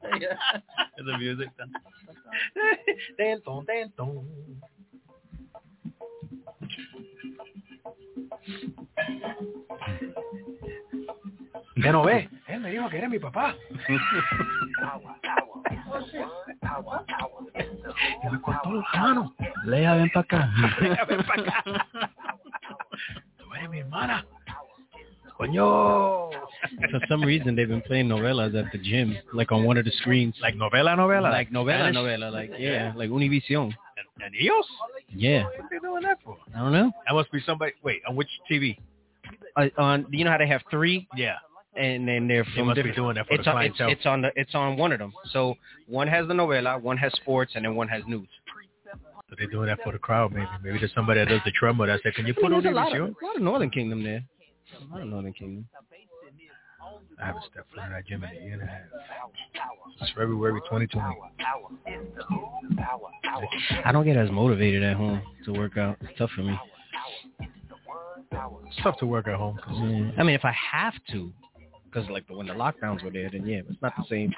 The music. Ya no ve. Él me dijo que era mi papá. Y me cortó los manos. Lea, ven para acá. Ven para acá. Tú eres mi hermana. Coño. For some reason, they've been playing novelas at the gym, like on one of the screens. Like novela? Like novela, like, yeah, like Univision. And ellos? Yeah. What are they doing that for? I don't know. That must be somebody. Wait, on which TV? On, you know how they have three? Yeah. And then they're from must be doing that for the clientele. It's on one of them. So one has the novela, one has sports, and then one has news. So they're doing that for the crowd, maybe. Maybe there's somebody that does the tremor that said, "Can you put on a lot Univision?" of Northern Kingdom there. A lot of Northern Kingdom. I haven't stepped foot in that gym in a year and a half. It's February 2020. I don't get as motivated at home to work out. It's tough for me. It's tough to work at home. I mean, if I have to, because like when the lockdowns were there, then yeah, but it's not the same.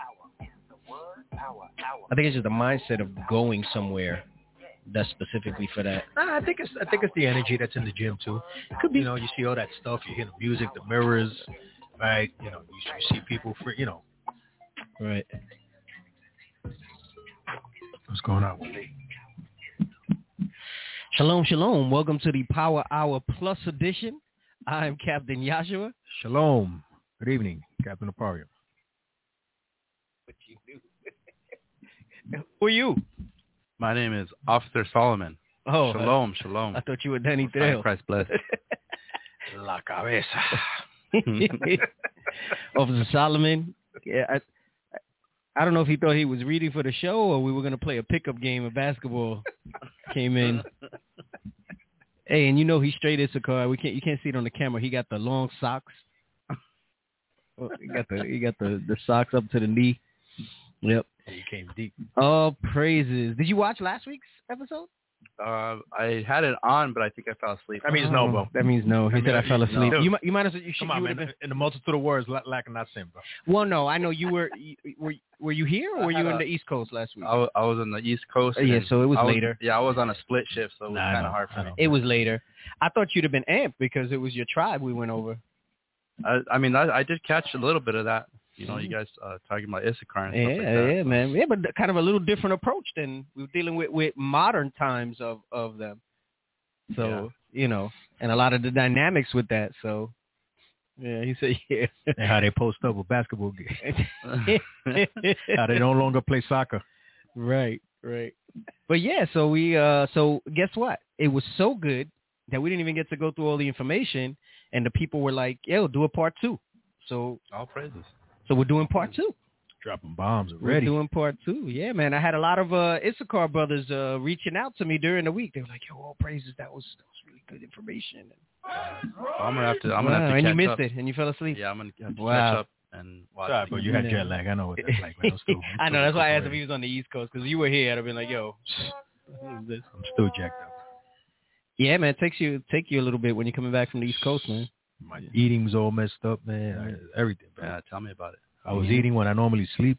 I think it's just the mindset of going somewhere that's specifically for that. I think it's the energy that's in the gym too. Could be. You know, you see all that stuff. You hear the music, the mirrors, right? You know, you see people for, you know. Right. What's going on with me? Shalom, shalom. Welcome to the Power Hour Plus edition. I'm Captain Yashua. Shalom. Good evening, Captain Apario. What you do? Who are you? My name is Officer Solomon. Oh, shalom, shalom. I thought you were Danny Trejo. Christ bless. La cabeza. Officer Solomon. Yeah, I don't know if he thought he was reading for the show or we were going to play a pickup game of basketball. Came in. Hey, and you know he's straight Issachar. You can't see it on the camera. He got the long socks. He got the socks up to the knee. Yep. He came deep. Oh, praises. Did you watch last week's episode? I had it on, but I think I fell asleep. That means no, bro. That means no. He said I fell asleep. No. You might as well. Come on, man. In the multitude of words, lacking not sin, bro. Well, no, I know you were. Were you here or were you on the East Coast last week? I was on the East Coast. Yeah, so it was later. Yeah, I was on a split shift, so it was kind of hard for me. It was later. I thought you'd have been amped because it was your tribe we went over. I mean, I did catch a little bit of that. You know, you guys talking about Issachar and stuff like that. Yeah, man. Yeah, but kind of a little different approach than we were dealing with modern times of them. So, you know, and a lot of the dynamics with that. So, yeah, he said, yeah. And how they post up with basketball games. How they no longer play soccer. Right. But yeah, so so guess what? It was so good that we didn't even get to go through all the information, and the people were like, yo, do a part 2. So all praises. So we're doing part 2. Dropping bombs already. We're doing part 2. Yeah, man. I had a lot of Issachar brothers reaching out to me during the week. They were like, yo, all praises. That was really good information. I'm gonna have to and catch you missed up. it, and you fell asleep. Yeah, I'm gonna have to catch up and watch. Sorry, but you had jet lag. I know what that's like. Man. I know. That's why I asked if he was on the East Coast, because you were here. I'd have been like, yo, I'm still jacked up. Yeah, man. It take you a little bit when you're coming back from the East Coast, man. My eating was all messed up, man. Everything. Man. Yeah, tell me about it. I was eating when I normally sleep.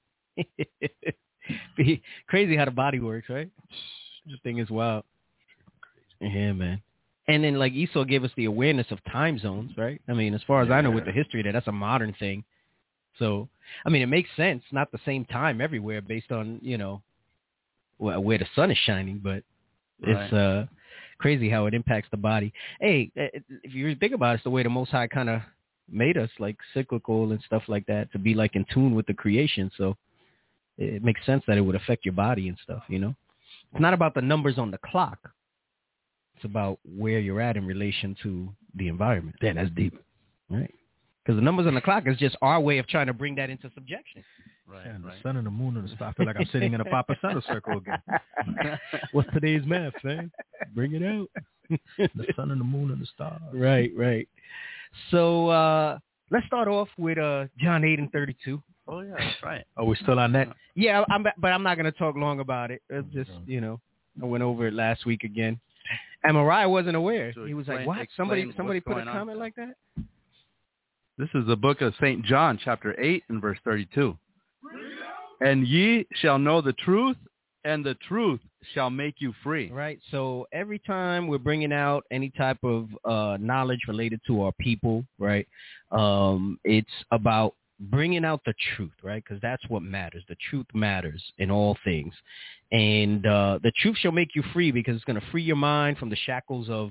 Crazy how the body works, right? This thing is wild. Yeah, man. And then, like, Esau gave us the awareness of time zones, right? I mean, as far as I know with the history of that's a modern thing. So, I mean, it makes sense. Not the same time everywhere based on, you know, where the sun is shining, but it's crazy how it impacts the body. Hey, if you think about it, it's the way the Most High kind of made us, like, cyclical and stuff like that, to be, like, in tune with the creation. So it makes sense that it would affect your body and stuff, you know? It's not about the numbers on the clock. It's about where you're at in relation to the environment. Damn, that's deep. Right. Because the numbers on the clock is just our way of trying to bring that into subjection. Right, yeah, the sun and the moon and the stars. I feel like I'm sitting in a Papa Center circle again. What's today's math, man? Bring it out. The sun and the moon and the stars. Right. So let's start off with John 8:32. Oh, yeah, that's right. Oh, we're still on that? Yeah, but I'm not going to talk long about it. It's just, you know, I went over it last week again. And Mariah wasn't aware. So he was like, what? Somebody put a comment like that? This is the book of St. John, chapter 8 and verse 32. And ye shall know the truth, and the truth shall make you free. Right. So every time we're bringing out any type of knowledge related to our people, right, it's about bringing out the truth, right, because that's what matters. The truth matters in all things. And the truth shall make you free because it's going to free your mind from the shackles of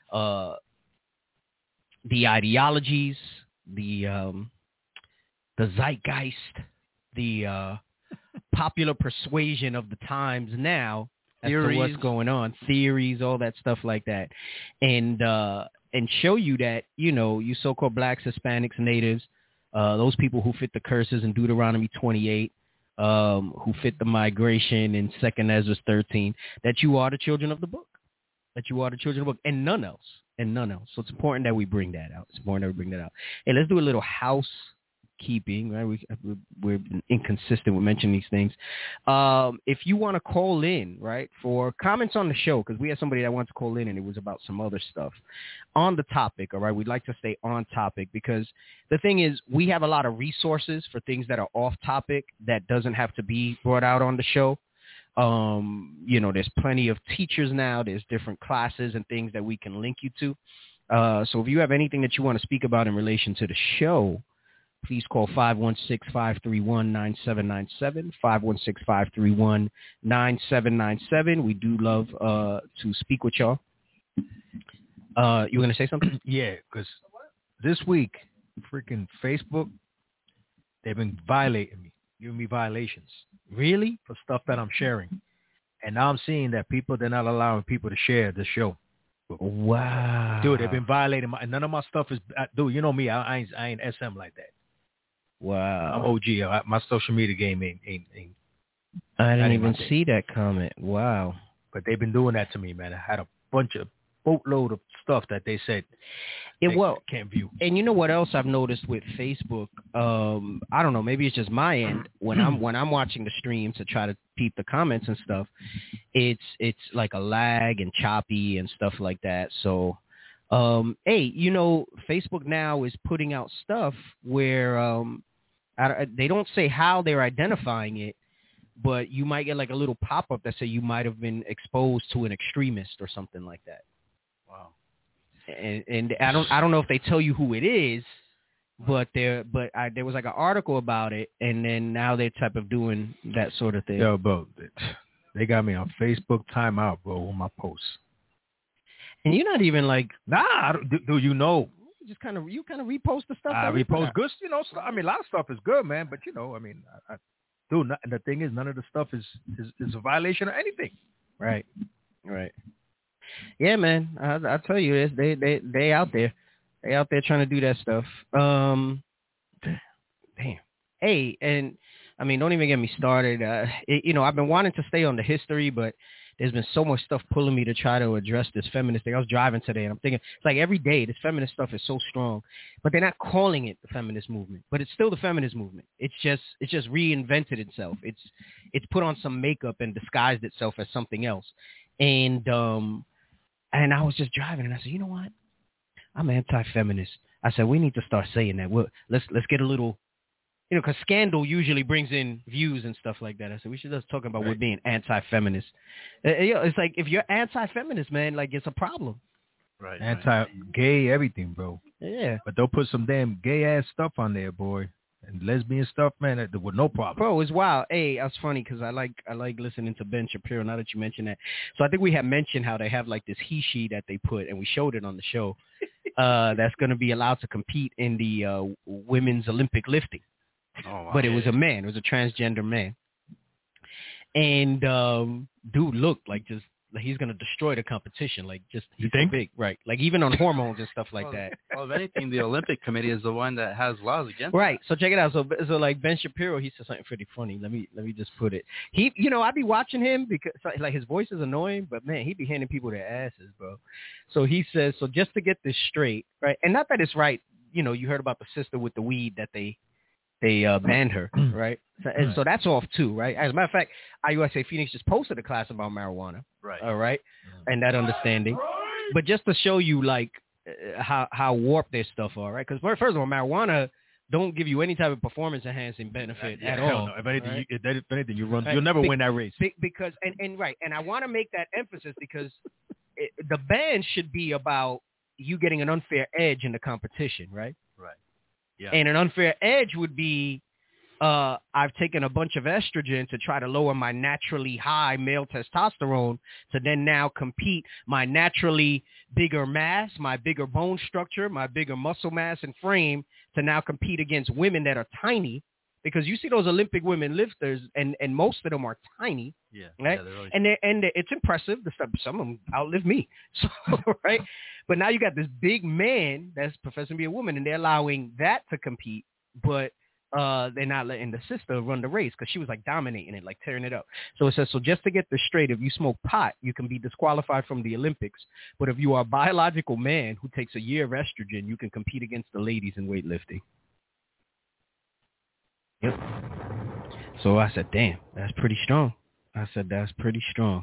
the ideologies, the zeitgeist, the popular persuasion of the times now as to what's going on, theories, all that stuff like that, and show you that, you know, you so-called blacks, Hispanics, natives, those people who fit the curses in Deuteronomy 28, who fit the migration in 2nd Ezra 13, that you are the children of the book, and none else. So it's important that we bring that out. Hey, let's do a little housekeeping, right? We're inconsistent with mentioning these things. If you want to call in, right, for comments on the show, because we had somebody that wanted to call in and it was about some other stuff on the topic, all right? We'd like to stay on topic because the thing is we have a lot of resources for things that are off topic that doesn't have to be brought out on the show. You know, there's plenty of teachers now. There's different classes and things that we can link you to. So if you have anything that you want to speak about in relation to the show, please call 516-531-9797, 516-531-9797. We do love to speak with y'all. You were going to say something? Yeah, because this week, freaking Facebook, they've been violating me, giving me violations. Really? For stuff that I'm sharing. And now I'm seeing that they're not allowing people to share the show. Wow. Dude, they've been violating none of my stuff is, dude, you know me, I ain't SM like that. Wow. I'm OG. My social media game ain't I didn't even see that comment. Wow. But they've been doing that to me, man. I had a boatload of stuff that they said can't view. And you know what else I've noticed with Facebook? I don't know, maybe it's just my end. When I'm watching the stream to try to peep the comments and stuff, it's like a lag and choppy and stuff like that. So hey, you know, Facebook now is putting out stuff where they don't say how they're identifying it, but you might get like a little pop-up that say you might have been exposed to an extremist or something like that. Wow. And I don't know if they tell you who it is, but there was like an article about it, and then now they're type of doing that sort of thing. Yo, bro, they got me on Facebook timeout, bro, on my posts. And you're not even like, do you know? You kind of repost the stuff. I repost good, you know. I mean, a lot of stuff is good, man. But you know, I mean, dude, the thing is, none of the stuff is a violation of anything. Right. Yeah, man. I tell you, they out there. They out there trying to do that stuff. Damn. Hey, and I mean, don't even get me started. You know, I've been wanting to stay on the history, but there's been so much stuff pulling me to try to address this feminist thing. I was driving today, and I'm thinking, it's like every day this feminist stuff is so strong, but they're not calling it the feminist movement. But it's still the feminist movement. It's just reinvented itself. It's put on some makeup and disguised itself as something else. And I was just driving, and I said, you know what? I'm anti-feminist. I said, we need to start saying that. Let's get a little, you know, because scandal usually brings in views and stuff like that. I said, we should just talk about we're being anti-feminist. It's like, if you're anti-feminist, man, like, it's a problem. Right. Anti-gay, everything, bro. Yeah. But they'll put some damn gay-ass stuff on there, boy. And lesbian stuff, man, with no problem. Bro, it's wild. Hey, that's funny because I like listening to Ben Shapiro now that you mention that. So I think we had mentioned how they have like this he, she that they put, and we showed it on the show, that's going to be allowed to compete in the women's Olympic lifting. Oh, wow. But it was a man. It was a transgender man. And dude looked like just like he's gonna destroy the competition. Like just he's so big, right? Like even on hormones and stuff like that. Well, if anything, the Olympic Committee is the one that has laws against right. that. So check it out. So like Ben Shapiro, he said something pretty funny. Let me just put it. He, you know, I be watching him because like his voice is annoying, but man, he be handing people their asses, bro. So he says, so just to get this straight, right? And not that it's right. You know, you heard about the sister with the weed that they banned her, right? So that's off too, right? As a matter of fact, IUSA Phoenix just posted a class about marijuana, right? All right, and that understanding. But just to show you like how warped their stuff are, right? Because first of all, marijuana don't give you any type of performance enhancing benefit at all. No. If anything, right? if anything, you run. Right. You'll never win that race. Because and I want to make that emphasis because the ban should be about you getting an unfair edge in the competition, right? Right. Yeah. And an unfair edge would be I've taken a bunch of estrogen to try to lower my naturally high male testosterone to then now compete my naturally bigger mass, my bigger bone structure, my bigger muscle mass and frame to now compete against women that are tiny. Because you see those Olympic women lifters, and most of them are tiny, Yeah, right? Yeah, really and it's impressive. Some of them outlive me, so right. But now you got this big man that's professing to be a woman, and they're allowing that to compete, but they're not letting the sister run the race because she was like dominating it, like tearing it up. So it says, so just to get this straight, if you smoke pot, you can be disqualified from the Olympics. But if you are a biological man who takes a year of estrogen, you can compete against the ladies in weightlifting. Yep. So I said, damn, that's pretty strong. I said, that's pretty strong.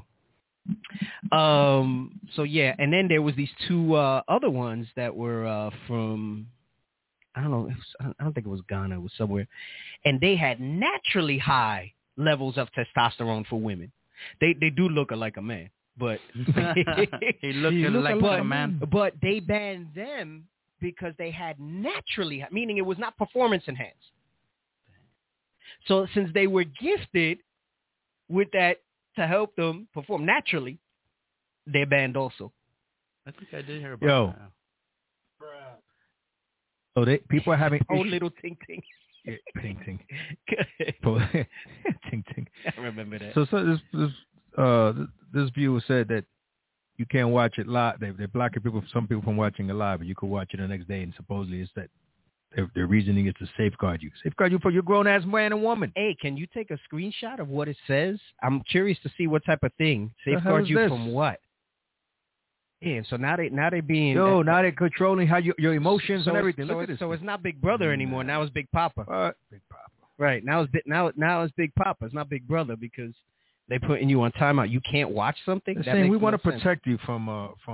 So yeah, and then there was these two other ones that were from, I don't know, I don't think it was Ghana, it was somewhere, and they had naturally high levels of testosterone for women. They do look like a man, but he looked like a man. But they banned them because they had naturally, meaning it was not performance enhanced. So since they were gifted with that to help them perform naturally, they're banned also. I think I did hear about that. So people are having little ting ting. Yeah, ting ting. ting ting. I remember that. So this viewer said that you can't watch it live. They're blocking some people from watching it live, but you could watch it the next day. And supposedly it's that their reasoning is to safeguard you for your grown ass man and woman. Hey, can you take a screenshot of what it says? I'm curious to see what type of thing. Safeguard you from what? Yeah, so now they being now they're controlling how your emotions and everything. Look at this. So it's not Big Brother anymore. Now it's Big Papa. Big Papa. Right. Now it's Big Papa. It's not Big Brother because they're putting you on timeout. You can't watch something. They're saying we want to protect you from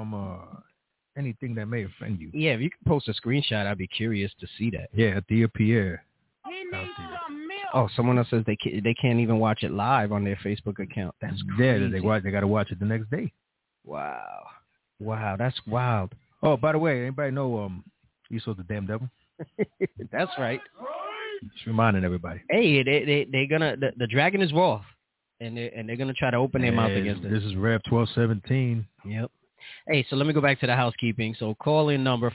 anything that may offend you. Yeah, if you could post a screenshot, I'd be curious to see that. Yeah, Thea Pierre. Oh, someone else says they can't even watch it live on their Facebook account. That's crazy. Yeah, they got to watch it the next day. Wow, that's wild. Oh, by the way, anybody know you saw the damn devil? That's right. Just reminding everybody. Hey, they're gonna the dragon is wroth, and they're gonna try to open their mouth against it. This is Rev 1217. Yep. Hey, so let me go back to the housekeeping. So call-in number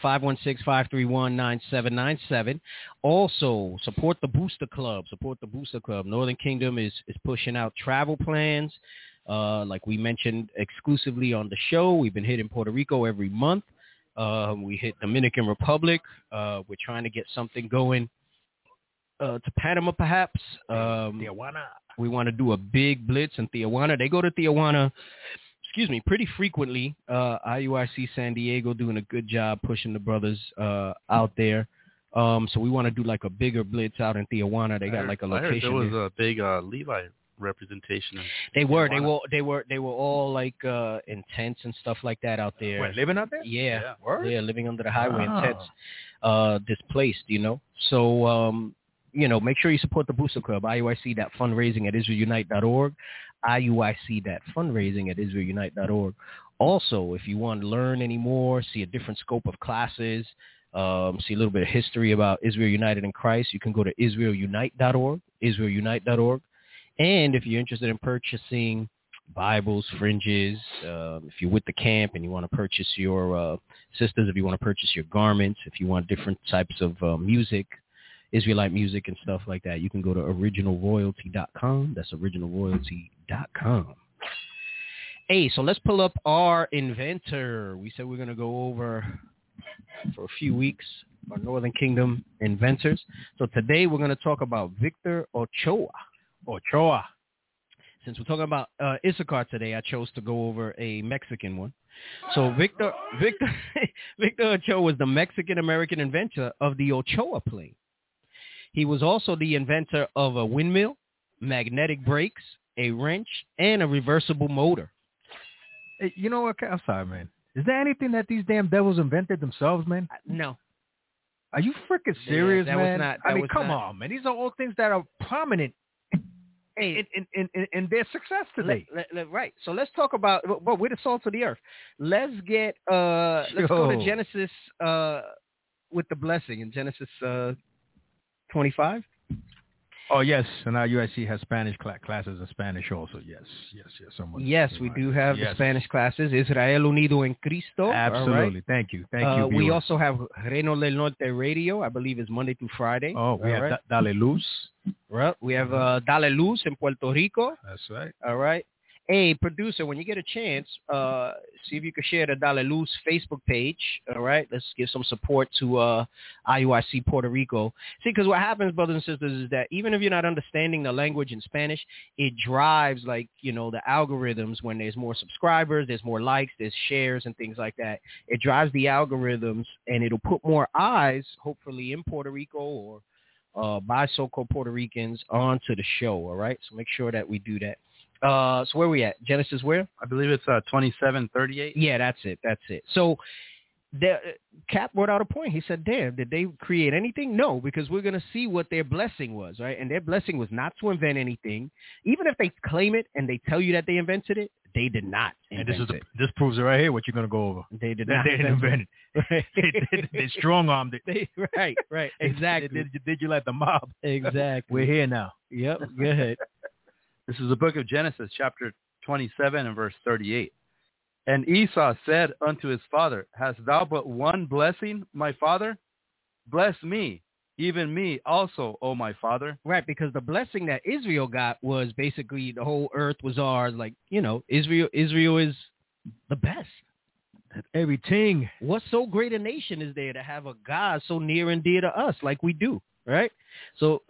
516-531-9797. Also, support the Booster Club. Northern Kingdom is pushing out travel plans. Like we mentioned exclusively on the show, we've been hitting Puerto Rico every month. We hit Dominican Republic. We're trying to get something going to Panama, perhaps. Tijuana. We want to do a big blitz in Tijuana. They go to Tijuana, pretty frequently. IUIC San Diego doing a good job pushing the brothers out there. So we want to do like a bigger blitz out in Tijuana. They got like a location. I heard there was a big Levi representation. They were all like in tents and stuff like that out there. What, living out there? Yeah, living under the highway in tents, displaced. So make sure you support the Booster Club. IUIC that fundraising at IsraelUnite.org. IUIC that fundraising at IsraelUnite.org. Also, if you want to learn any more, see a different scope of classes, see a little bit of history about Israel United in Christ, you can go to IsraelUnite.org. IsraelUnite.org. And if you're interested in purchasing Bibles, fringes, if you're with the camp and you want to purchase your sisters, if you want to purchase your garments, if you want different types of music, Israelite music and stuff like that, you can go to originalroyalty.com. That's originalroyalty.com. Hey, so let's pull up our inventor. We said we're going to go over for a few weeks our Northern Kingdom inventors. So today we're going to talk about Victor Ochoa. Since we're talking about Issachar today, I chose to go over a Mexican one. So Victor Ochoa was the Mexican-American inventor of the Ochoa plane. He was also the inventor of a windmill, magnetic brakes, a wrench, and a reversible motor. Hey, you know what? I'm sorry, man. Is there anything that these damn devils invented themselves, man? No. Are you freaking serious, that man? was not. I mean, come on, man. These are all things that are prominent in their success today. Right. So let's talk about. Well, we're the salt of the earth. Let's get. Let's go to Genesis with the blessing in Genesis 25. Oh, yes. And our USC has Spanish classes in Spanish also. Yes. Yes, we do have the Spanish classes. Israel Unido en Cristo. Absolutely. Right. Thank you. We also have Reino del Norte Radio, I believe is Monday through Friday. Oh, we have Dale Luz. Right. We have Dale Luz in Puerto Rico. That's right. All right. Hey, producer, when you get a chance, see if you can share the Dale Luz Facebook page. All right, let's give some support to IUIC Puerto Rico. See, because what happens, brothers and sisters, is that even if you're not understanding the language in Spanish, it drives, like, you know, the algorithms. When there's more subscribers, there's more likes, there's shares and things like that. It drives the algorithms, and it'll put more eyes, hopefully, in Puerto Rico or by so-called Puerto Ricans onto the show. All right, so make sure that we do that. So where are we at? Genesis where? I believe it's 27:38. Yeah, that's it. So Cap brought out a point. He said, damn, did they create anything? No, because we're going to see what their blessing was, right? And their blessing was not to invent anything. Even if they claim it and they tell you that they invented it, they did not invent it. This proves it right here, what you're going to go over. They did not invent it. They strong-armed it. Right. Exactly. Did you like the mob? Exactly. We're here now. Yep, go ahead. This is the book of Genesis, chapter 27 and verse 38. And Esau said unto his father, hast thou but one blessing, my father? Bless me, even me also, O my father. Right, because the blessing that Israel got was basically the whole earth was ours. Like, you know, Israel is the best. Everything. What so great a nation is there to have a God so near and dear to us like we do, right? So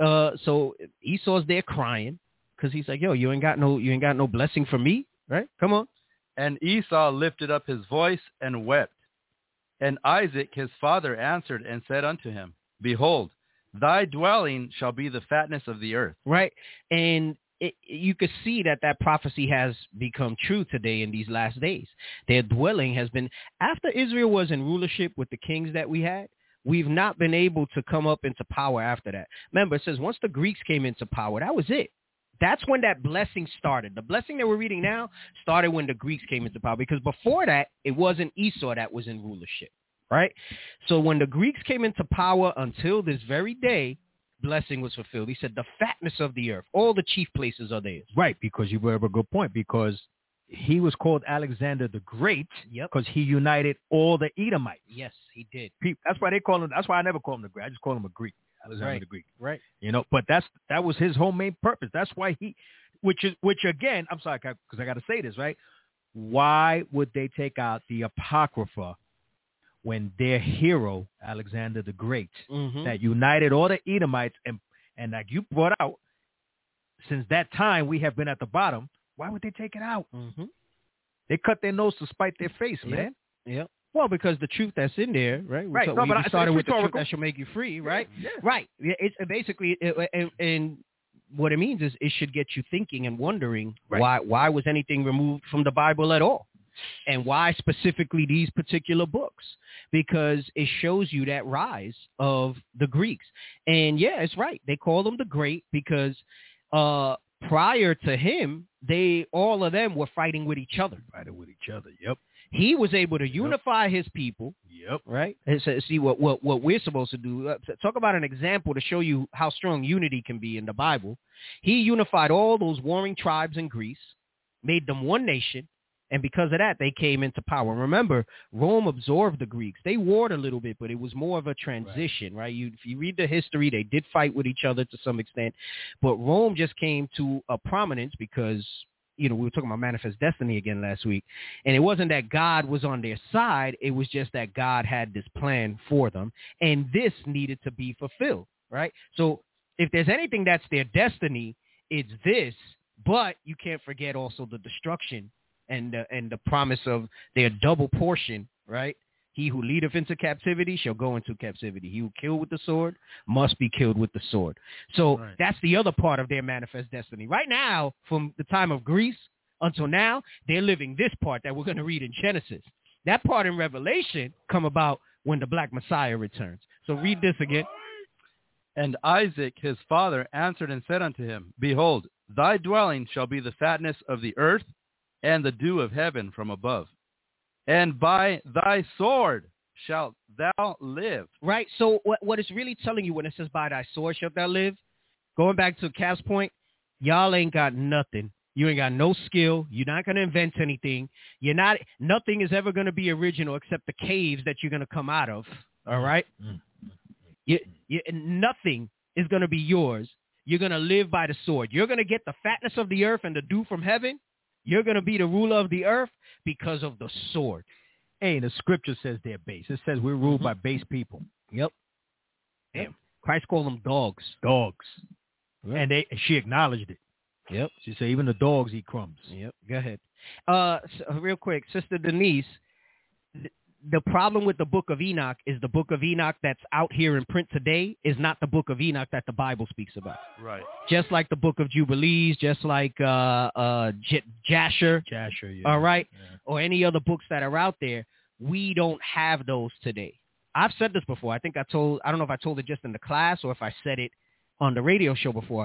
Esau's there crying. Because he's like, yo, you ain't got no blessing for me, right? Come on. And Esau lifted up his voice and wept. And Isaac his father answered and said unto him, behold, thy dwelling shall be the fatness of the earth. Right. And you could see that prophecy has become true today in these last days. Their dwelling has been, after Israel was in rulership with the kings that we had, we've not been able to come up into power after that. Remember, it says once the Greeks came into power, that was it. That's when that blessing started. The blessing that we're reading now started when the Greeks came into power, because before that, it wasn't Esau that was in rulership, right? So when the Greeks came into power until this very day, blessing was fulfilled. He said the fatness of the earth, all the chief places are theirs. Right, because you brought up a good point, because he was called Alexander the Great because he united all the Edomites. Yes, he did. That's why they call him. That's why I never call him the Great. I just call him a Greek. Alexander the Greek. Right. You know, but that was his whole main purpose. That's why which again, I'm sorry, because I got to say this, right? Why would they take out the Apocrypha when their hero, Alexander the Great, that united all the Edomites, and like you brought out, since that time we have been at the bottom, why would they take it out? Mm-hmm. They cut their nose to spite their face, man. Yeah. Well, because the truth that's in there, right? Right. So no, we started with the truth that shall make you free, right? Yeah. Right. It's basically, and what it means is it should get you thinking and wondering why was anything removed from the Bible at all? And why specifically these particular books? Because it shows you that rise of the Greeks. And yeah, it's right. They call them the Great because prior to him, all of them were fighting with each other. Yep. He was able to unify his people. Yep. Right. And so, see what we're supposed to do. Talk about an example to show you how strong unity can be in the Bible. He unified all those warring tribes in Greece, made them one nation. And because of that, they came into power. Remember, Rome absorbed the Greeks. They warred a little bit, but it was more of a transition, right? If you read the history, they did fight with each other to some extent. But Rome just came to a prominence because, you know, we were talking about manifest destiny again last week. And it wasn't that God was on their side. It was just that God had this plan for them. And this needed to be fulfilled, right? So if there's anything that's their destiny, it's this. But you can't forget also the destruction and the promise of their double portion, right? He who leadeth into captivity shall go into captivity. He who killed with the sword must be killed with the sword. So that's the other part of their manifest destiny. Right now, from the time of Greece until now, they're living this part that we're going to read in Genesis. That part in Revelation come about when the Black Messiah returns. So read this again. And Isaac his father answered and said unto him, Behold, thy dwelling shall be the fatness of the earth, and the dew of heaven from above. And by thy sword shalt thou live. Right. So what it's really telling you when it says by thy sword shalt thou live, going back to Cap's point, y'all ain't got nothing. You ain't got no skill. You're not going to invent anything. Nothing is ever going to be original except the caves that you're going to come out of. All right. Nothing is going to be yours. You're going to live by the sword. You're going to get the fatness of the earth and the dew from heaven. You're going to be the ruler of the earth because of the sword. Hey, the scripture says they're base. It says we're ruled by base people. Yep. Damn. Christ called them dogs. Dogs. Yep. And she acknowledged it. Yep. She said even the dogs eat crumbs. Yep. Go ahead. So real quick, Sister Denise, the problem with the book of Enoch is the book of Enoch that's out here in print today is not the book of Enoch that the Bible speaks about. Right. Just like the book of Jubilees, just like Jasher. Jasher, yeah. All right. Yeah. Or any other books that are out there. We don't have those today. I've said this before. I don't know if I told it just in the class or if I said it on the radio show before.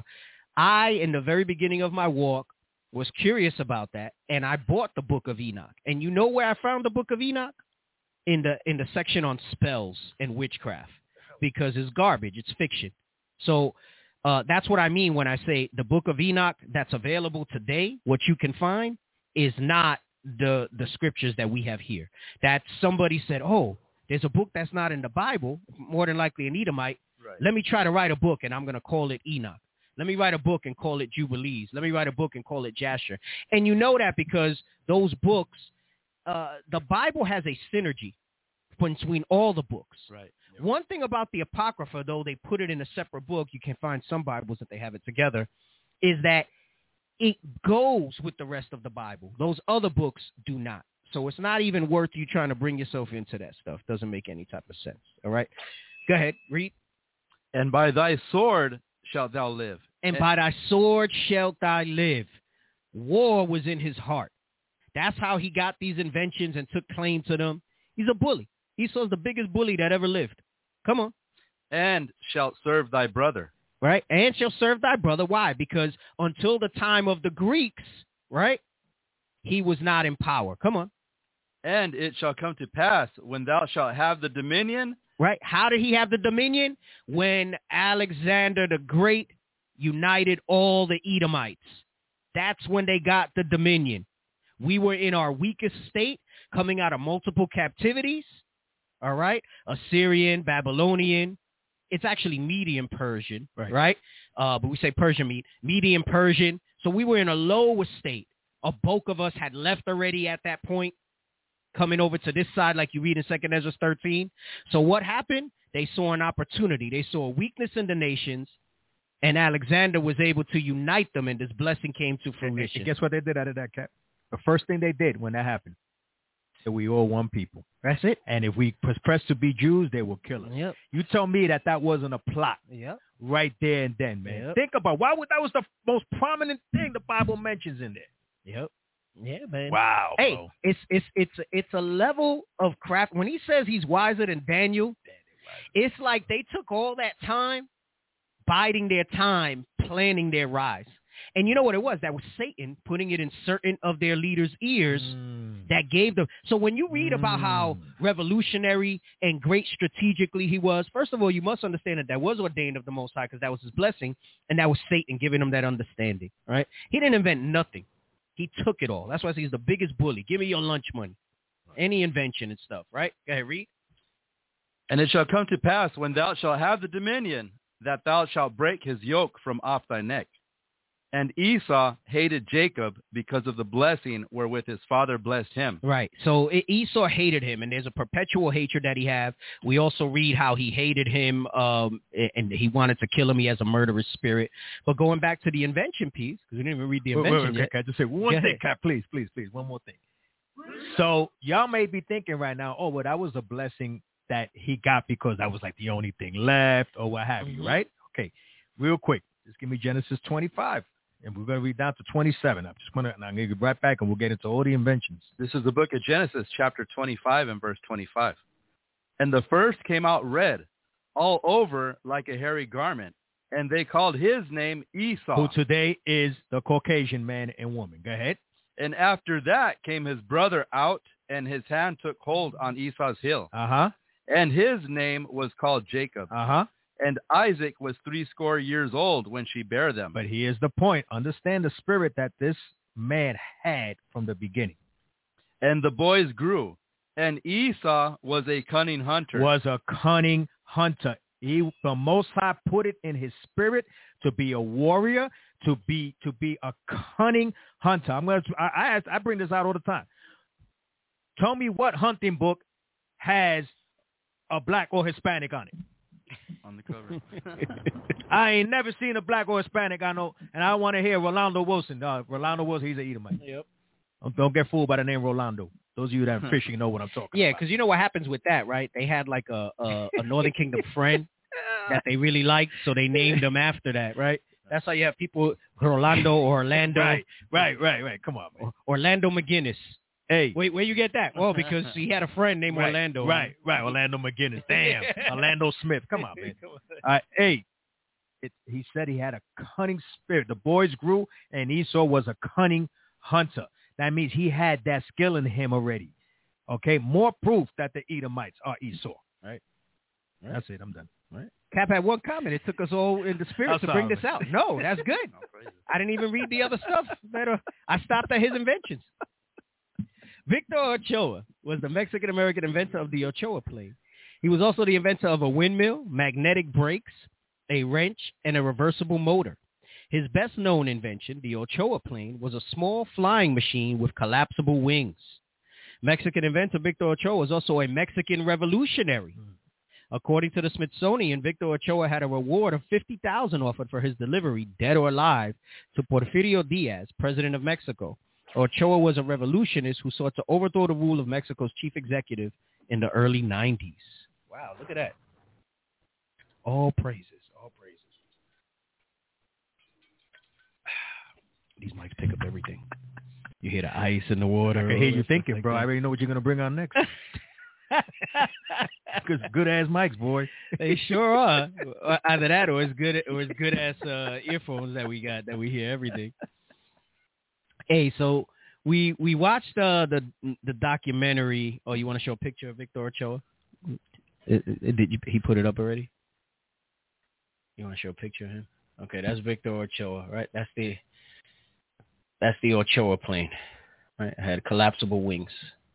In the very beginning of my walk, was curious about that, and I bought the book of Enoch. And you know where I found the book of Enoch? In the section on spells and witchcraft, because it's garbage. It's fiction. So that's what I mean when I say the book of Enoch that's available today, what you can find is not the scriptures that we have here. That somebody said, oh, there's a book that's not in the Bible, more than likely an Edomite. Right. Let me try to write a book, and I'm going to call it Enoch. Let me write a book and call it Jubilees. Let me write a book and call it Jasher. And you know that because those books, the Bible has a synergy between all the books. Right. Yep. One thing about the Apocrypha, though they put it in a separate book, you can find some Bibles that they have it together, is that it goes with the rest of the Bible. Those other books do not. So it's not even worth you trying to bring yourself into that stuff. Doesn't make any type of sense. All right? Go ahead. Read. And by thy sword shalt thou live. And by thy sword shalt thou live. War was in his heart. That's how he got these inventions and took claim to them. He's a bully. Esau's the biggest bully that ever lived. Come on. And shalt serve thy brother. Right? And shall serve thy brother. Why? Because until the time of the Greeks, right, he was not in power. Come on. And it shall come to pass when thou shalt have the dominion. Right? How did he have the dominion? When Alexander the Great united all the Edomites. That's when they got the dominion. We were in our weakest state, coming out of multiple captivities. All right? Assyrian, Babylonian. It's actually Median Persian, right? But we say Persian, Median Persian. So we were in a lower state. A bulk of us had left already at that point, coming over to this side like you read in 2 Ezra 13. So what happened? They saw an opportunity. They saw a weakness in the nations, and Alexander was able to unite them, and this blessing came to fruition. And guess what they did out of that, Cap? The first thing they did when that happened, said we all one people. That's it. And if we press to be Jews, they will kill us. Yep. You tell me that wasn't a plot. Yep. Right there and then, man. Yep. Think about that was the most prominent thing the Bible mentions in there. Yep. Yeah, man. Wow. Hey, bro. it's a level of craft. When he says he's wiser than Daniel, it's like they took all that time, biding their time, planning their rise. And you know what it was? That was Satan putting it in certain of their leaders' ears that gave them. So when you read about how revolutionary and great strategically he was, first of all, you must understand that was ordained of the Most High because that was his blessing, and that was Satan giving him that understanding, right? He didn't invent nothing. He took it all. That's why he's the biggest bully. Give me your lunch money. Any invention and stuff, right? Go ahead, read. And it shall come to pass when thou shalt have the dominion that thou shalt break his yoke from off thy neck. And Esau hated Jacob because of the blessing wherewith his father blessed him. Right. So Esau hated him, and there's a perpetual hatred that he have. We also read how he hated him, and he wanted to kill him. He has a murderous spirit. But going back to the invention piece, because we didn't even read the invention yet. Can I just say one thing, Cap? Please, one more thing. So y'all may be thinking right now, oh, well, that was a blessing that he got because that was like the only thing left or what have you, right? Okay, real quick. Just give me Genesis 25. And we're going to read down to 27. I'm going to get right back, and we'll get into all the inventions. This is the book of Genesis, chapter 25 and verse 25. And the first came out red, all over like a hairy garment. And they called his name Esau. Who today is the Caucasian man and woman. Go ahead. And after that came his brother out, and his hand took hold on Esau's heel. Uh-huh. And his name was called Jacob. Uh-huh. And Isaac was 80 years old when she bare them. But here's the point. Understand the spirit that this man had from the beginning. And the boys grew. And Esau was a cunning hunter. The Most High put it in his spirit to be a warrior, to be a cunning hunter. I bring this out all the time. Tell me what hunting book has a black or Hispanic on it. On the cover. I ain't never seen a black or Hispanic. I know, and I want to hear Rolando Wilson. Rolando Wilson, he's an Edomite. Yep. Don't get fooled by the name Rolando. Those of you that are fishing know what I'm talking about. Yeah, because you know what happens with that, right? They had like a Northern Kingdom friend that they really liked, so they named them after that, right? That's how you have people, Rolando or Orlando. Right. Come on, man. Orlando McGinnis. Hey. Wait, where you get that? Well, because he had a friend named Orlando. Right. Orlando McGinnis. Damn. Orlando Smith. Come on, man. He said he had a cunning spirit. The boys grew, and Esau was a cunning hunter. That means he had that skill in him already. Okay? More proof that the Edomites are Esau. Right? That's it. I'm done. Right? Cap had one comment. It took us all in the spirit to bring this out. No, that's good. I didn't even read the other stuff. I stopped at his inventions. Victor Ochoa was the Mexican-American inventor of the Ochoa plane. He was also the inventor of a windmill, magnetic brakes, a wrench, and a reversible motor. His best-known invention, the Ochoa plane, was a small flying machine with collapsible wings. Mexican inventor Victor Ochoa was also a Mexican revolutionary. According to the Smithsonian, Victor Ochoa had a reward of $50,000 offered for his delivery, dead or alive, to Porfirio Diaz, president of Mexico. Ochoa was a revolutionist who sought to overthrow the rule of Mexico's chief executive in the early 90s. Wow, look at that. All praises. These mics pick up everything. You hear the ice in the water. I can hear you thinking, bro. I already know what you're going to bring on next. Good-ass mics, boy. They sure are. Either that or it's good-ass earphones that we got that we hear everything. Hey, so we watched the documentary. Oh, you want to show a picture of Victor Ochoa? He put it up already? You want to show a picture of him? Okay, that's Victor Ochoa, right? That's the Ochoa plane, right? It had collapsible wings.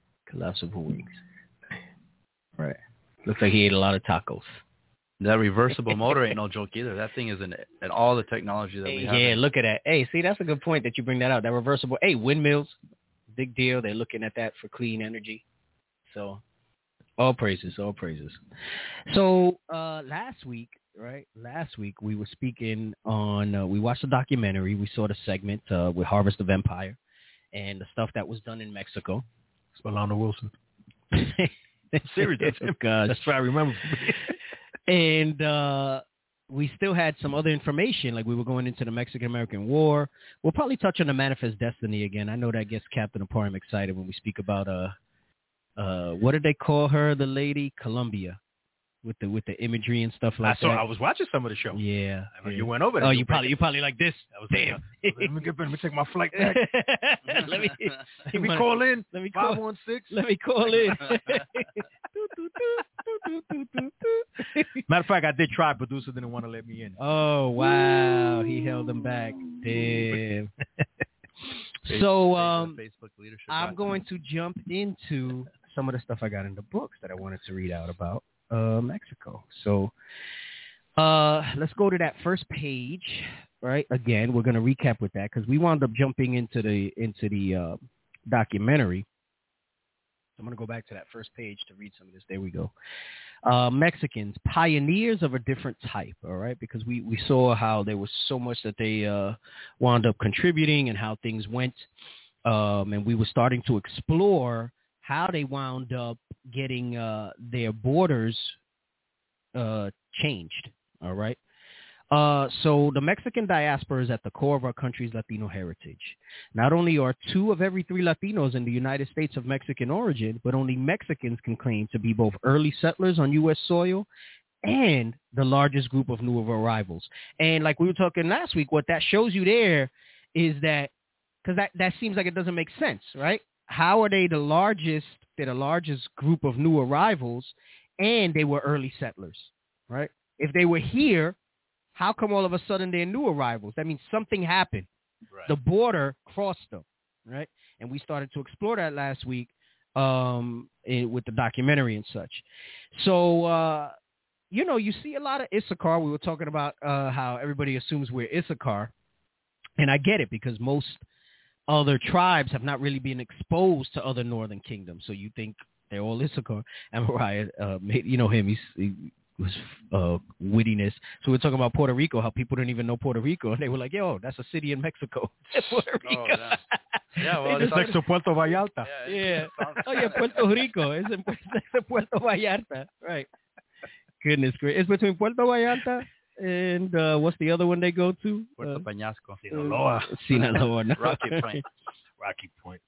Right. Looks like he ate a lot of tacos. That reversible motor ain't no joke either. That thing is in all the technology that we have. Yeah, look at that. Hey, see, that's a good point that you bring that out. That reversible. Hey, windmills, big deal. They're looking at that for clean energy. So, all praises. So, last week we were speaking on, we watched the documentary. We saw the segment with Harvest of Empire and the stuff that was done in Mexico. It's Rolando Wilson. Seriously, that's what I remember. And we still had some other information, like we were going into the Mexican-American War. We'll probably touch on the Manifest Destiny again. I know that gets Captain Aparim excited when we speak about, what did they call her, the lady? Columbia, with the imagery and stuff like that. I was watching some of the show. Yeah. I mean, you went over there. Oh, you probably like this. I was damn. Let me take my flight back. Let me call in. 516. Let me call in. Matter of fact, I did try. Producer didn't want to let me in. Oh, wow. He held them back. Damn. So I'm going to jump into some of the stuff I got in the books that I wanted to read out about Mexico. So let's go to that first page, right? Again, we're going to recap with that because we wound up jumping into the documentary. I'm going to go back to that first page to read some of this. There we go. Mexicans, pioneers of a different type, all right? Because we saw how there was so much that they wound up contributing and how things went. And we were starting to explore how they wound up getting their borders changed, all right? So the Mexican diaspora is at the core of our country's Latino heritage. Not only are 2 of every 3 Latinos in the United States of Mexican origin, but only Mexicans can claim to be both early settlers on U.S. soil and the largest group of new arrivals. And like we were talking last week, what that shows you there is that, because that seems like it doesn't make sense, right? How are they the largest? They're the largest group of new arrivals, and they were early settlers, right? If they were here, how come all of a sudden they're new arrivals? That means something happened. Right. The border crossed them, right? And we started to explore that last week with the documentary and such. So, you see a lot of Issachar. We were talking about how everybody assumes we're Issachar. And I get it, because most other tribes have not really been exposed to other northern kingdoms. So you think they're all Issachar. And Mariah, you know him, he was wittiness. So we're talking about Puerto Rico, how people didn't even know Puerto Rico. And they were like, yo, that's a city in Mexico. Puerto Rico. Oh, yeah, well, it's next to Puerto Vallarta. Yeah. Oh, yeah, Puerto Rico. It's in Puerto Vallarta. Right. Goodness gracious. It's between Puerto Vallarta and what's the other one they go to? Puerto Peñasco. Sinaloa. No. Rocky Point. Rocky Point.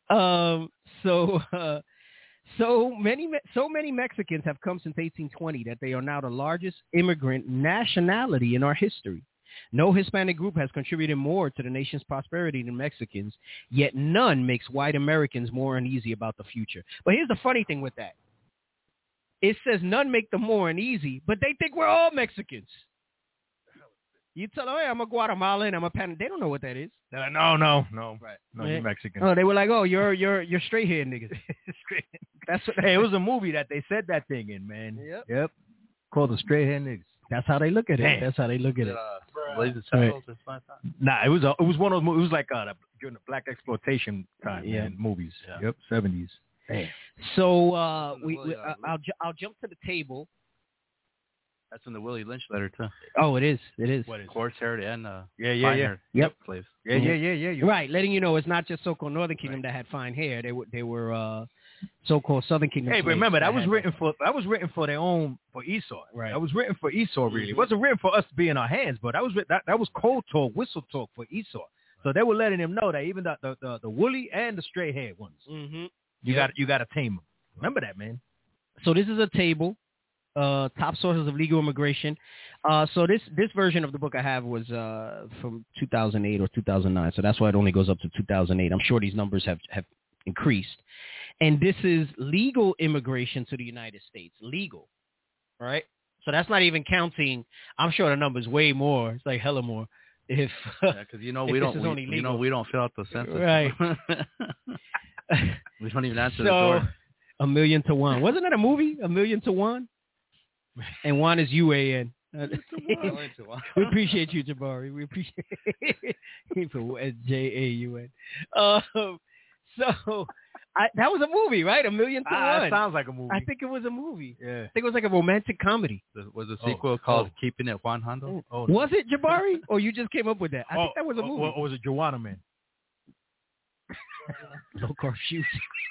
So many Mexicans have come since 1820 that they are now the largest immigrant nationality in our history. No Hispanic group has contributed more to the nation's prosperity than Mexicans, yet none makes white Americans more uneasy about the future. But here's the funny thing with that. It says none make them more uneasy, but they think we're all Mexicans. You tell them, hey, I'm a Guatemalan, I'm a Pan. They don't know what that is. They're like, no. Right. No, you're Mexican. Oh, they were like, oh, you're straight hair niggas. That's what. Hey, it was a movie that they said that thing in, man. Yep. Called the Straight Hair Niggas. That's how they look at it. Damn. That's how they look at it. Blazing Saddles or something like that? Nah, it was one of those movies. It was like during the black exploitation time, man, movies. Yeah. Yep, 70s. Damn. So I'll jump to the table. That's in the Willie Lynch letter too. Oh, it is. It is. What is Coarse haired and yeah. Yep. Slaves. Yeah. You're Right, letting you know it's not just so-called Northern Kingdom that had fine hair. They were so-called Southern Kingdom. Hey, but remember that was written for their own, for Esau. Right. That was written for Esau. Really, it wasn't written for us to be in our hands, but that was cold talk, whistle talk for Esau. So they were letting him know that even the woolly and the straight haired ones, you got to tame them. Remember that, man. So this is a table. Top sources of legal immigration. So this version of the book I have was from 2008 or 2009. So that's why it only goes up to 2008. I'm sure these numbers have increased. And this is legal immigration to the United States. Legal. Right? So that's not even counting. I'm sure the number's way more. It's like hella more. If because we don't fill out the census. Right. We don't even answer the door. 1,000,000 to 1. Wasn't that a movie? 1,000,000 to 1? And 1 is UAN. We appreciate you, Jabari. We appreciate it. JAUN. So that was a movie, right? 1,000,000 to 1. That sounds like a movie. I think it was a movie. Yeah. I think it was like a romantic comedy. Was a sequel called Keeping It Juan Hondo? Oh, was it, Jabari? Or you just came up with that? I think that was a movie. Or was it Joanna Man? Low curfew.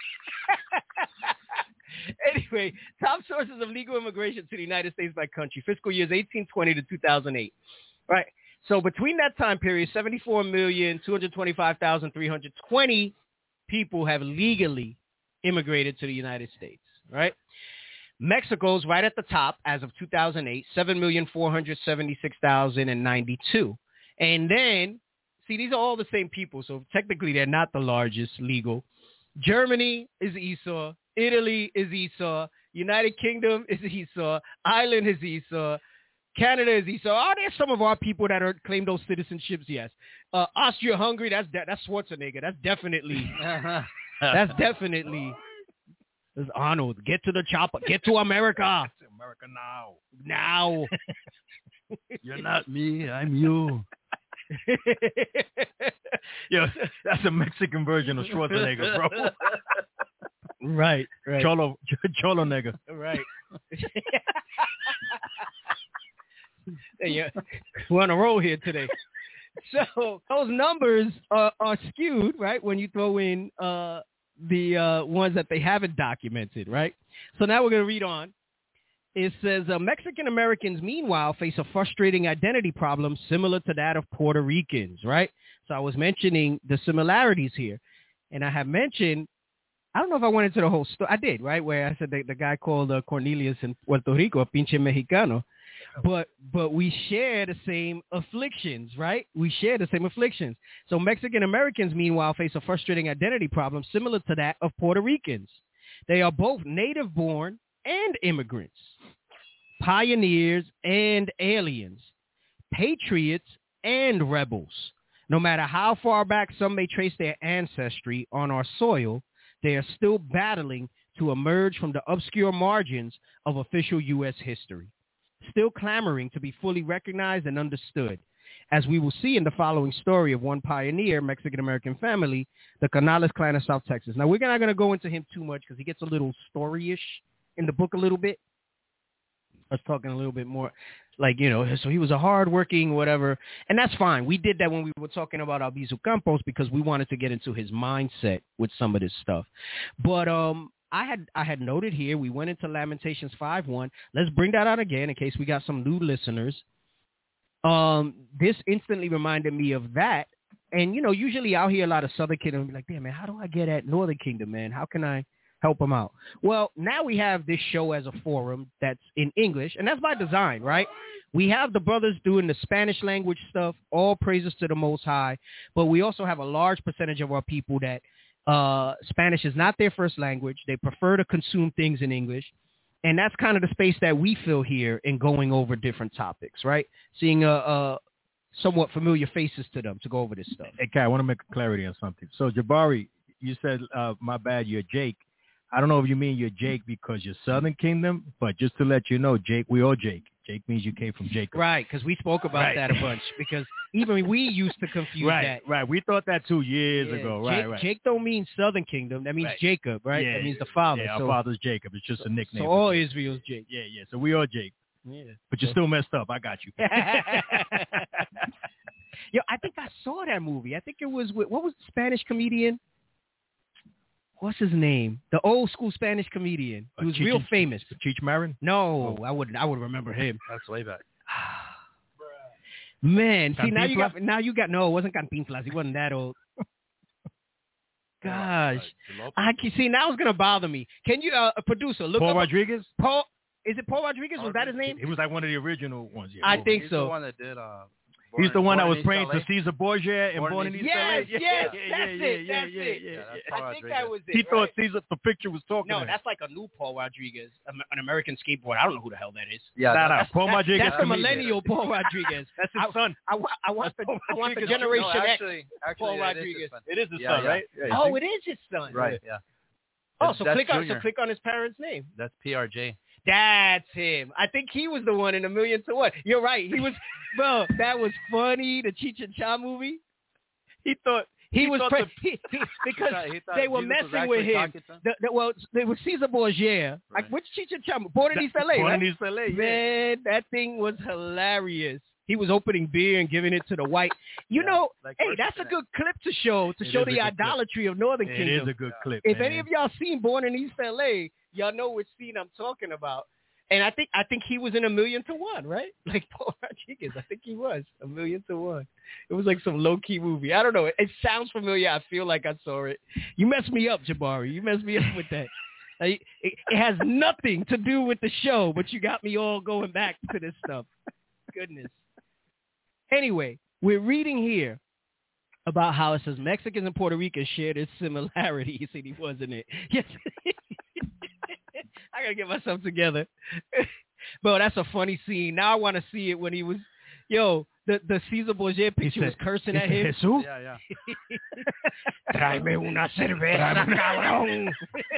Anyway, top sources of legal immigration to the United States by country, fiscal years 1820 to 2008. Right. So between that time period, 74,225,320 people have legally immigrated to the United States. Right. Mexico's right at the top as of 2008, 7,476,092. And then, see, these are all the same people. So technically, they're not the largest legal. Germany is Esau. Italy is Esau. United Kingdom is Esau. Ireland is Esau. Canada is Esau. Are there some of our people that are claim those citizenships? Yes. Austria-Hungary, that's Schwarzenegger. That's definitely. That's Arnold. Get to the chopper. Get to America. America now. Now. You're not me. I'm you. Yeah, that's a Mexican version of Schwarzenegger, bro. Right. Cholo nigga. Right. Hey, we're on a roll here today. So those numbers are skewed, right, when you throw in the ones that they haven't documented, right? So now we're going to read on. It says, Mexican Americans, meanwhile, face a frustrating identity problem similar to that of Puerto Ricans, right? So I was mentioning the similarities here. And I have mentioned, I don't know if I went into the whole story. I did, right, where I said the guy called Cornelius in Puerto Rico, a pinche Mexicano. but we share the same afflictions, right? We share the same afflictions. So Mexican Americans, meanwhile, face a frustrating identity problem similar to that of Puerto Ricans. They are both native-born and immigrants, pioneers and aliens, patriots and rebels. No matter how far back some may trace their ancestry on our soil, they are still battling to emerge from the obscure margins of official U.S. history, still clamoring to be fully recognized and understood, as we will see in the following story of one pioneer Mexican-American family, the Canales clan of South Texas. Now, we're not going to go into him too much because he gets a little story-ish in the book a little bit. I was talking a little bit more like, so he was a hardworking whatever, and that's fine. We did that when we were talking about Albizu Campos because we wanted to get into his mindset with some of this stuff. But I had noted here, we went into Lamentations 5:1. Let's bring that out again in case we got some new listeners. This instantly reminded me of that. And, usually I'll hear a lot of Southern Kingdom be like, damn, man, how do I get at Northern Kingdom, man? How can I help them out? Well, now we have this show as a forum that's in English, and that's by design, right? We have the brothers doing the Spanish language stuff, all praises to the Most High, but we also have a large percentage of our people that Spanish is not their first language. They prefer to consume things in English, and that's kind of the space that we fill here in going over different topics, right? Seeing somewhat familiar faces to them to go over this stuff. Hey, Kai, I want to make a clarity on something. So, Jabari, you said, my bad, you're Jake. I don't know if you mean you're Jake because you're Southern Kingdom, but just to let you know, Jake, we all Jake. Jake means you came from Jacob. Right, because we spoke about that a bunch. Because even we used to confuse that. Right, we thought that 2 years ago. Right. Jake don't mean Southern Kingdom. That means Jacob, right? Yeah, that means the father. Yeah, our father's Jacob. It's just a nickname. So all Israel's Jake. Yeah. So we all Jake. Yeah. But you're still messed up. I got you. Yo, I think I saw that movie. I think it was with, what was the Spanish comedian? What's his name? The old school Spanish comedian. He was real famous. Cheech Marin? No, I would remember him. That's way back. Man, see now you got no, it wasn't Cantinflas. He wasn't that old. Gosh, I can see now it's gonna bother me. Can you, producer, look Paul up Rodriguez? Paul? Is it Paul Rodriguez? Was that his name? He was like one of the original ones. Yeah. I think He's so. The one that did. He's the one that was praying LA. to Caesar Borgia and Born in East LA. Yes, that's it. I think that was it. He thought Caesar the picture was talking. No, that's like a new Paul Rodriguez, an American skateboarder. I don't know who the hell that is. Yeah, Paul Rodriguez. That's the millennial Paul Rodriguez. That's his son. I want the Generation X. Paul Rodriguez. It is his son, right? Yeah, oh, it is his son. Right. Yeah. Oh, so click on his parents' name. That's PRJ. That's him. I think he was the one in 1,000,000 to 1. You're right. He was, bro. That was funny. The Cheech and Chong movie. He thought because they were messing with him. They were Caesar Borgia. Right. Like which Cheech and Chong? Born in East LA. Born in East LA. Man, that thing was hilarious. He was opening beer and giving it to the white. You know, hey, that's a good clip to show the idolatry of Northern Kingdom. It is a good clip. If any of y'all seen Born in East LA, y'all know which scene I'm talking about. And I think he was in 1,000,000 to 1, right? Like Paul Rodriguez. I think he was 1,000,000 to 1. It was like some low-key movie. I don't know. It sounds familiar. I feel like I saw it. You messed me up, Jabari. You messed me up with that. Like, it has nothing to do with the show, but you got me all going back to this stuff. Goodness. Anyway, we're reading here about how it says Mexicans and Puerto Ricans share this similarity. You see, he wasn't it? Yes. I gotta get myself together. Bro, that's a funny scene. Now I want to see it when he was, the Caesar Borgia picture was cursing at him. Jesus? Yeah. Tráeme una cerveza, cabrón.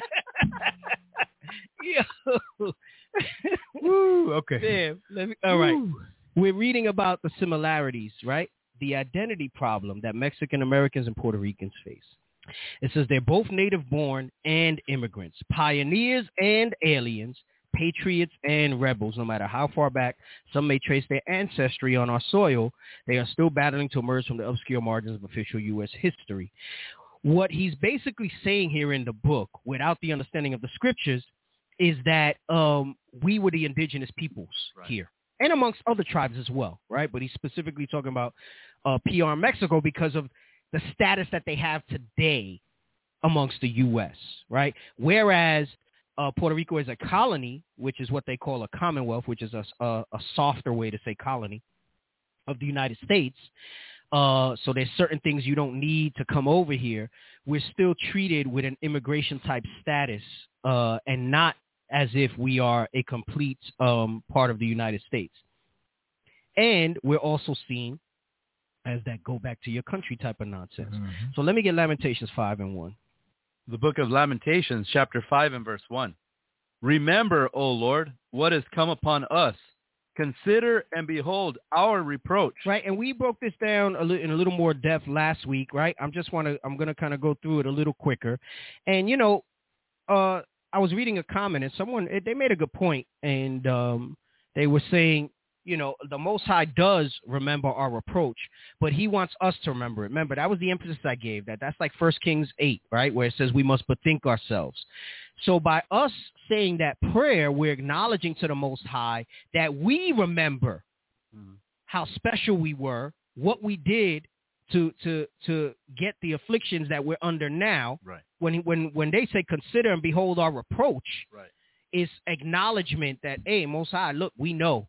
Yo. Woo, okay. Damn. All right. We're reading about the similarities, right? The identity problem that Mexican Americans and Puerto Ricans face. It says they're both native-born and immigrants, pioneers and aliens, patriots and rebels. No matter how far back some may trace their ancestry on our soil, they are still battling to emerge from the obscure margins of official U.S. history. What he's basically saying here in the book, without the understanding of the scriptures, is that we were the indigenous peoples here. And amongst other tribes as well, right? But he's specifically talking about PR Mexico because of the status that they have today amongst the U.S., right? Whereas Puerto Rico is a colony, which is what they call a commonwealth, which is a softer way to say colony of the United States. So there's certain things you don't need to come over here. We're still treated with an immigration type status, and not as if we are a complete part of the United States. And we're also seen as that go back to your country type of nonsense. Mm-hmm. So let me get Lamentations 5:1. The book of Lamentations, chapter 5 and verse 1. Remember, O Lord, what has come upon us. Consider and behold our reproach. Right, and we broke this down in a little more depth last week, right? I'm going to kind of go through it a little quicker. And, I was reading a comment, and they made a good point, and they were saying, the Most High does remember our reproach, but he wants us to remember it. Remember, that was the emphasis I gave. That's like 1 Kings 8, right, where it says we must bethink ourselves. So by us saying that prayer, we're acknowledging to the Most High that we remember how special we were, what we did to get the afflictions that we're under now. Right. When they say consider and behold our reproach, right, it's acknowledgement that, hey, Most High, look, we know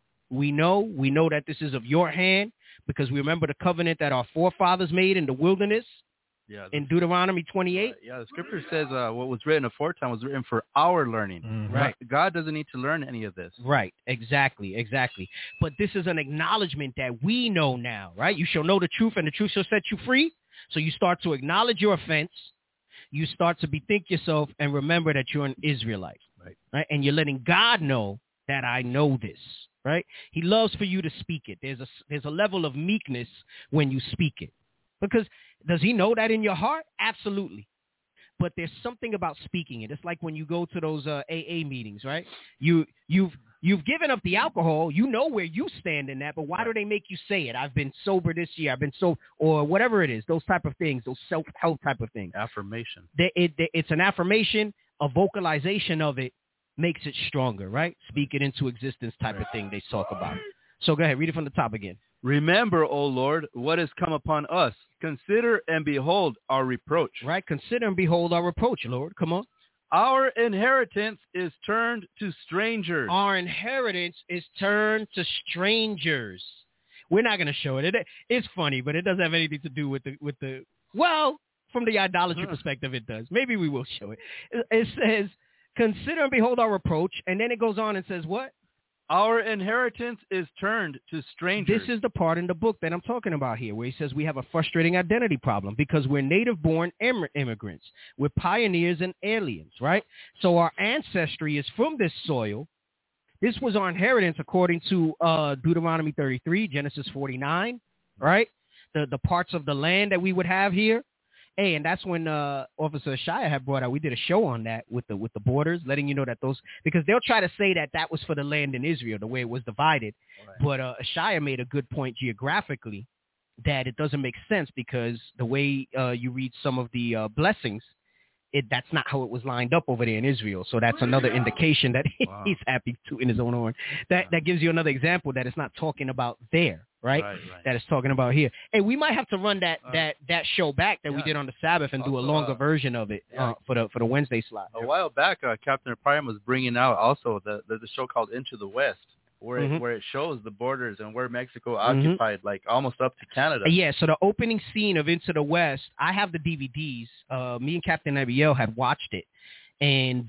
that this is of your hand, because we remember the covenant that our forefathers made in the wilderness. Yeah, in Deuteronomy 28. The scripture says what was written aforetime was written for our learning. Mm-hmm. Right. God doesn't need to learn any of this. Right. Exactly. But this is an acknowledgement that we know now, right? You shall know the truth, and the truth shall set you free. So you start to acknowledge your offense. You start to bethink yourself and remember that you're an Israelite. Right. And you're letting God know that I know this. Right. He loves for you to speak it. There's a level of meekness when you speak it, because does he know that in your heart? Absolutely. But there's something about speaking it. It's like when you go to those AA meetings, right? You've given up the alcohol. You know where you stand in that, but why do they make you say it? I've been sober this year. I've been or whatever it is, those type of things, those self-help type of things. Affirmation. It's an affirmation. A vocalization of it makes it stronger, right? Speak it into existence type of thing they talk about. So go ahead, read it from the top again. Remember, O Lord, what has come upon us. Consider and behold our reproach. Right? Consider and behold our reproach, Lord. Come on. Our inheritance is turned to strangers. Our inheritance is turned to strangers. We're not going to show it. It's funny, but it doesn't have anything to do with the well, from the idolatry perspective, it does. Maybe we will show it. It says, consider and behold our reproach. And then it goes on and says what? Our inheritance is turned to strangers. This is the part in the book that I'm talking about here, where he says we have a frustrating identity problem because we're native-born immigrants. We're pioneers and aliens, right? So our ancestry is from this soil. This was our inheritance according to Deuteronomy 33, Genesis 49, right? The parts of the land that we would have here. Hey, and that's when Officer Shia had brought out, we did a show on that with the borders, letting you know that those, because they'll try to say that was for the land in Israel, the way it was divided. Right. But Shia made a good point geographically that it doesn't make sense, because the way you read some of the blessings, that's not how it was lined up over there in Israel. So that's another indication that he's happy to in his own horn. That gives you another example that it's not talking about there. Right? That it's talking about here. Hey, we might have to run that show back that we did on the Sabbath and do a longer version of it for the Wednesday slot. A while back, Captain Priam was bringing out also the show called Into the West, where it shows the borders and where Mexico occupied, like almost up to Canada. Yeah, so the opening scene of Into the West, I have the DVDs. Me and Captain Abiel had watched it, and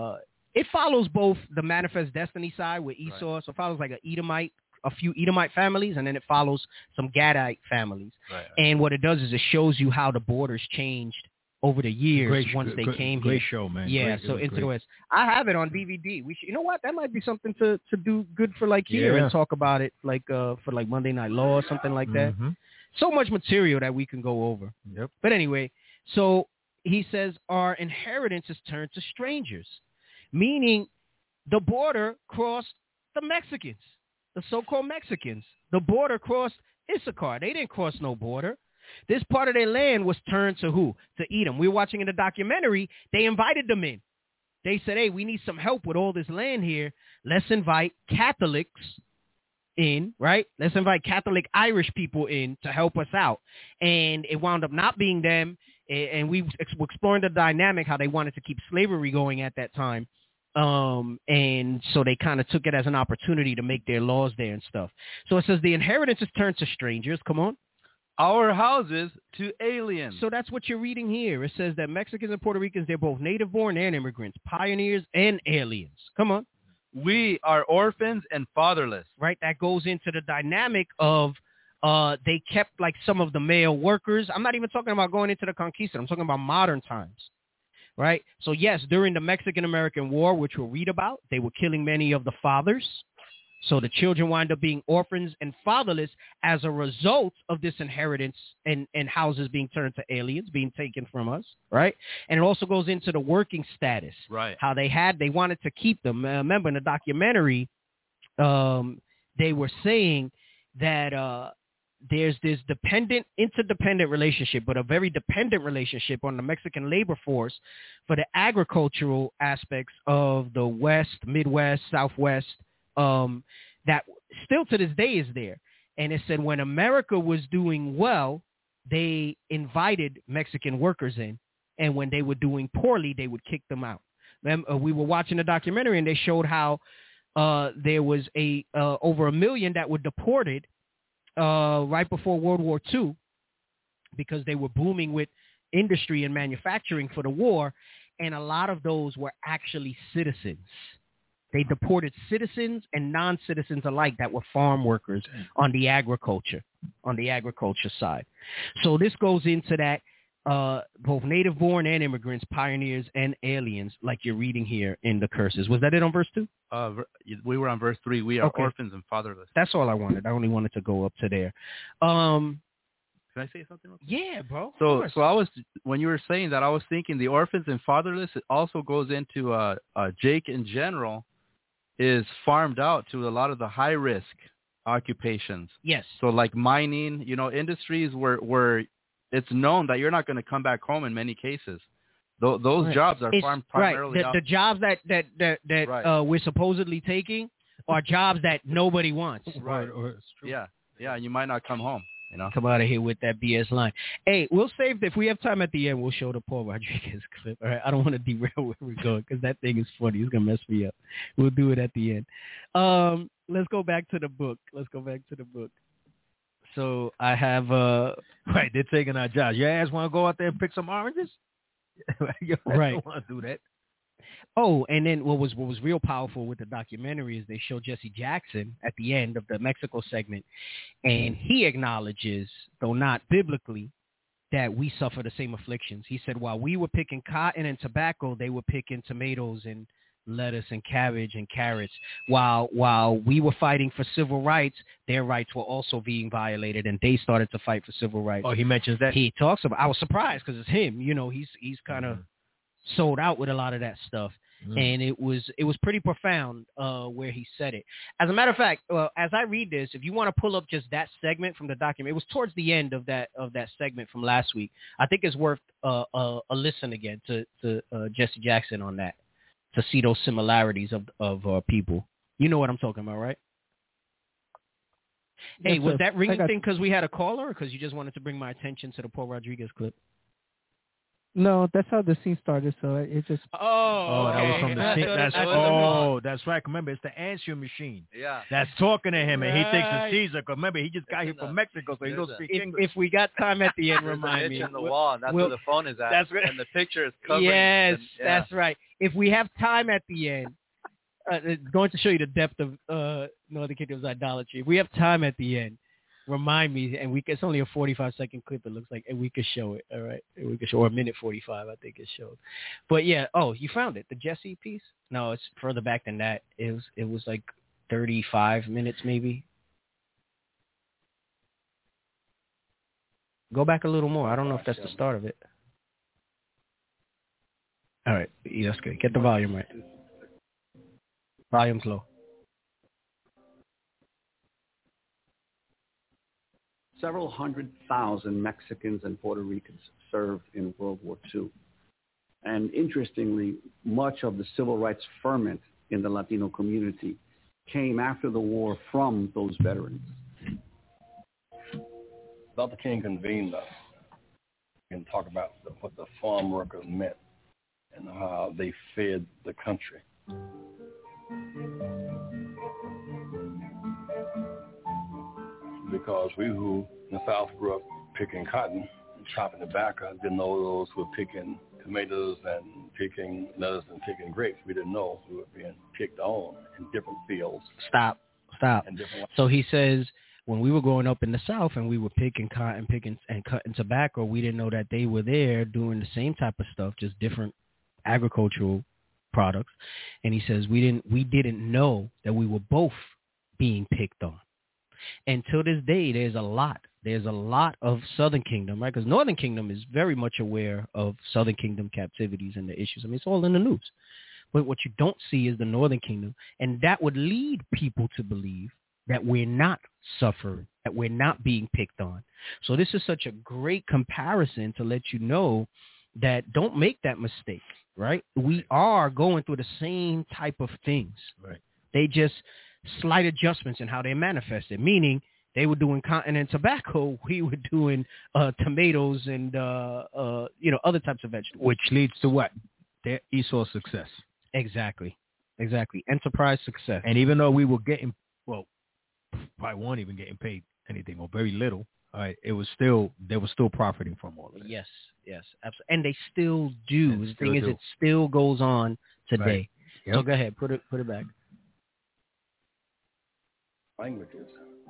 it follows both the Manifest Destiny side with Esau, so it follows like a few Edomite families, and then it follows some Gadite families. Right. And what it does is it shows you how the borders changed over the years once they came here. Great show, man. Yeah, so Into the West. I have it on DVD. You know what? That might be something to do good for like here and talk about it like for like Monday Night Law or something like that. Mm-hmm. So much material that we can go over. Yep. But anyway, so he says our inheritance is turned to strangers, meaning the border crossed the Mexicans. The so-called Mexicans. The border crossed Issachar. They didn't cross no border. This part of their land was turned to who? To Edom. We were watching in the documentary. They invited them in. They said, hey, we need some help with all this land here. Let's invite Catholics in, right? Let's invite Catholic Irish people in to help us out. And it wound up not being them. And we were exploring the dynamic, how they wanted to keep slavery going at that time. And so they kind of took it as an opportunity to make their laws there and stuff. So it says the inheritance is turned to strangers. Come on. Our houses to aliens. So that's what you're reading here. It says that Mexicans and Puerto Ricans, they're both native born and immigrants, pioneers and aliens. Come on. We are orphans and fatherless. Right? That goes into the dynamic of they kept like some of the male workers. I'm not even talking about going into the Conquista. I'm talking about modern times. Right? So yes, during the Mexican-American War, which we'll read about, they were killing many of the fathers. So the children wind up being orphans and fatherless as a result of this inheritance and houses being turned to aliens, being taken from us, right? And it also goes into the working status, right? How they wanted to keep them. Remember in the documentary, they were saying that there's this interdependent relationship, but a very dependent relationship on the Mexican labor force for the agricultural aspects of the West, Midwest, Southwest, that still to this day is there. And it said when America was doing well, they invited Mexican workers in. And when they were doing poorly, they would kick them out. We were watching a documentary and they showed how there was over 1 million that were deported right before World War II because they were booming with industry and manufacturing for the war. And a lot of those were actually citizens. They deported citizens and non-citizens alike that were farm workers on the agriculture side. So this goes into that both native-born and immigrants, pioneers and aliens, like you're reading here in the curses. Was that it on verse 2? We were on verse 3. We are orphans and fatherless. That's all I wanted. I only wanted to go up to there. Can I say something else? Yeah, bro. So I was, when you were saying that, I was thinking the orphans and fatherless, it also goes into Jake in general is farmed out to a lot of the high risk occupations. Yes. So like mining, industries where it's known that you're not going to come back home in many cases. Those jobs are farmed primarily out. The jobs that we're supposedly taking are jobs that nobody wants. Right. Yeah. And you might not come home. Come out of here with that BS line. Hey, we'll save, if we have time at the end, we'll show the Paul Rodriguez clip. All right, I don't want to derail where we're going because that thing is funny. It's going to mess me up. We'll do it at the end. Let's go back to the book. So I have... Right, they're taking our jobs. Your ass want to go out there and pick some oranges? Your ass don't want to do that. Oh, and then what was real powerful with the documentary is they show Jesse Jackson at the end of the Mexico segment, and he acknowledges, though not biblically, that we suffer the same afflictions. He said while we were picking cotton and tobacco, they were picking tomatoes and lettuce and cabbage and carrots. While we were fighting for civil rights, their rights were also being violated, and they started to fight for civil rights. Oh, he mentions that? He talks about. I was surprised because it's him. He's kind of sold out with a lot of that stuff. And it was pretty profound where he said it. As a matter of fact, as I read this, if you want to pull up just that segment from the document, it was towards the end of that segment from last week. I think it's worth a listen again to Jesse Jackson on that to see those similarities of people. You know what I'm talking about, right? Hey, was that ringing thing because we had a caller or because you just wanted to bring my attention to the Paul Rodriguez clip? No, that's how the scene started. So it just. Oh, that was from the scene. That's right. Remember, it's the answering machine. Yeah. That's talking to him, and he thinks it's Caesar. Because remember, he just got here from Mexico, so he don't speak English. If we got time at the end, remind me. There's an itch on the wall. That's where the phone is at. That's right. And the picture is covering. Yes, that's right. If we have time at the end, it's going to show you the depth of Northern Kingdom's idolatry. If we have time at the end, remind me, and it's only a 45-second clip, it looks like, and we could show it, all right? And we could show, or a minute 45, I think it showed. But yeah, you found it, the Jesse piece? No, it's further back than that. It was like 35 minutes maybe. Go back a little more. I don't know if that's the start of it. All right, yeah, that's good. Get the volume right. Volume's low. Several 100,000 Mexicans and Puerto Ricans served in World War II. And interestingly, much of the civil rights ferment in the Latino community came after the war from those veterans. Dr. King convened us and talked about what the farm workers meant and how they fed the country. because we who in the South grew up picking cotton and chopping tobacco didn't know those who were picking tomatoes and picking lettuce and picking grapes. We didn't know we were being picked on in different fields. Stop. And different. So he says, when we were growing up in the South and we were picking cotton, picking and cutting tobacco, we didn't know that they were there doing the same type of stuff, just different agricultural products. And he says we didn't know that we were both being picked on. And till this day, there's a lot of Southern Kingdom, right? Because Northern Kingdom is very much aware of Southern Kingdom captivities and the issues. I mean, it's all in the news. But what you don't see is the Northern Kingdom, and that would lead people to believe that we're not suffering, that we're not being picked on. So this is such a great comparison to let you know that don't make that mistake, right? We are going through the same type of things. Right. They just slight adjustments in how they manifested, meaning they were doing cotton and tobacco. We were doing tomatoes and, other types of vegetables. Which leads to what? Esau's success. Exactly. Enterprise success. And even though we were getting, probably weren't even getting paid anything or very little, they were still profiting from all of it. Yes, absolutely. And they still do. And the thing is, it still goes on today. Right. Yep. So go ahead, put it back. Languages.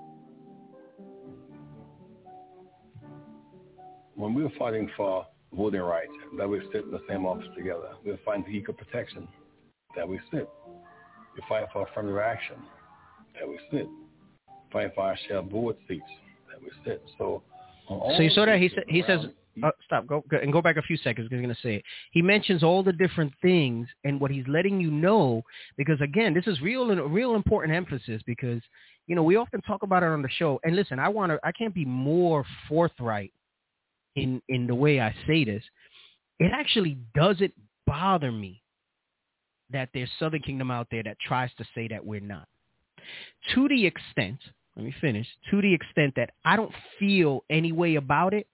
When we were fighting for voting rights, that we sit in the same office together. We were fighting for equal protection, that we sit. We fight for affirmative action, that we sit. Fight for our share board seats, that we sit. So you saw that he says. Stop. Go back a few seconds because he's going to say it. He mentions all the different things and what he's letting you know, because again, this is real important emphasis, because we often talk about it on the show. And listen, I can't be more forthright in the way I say this. It actually doesn't bother me that there's Southern Kingdom out there that tries to say that we're not. To the extent, let me finish, to the extent that I don't feel any way about it,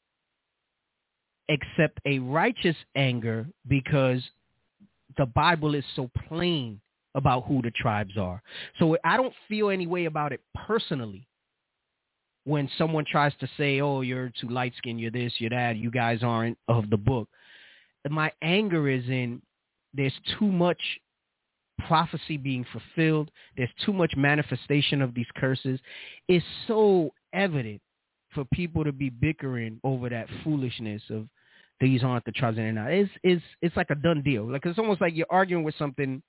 except a righteous anger, because the Bible is so plain about who the tribes are. So I don't feel any way about it personally when someone tries to say, oh, you're too light-skinned, you're this, you're that, you guys aren't of the book. My anger is in there's too much prophecy being fulfilled. There's too much manifestation of these curses. It's so evident for people to be bickering over that foolishness of these aren't the tribes and not. It's like a done deal. Like, it's almost like you're arguing with something.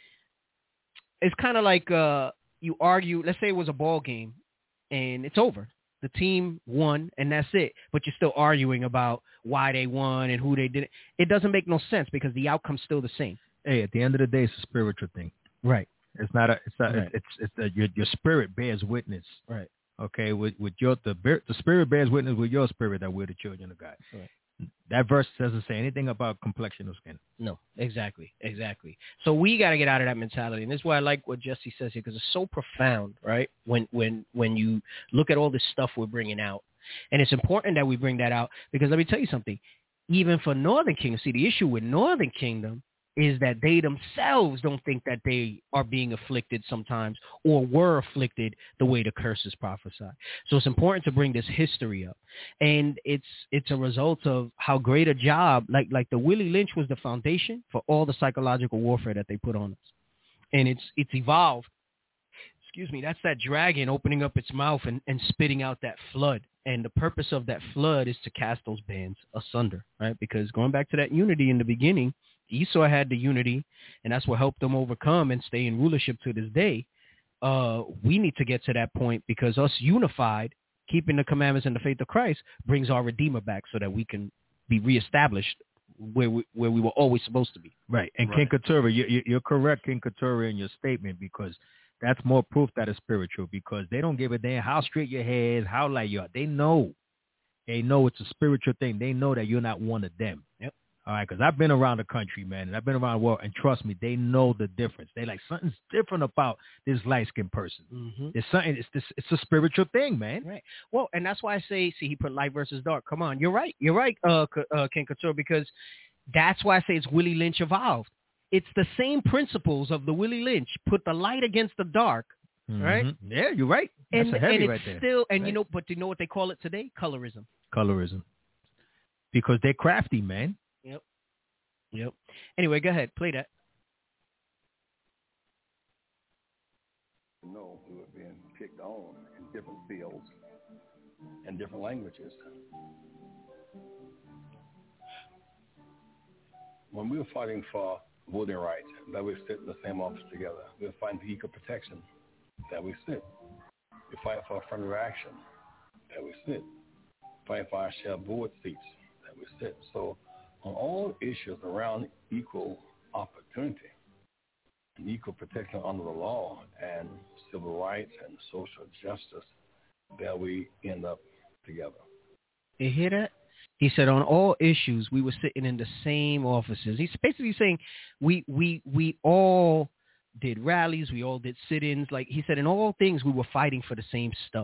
It's kind of like you argue. Let's say it was a ball game, and it's over. The team won, and that's it. But you're still arguing about why they won and who they didn't. It doesn't make no sense because the outcome's still the same. Hey, at the end of the day, it's a spiritual thing. Right. It's not. Right. Your spirit bears witness. Right. Okay. With the spirit bears witness with your spirit that we're the children of God. Right. That verse doesn't say anything about complexion or skin. No, exactly. So we got to get out of that mentality, and this is why I like what Jesse says here, because it's so profound, right? When you look at all this stuff we're bringing out, and it's important that we bring that out, because let me tell you something. Even for Northern Kingdom, see, the issue with Northern Kingdom is that they themselves don't think that they are being afflicted sometimes or were afflicted the way the curses prophesy. So it's important to bring this history up. And it's a result of how great a job, like the Willie Lynch was the foundation for all the psychological warfare that they put on us. And it's evolved. Excuse me, that's that dragon opening up its mouth and spitting out that flood. And the purpose of that flood is to cast those bands asunder, right? Because going back to that unity in the beginning, Esau had the unity, and that's what helped them overcome and stay in rulership to this day. We need to get to that point, because us unified, keeping the commandments and the faith of Christ, brings our Redeemer back so that we can be reestablished where we were always supposed to be. Right. And King Keturah, you're correct, King Keturah, in your statement, because that's more proof that it's spiritual, because they don't give a damn how straight your hair is, how light you are. They know it's a spiritual thing. They know that you're not one of them. Yep. All right, because I've been around the country, man, and I've been around the world, and trust me, they know the difference. They like, something's different about this light-skinned person. Mm-hmm. It's something. It's a spiritual thing, man. Right. Well, and that's why I say, see, he put light versus dark. Come on, you're right, King Couture, because that's why I say it's Willie Lynch evolved. It's the same principles of the Willie Lynch. Put the light against the dark, right? Yeah, you're right. That's And a heavy it's right there. still, and right. but you know what they call it today? Colorism. Colorism. Because they're crafty, man. Yep. Anyway, go ahead. Play that. No, we were being kicked on in different fields and different languages. When we were fighting for voting rights, that we sit in the same office together. We were fighting for equal protection, that we sit. We fight for affirmative action, that we sit. Fight for our shared board seats, that we sit. So on all issues around equal opportunity and equal protection under the law and civil rights and social justice, that we end up together. You hear that? He said on all issues we were sitting in the same offices. He's basically saying we all did rallies, we all did sit-ins. Like he said, in all things we were fighting for the same stuff.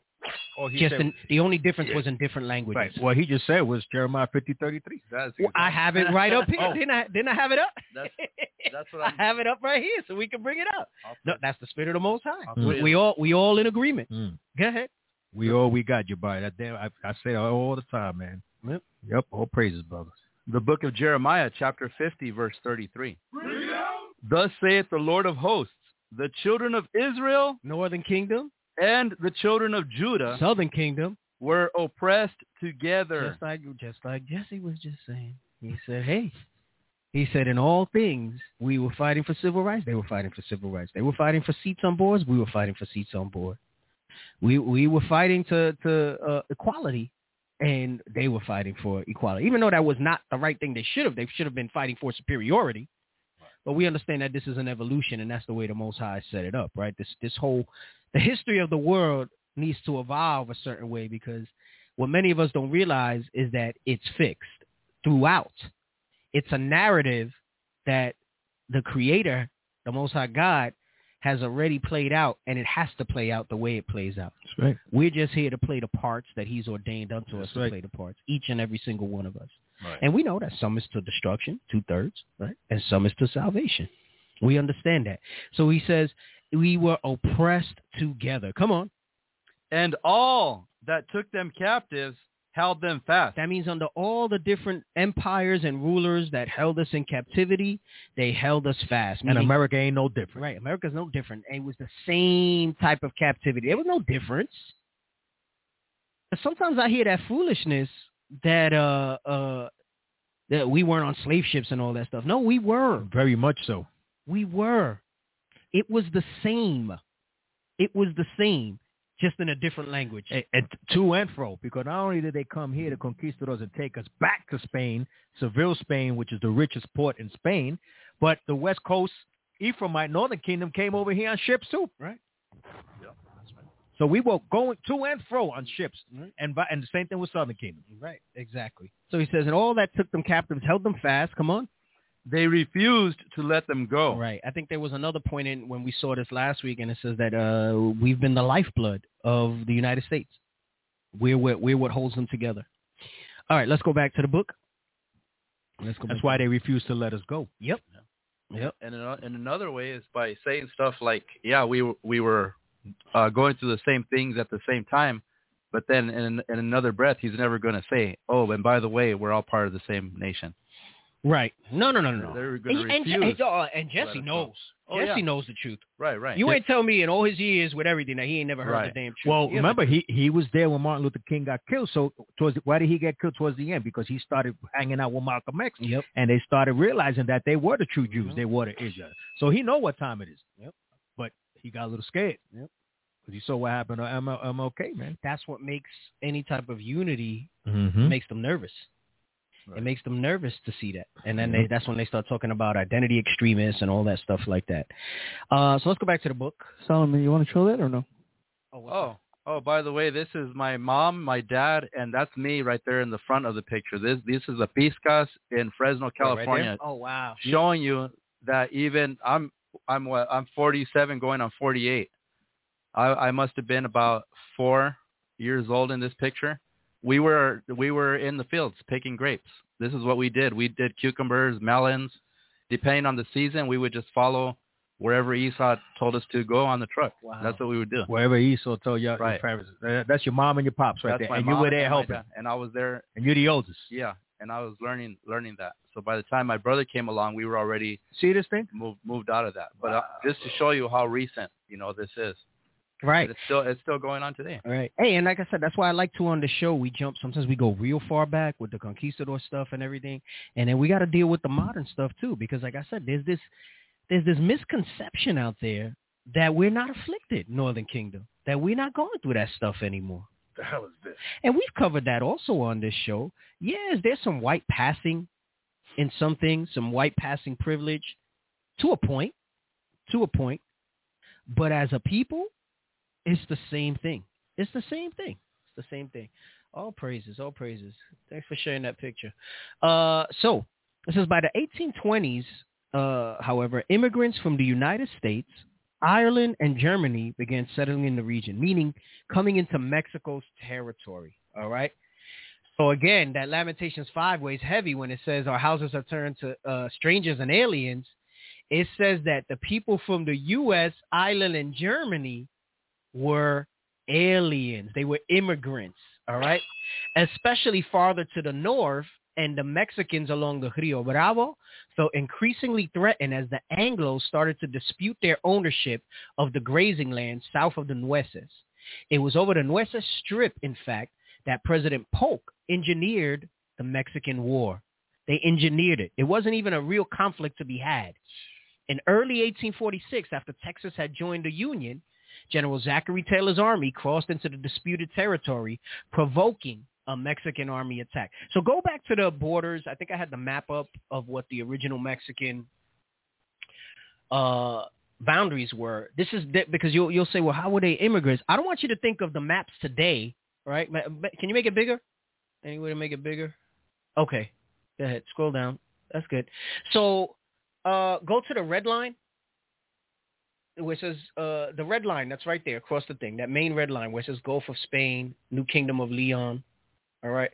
The only difference was in different languages. Right. What he just said was Jeremiah 50:33. Well, I have it right up here. Didn't I have it up? That's what I have it up right here, so we can bring it up. No, that's the Spirit of the Most High. Mm. We all in agreement. Go ahead. We got you, buddy. That damn, I say it all the time, man. Yep. All praises, brothers. The book of Jeremiah, chapter 50, verse 33. Thus saith the Lord of hosts, the children of Israel, Northern Kingdom, and the children of Judah, Southern Kingdom, were oppressed together. Just like Jesse was just saying. He said, hey. He said, in all things, we were fighting for civil rights. They were fighting for civil rights. They were fighting for seats on boards. We were fighting for seats on board. We were fighting to equality, and they were fighting for equality. Even though that was not the right thing they should have been fighting for superiority. But we understand that this is an evolution, and that's the way the Most High set it up, right? The history of the world needs to evolve a certain way, because what many of us don't realize is that it's fixed throughout. It's a narrative that the Creator, the Most High God, has already played out, and it has to play out the way it plays out. That's right. We're just here to play the parts that he's ordained unto us to play the parts, each and every single one of us. Right. And we know that some is to destruction, 2/3, right? And some is to salvation. We understand that. So he says, we were oppressed together. Come on. And all that took them captives held them fast. That means under all the different empires and rulers that held us in captivity, they held us fast. And America ain't no different. Right. America's no different. It was the same type of captivity. There was no difference. Sometimes I hear that foolishness that that we weren't on slave ships and all that stuff. No, we were. Very much so. We were. It was the same. It was the same, just in a different language. And to and fro, because not only did they come here to conquistadors and take us back to Spain, Seville, Spain, which is the richest port in Spain, but the West Coast, Ephraimite, Northern Kingdom came over here on ships too. Right. Yeah, that's right. So we were going to and fro on ships, and the same thing with Southern Kingdom. Right, exactly. So he says, and all that took them captives, held them fast. Come on. They refused to let them go. Right. I think there was another point in when we saw this last week, and it says that we've been the lifeblood of the United States. We're what holds them together. All right, let's go back to the book. That's why they refused to let us go. Yep. Yep. And another way is by saying stuff like, yeah, we were going through the same things at the same time, but then in another breath, he's never going to say, oh, and by the way, we're all part of the same nation. Right. No. They're going to refuse. And Jesse knows. Jesse knows the truth. Right. You ain't tell me in all his years with everything that he ain't never heard the damn truth. Well, remember, he was there when Martin Luther King got killed. So why did he get killed towards the end? Because he started hanging out with Malcolm X. Yep. And they started realizing that they were the true Jews. They were the Israel. So he know what time it is. Yep. But he got a little scared. Yep. Because he saw what happened to MLK, man. That's what makes any type of unity makes them nervous. Right. It makes them nervous to see that. And then that's when they start talking about identity extremists and all that stuff like that. So let's go back to the book. Solomon, you want to show that or no? Oh, by the way, this is my mom, my dad, and that's me right there in the front of the picture. This is a Piscas in Fresno, California. Right. Oh, wow. Showing you that even I'm 47 going on 48. I must have been about 4 years old in this picture. We were in the fields picking grapes. This is what we did. We did cucumbers, melons. Depending on the season, we would just follow Wherever Esau told us to go on the truck. Wow. That's what we would do. Wherever Esau told you, Right. that's your mom and your pops right That's there. my And you mom were there and my helping. dad, and I was there. And you're the oldest. Yeah, and I was learning that. So by the time my brother came along, we were already See this thing? moved out of that. But just to show you how recent, this is. Right. But it's still going on today. All right. Hey, and like I said, that's why I like to on the show, we jump. Sometimes we go real far back with the conquistador stuff and everything. And then we got to deal with the modern stuff too. Because like I said, there's this misconception out there that we're not afflicted, Northern Kingdom, that we're not going through that stuff anymore. The hell is this? And we've covered that also on this show. Yes, there's some white passing in some things, some white passing privilege to a point. But as a people, it's the same thing. It's the same thing. All praises. Thanks for sharing that picture. So this is by the 1820s. However, immigrants from the United States, Ireland, and Germany began settling in the region, meaning coming into Mexico's territory. All right. So again, that Lamentations 5 weighs heavy when it says our houses are turned to strangers and aliens. It says that the people from the U.S., Ireland, and Germany were aliens. They were immigrants. All right. Especially farther to the north. And the Mexicans along the Rio Bravo felt increasingly threatened as the Anglos started to dispute their ownership of the grazing land south of the Nueces. It was over the Nueces Strip, in fact, that President Polk engineered the Mexican War. They engineered it. It wasn't even a real conflict to be had. In early 1846, after Texas had joined the Union, General Zachary Taylor's army crossed into the disputed territory, provoking a Mexican army attack. So go back to the borders. I think I had the map up of what the original Mexican boundaries were. This is because you'll say, well, how were they immigrants? I don't want you to think of the maps today, right? Can you make it bigger? Any way to make it bigger? Okay. Go ahead. Scroll down. That's good. So go to the red line. Where it says the red line, that's right there across the thing, that main red line where it says Gulf of Spain, New Kingdom of Leon. All right.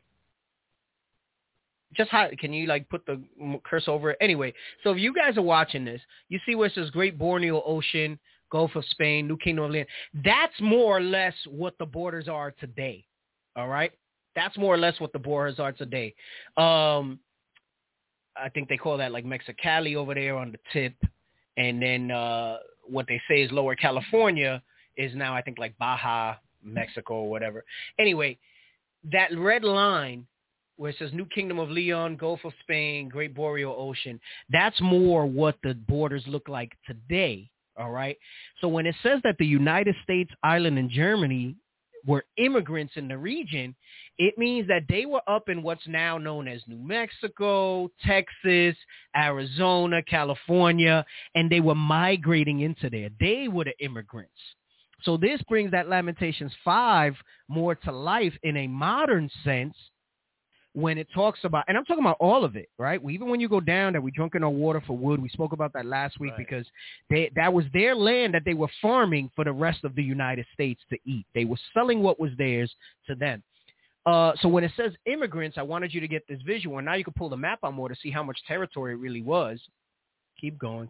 Just can you put the cursor over it? Anyway, so if you guys are watching this, you see where it says Great Borneo Ocean, Gulf of Spain, New Kingdom of Leon. That's more or less what the borders are today. All right. That's more or less what the borders are today. I think they call that Mexicali over there on the tip. And then what they say is Lower California is now, I think, Baja, Mexico or whatever. Anyway, that red line where it says New Kingdom of Leon, Gulf of Spain, Great Boreal Ocean, that's more what the borders look like today, all right? So when it says that the United States, Ireland, and Germany were immigrants in the region, it means that they were up in what's now known as New Mexico, Texas, Arizona, California, and they were migrating into there. They were the immigrants. So this brings that Lamentations 5 more to life in a modern sense when it talks about, and I'm talking about all of it, right? Even when you go down that we drunk in our water for wood, we spoke about that last week, right? Because that was their land that they were farming for the rest of the United States to eat. They were selling what was theirs to them. So when it says immigrants, I wanted you to get this visual, and now you can pull the map on more to see how much territory it really was. Keep going.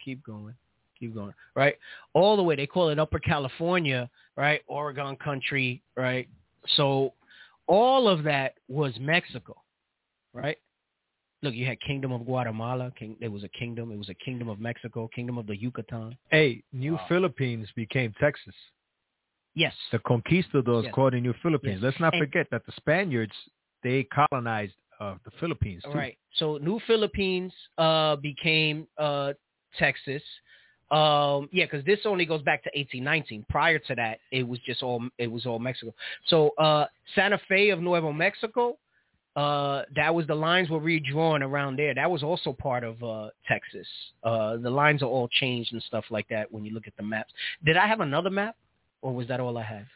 Right? All the way, they call it Upper California, right? Oregon country, right? So all of that was Mexico, right? Look, you had Kingdom of Guatemala. There was a kingdom. It was a Kingdom of Mexico, Kingdom of the Yucatan. Hey, New Philippines became Texas. Yes. The conquistadors called the New Philippines. Yes. Let's not forget that the Spaniards, they colonized the Philippines too. Right. So New Philippines became Texas. Because this only goes back to 1819. Prior to that, it was all Mexico. So Santa Fe of Nuevo Mexico, that was, the lines were redrawn around there. That was also part of Texas. The lines are all changed and stuff like that when you look at the maps. Did I have another map, or was that all I have?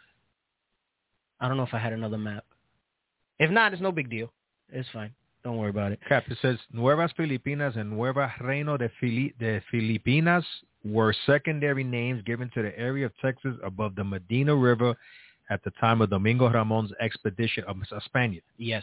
I don't know if I had another map. If not, it's no big deal. It's fine. Don't worry about it. Cap, it says Nuevas Filipinas and Nueva Reino de Filipinas were secondary names given to the area of Texas above the Medina River at the time of Domingo Ramon's expedition of Spain. Yes.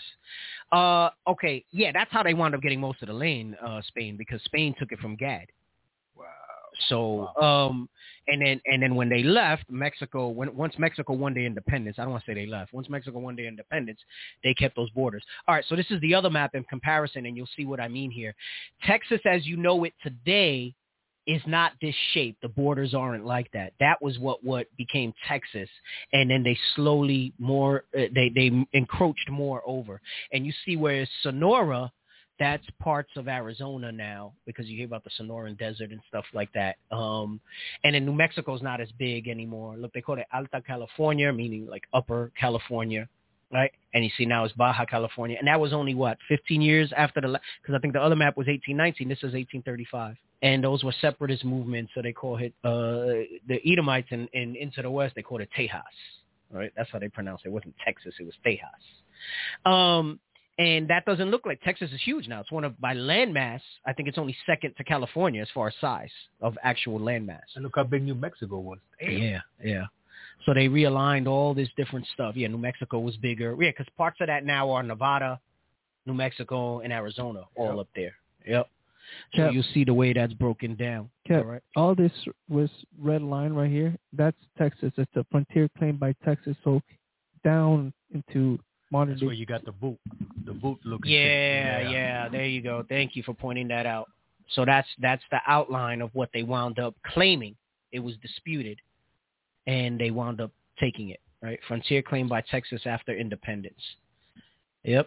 Okay. Yeah, that's how they wound up getting most of the land, Spain, because Spain took it from Gad. Wow. So, and then when they left Mexico, once Mexico won their independence, I don't want to say they left. Once Mexico won their independence, they kept those borders. All right, so this is the other map in comparison, and you'll see what I mean here. Texas, as you know it today, is not this shape. The borders aren't like that. That was what became Texas, and then they slowly they encroached more over. And you see where Sonora, that's parts of Arizona now, because you hear about the Sonoran Desert and stuff like that. And then New Mexico's not as big anymore. Look, they call it Alta California, meaning like Upper California, right? And you see now it's Baja California. And that was only, 15 years after because I think the other map was 1819. This is 1835. And those were separatist movements, so they call it, the Edomites in Into the West, they called it Tejas, right? That's how they pronounce it. It wasn't Texas, it was Tejas. And that doesn't look like Texas is huge now. It's by landmass, I think it's only second to California as far as size of actual landmass. And look how big New Mexico was. Damn. Yeah. So they realigned all this different stuff. Yeah, New Mexico was bigger. Yeah, because parts of that now are Nevada, New Mexico, and Arizona, all up there. Yep. So you'll see the way that's broken down. All this was red line right here. That's Texas. It's a frontier claimed by Texas. So down into modern That's day. where you got the boot looking. Yeah. There you go. Thank you for pointing that out. So that's the outline of what they wound up claiming. It was disputed, and they wound up taking it. Right, frontier claimed by Texas after independence. Yep.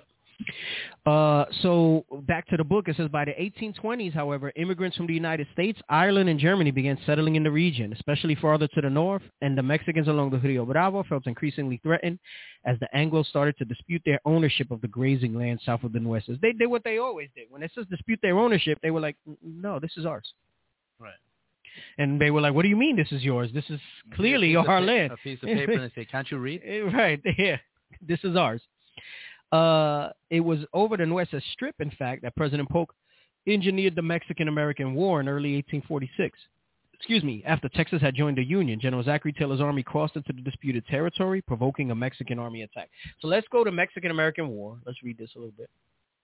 So back to the book, it says by the 1820s, however, immigrants from the United States, Ireland, and Germany began settling in the region, especially farther to the north, and the Mexicans along the Rio Bravo felt increasingly threatened as the Anglos started to dispute their ownership of the grazing land south of the Nueces. They did what they always did. When it says dispute their ownership, they were like, no, this is ours. Right. And they were like, what do you mean this is yours? This is clearly our land. A piece of paper, and they say, can't you read? Right, yeah, this is ours. It was over the Nueces Strip, in fact, that President Polk engineered the Mexican-American War in early 1846. After Texas had joined the Union, General Zachary Taylor's army crossed into the disputed territory, provoking a Mexican army attack. So let's go to Mexican-American War. Let's read this a little bit.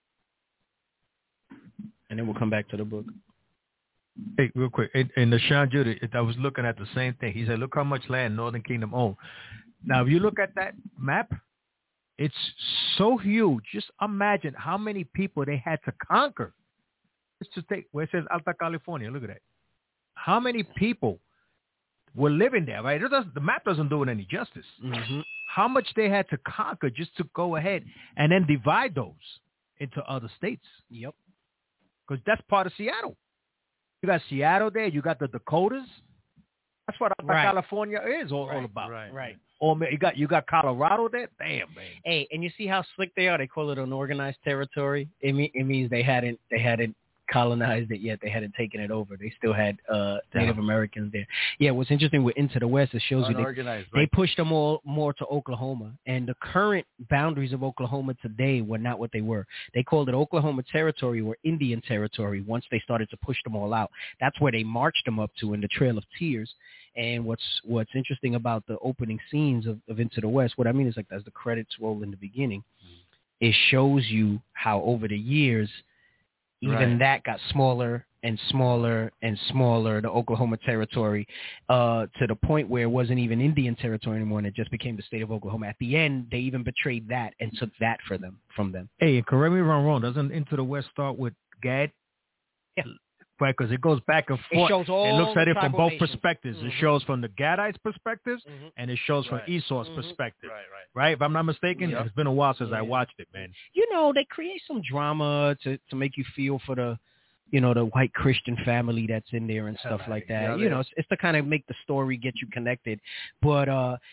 And then we'll come back to the book. Hey, real quick. In the Sean Judah, I was looking at the same thing. He said, look how much land Northern Kingdom owned. Now, if you look at that map, it's so huge. Just imagine how many people they had to conquer. Just to take where it says Alta California. Look at that. How many people were living there, right? The map doesn't do it any justice. Mm-hmm. How much they had to conquer just to go ahead and then divide those into other states. Yep. Because that's part of Seattle. You got Seattle there. You got the Dakotas. That's what Alta California is all about. Right. Or you got Colorado there. Damn, man. Hey, and you see how slick they are? They call it an organized territory. It means they hadn't colonized it yet. They hadn't taken it over. They still had Native Americans there. Yeah, what's interesting with Into the West, it shows you they pushed them all more to Oklahoma. And the current boundaries of Oklahoma today were not what they were. They called it Oklahoma Territory or Indian Territory once they started to push them all out. That's where they marched them up to in the Trail of Tears. And what's interesting about the opening scenes of Into the West, what I mean is like as the credits roll in the beginning, it shows you how over the years, even that got smaller and smaller and smaller, the Oklahoma Territory, to the point where it wasn't even Indian Territory anymore, and it just became the state of Oklahoma. At the end, they even betrayed that and took that from them. Hey, correct me if I'm wrong. Doesn't Into the West start with Gad? Yeah. Right, because it goes back and forth. It shows all it looks at it from both nations. Perspectives. Mm-hmm. It shows from the Gadites' perspectives, and it shows from Esau's perspective. Right? If I'm not mistaken, it's been a while since I watched it, man. You know, they create some drama to make you feel for the white Christian family that's in there and stuff like that. Yeah, it's to kind of make the story get you connected. But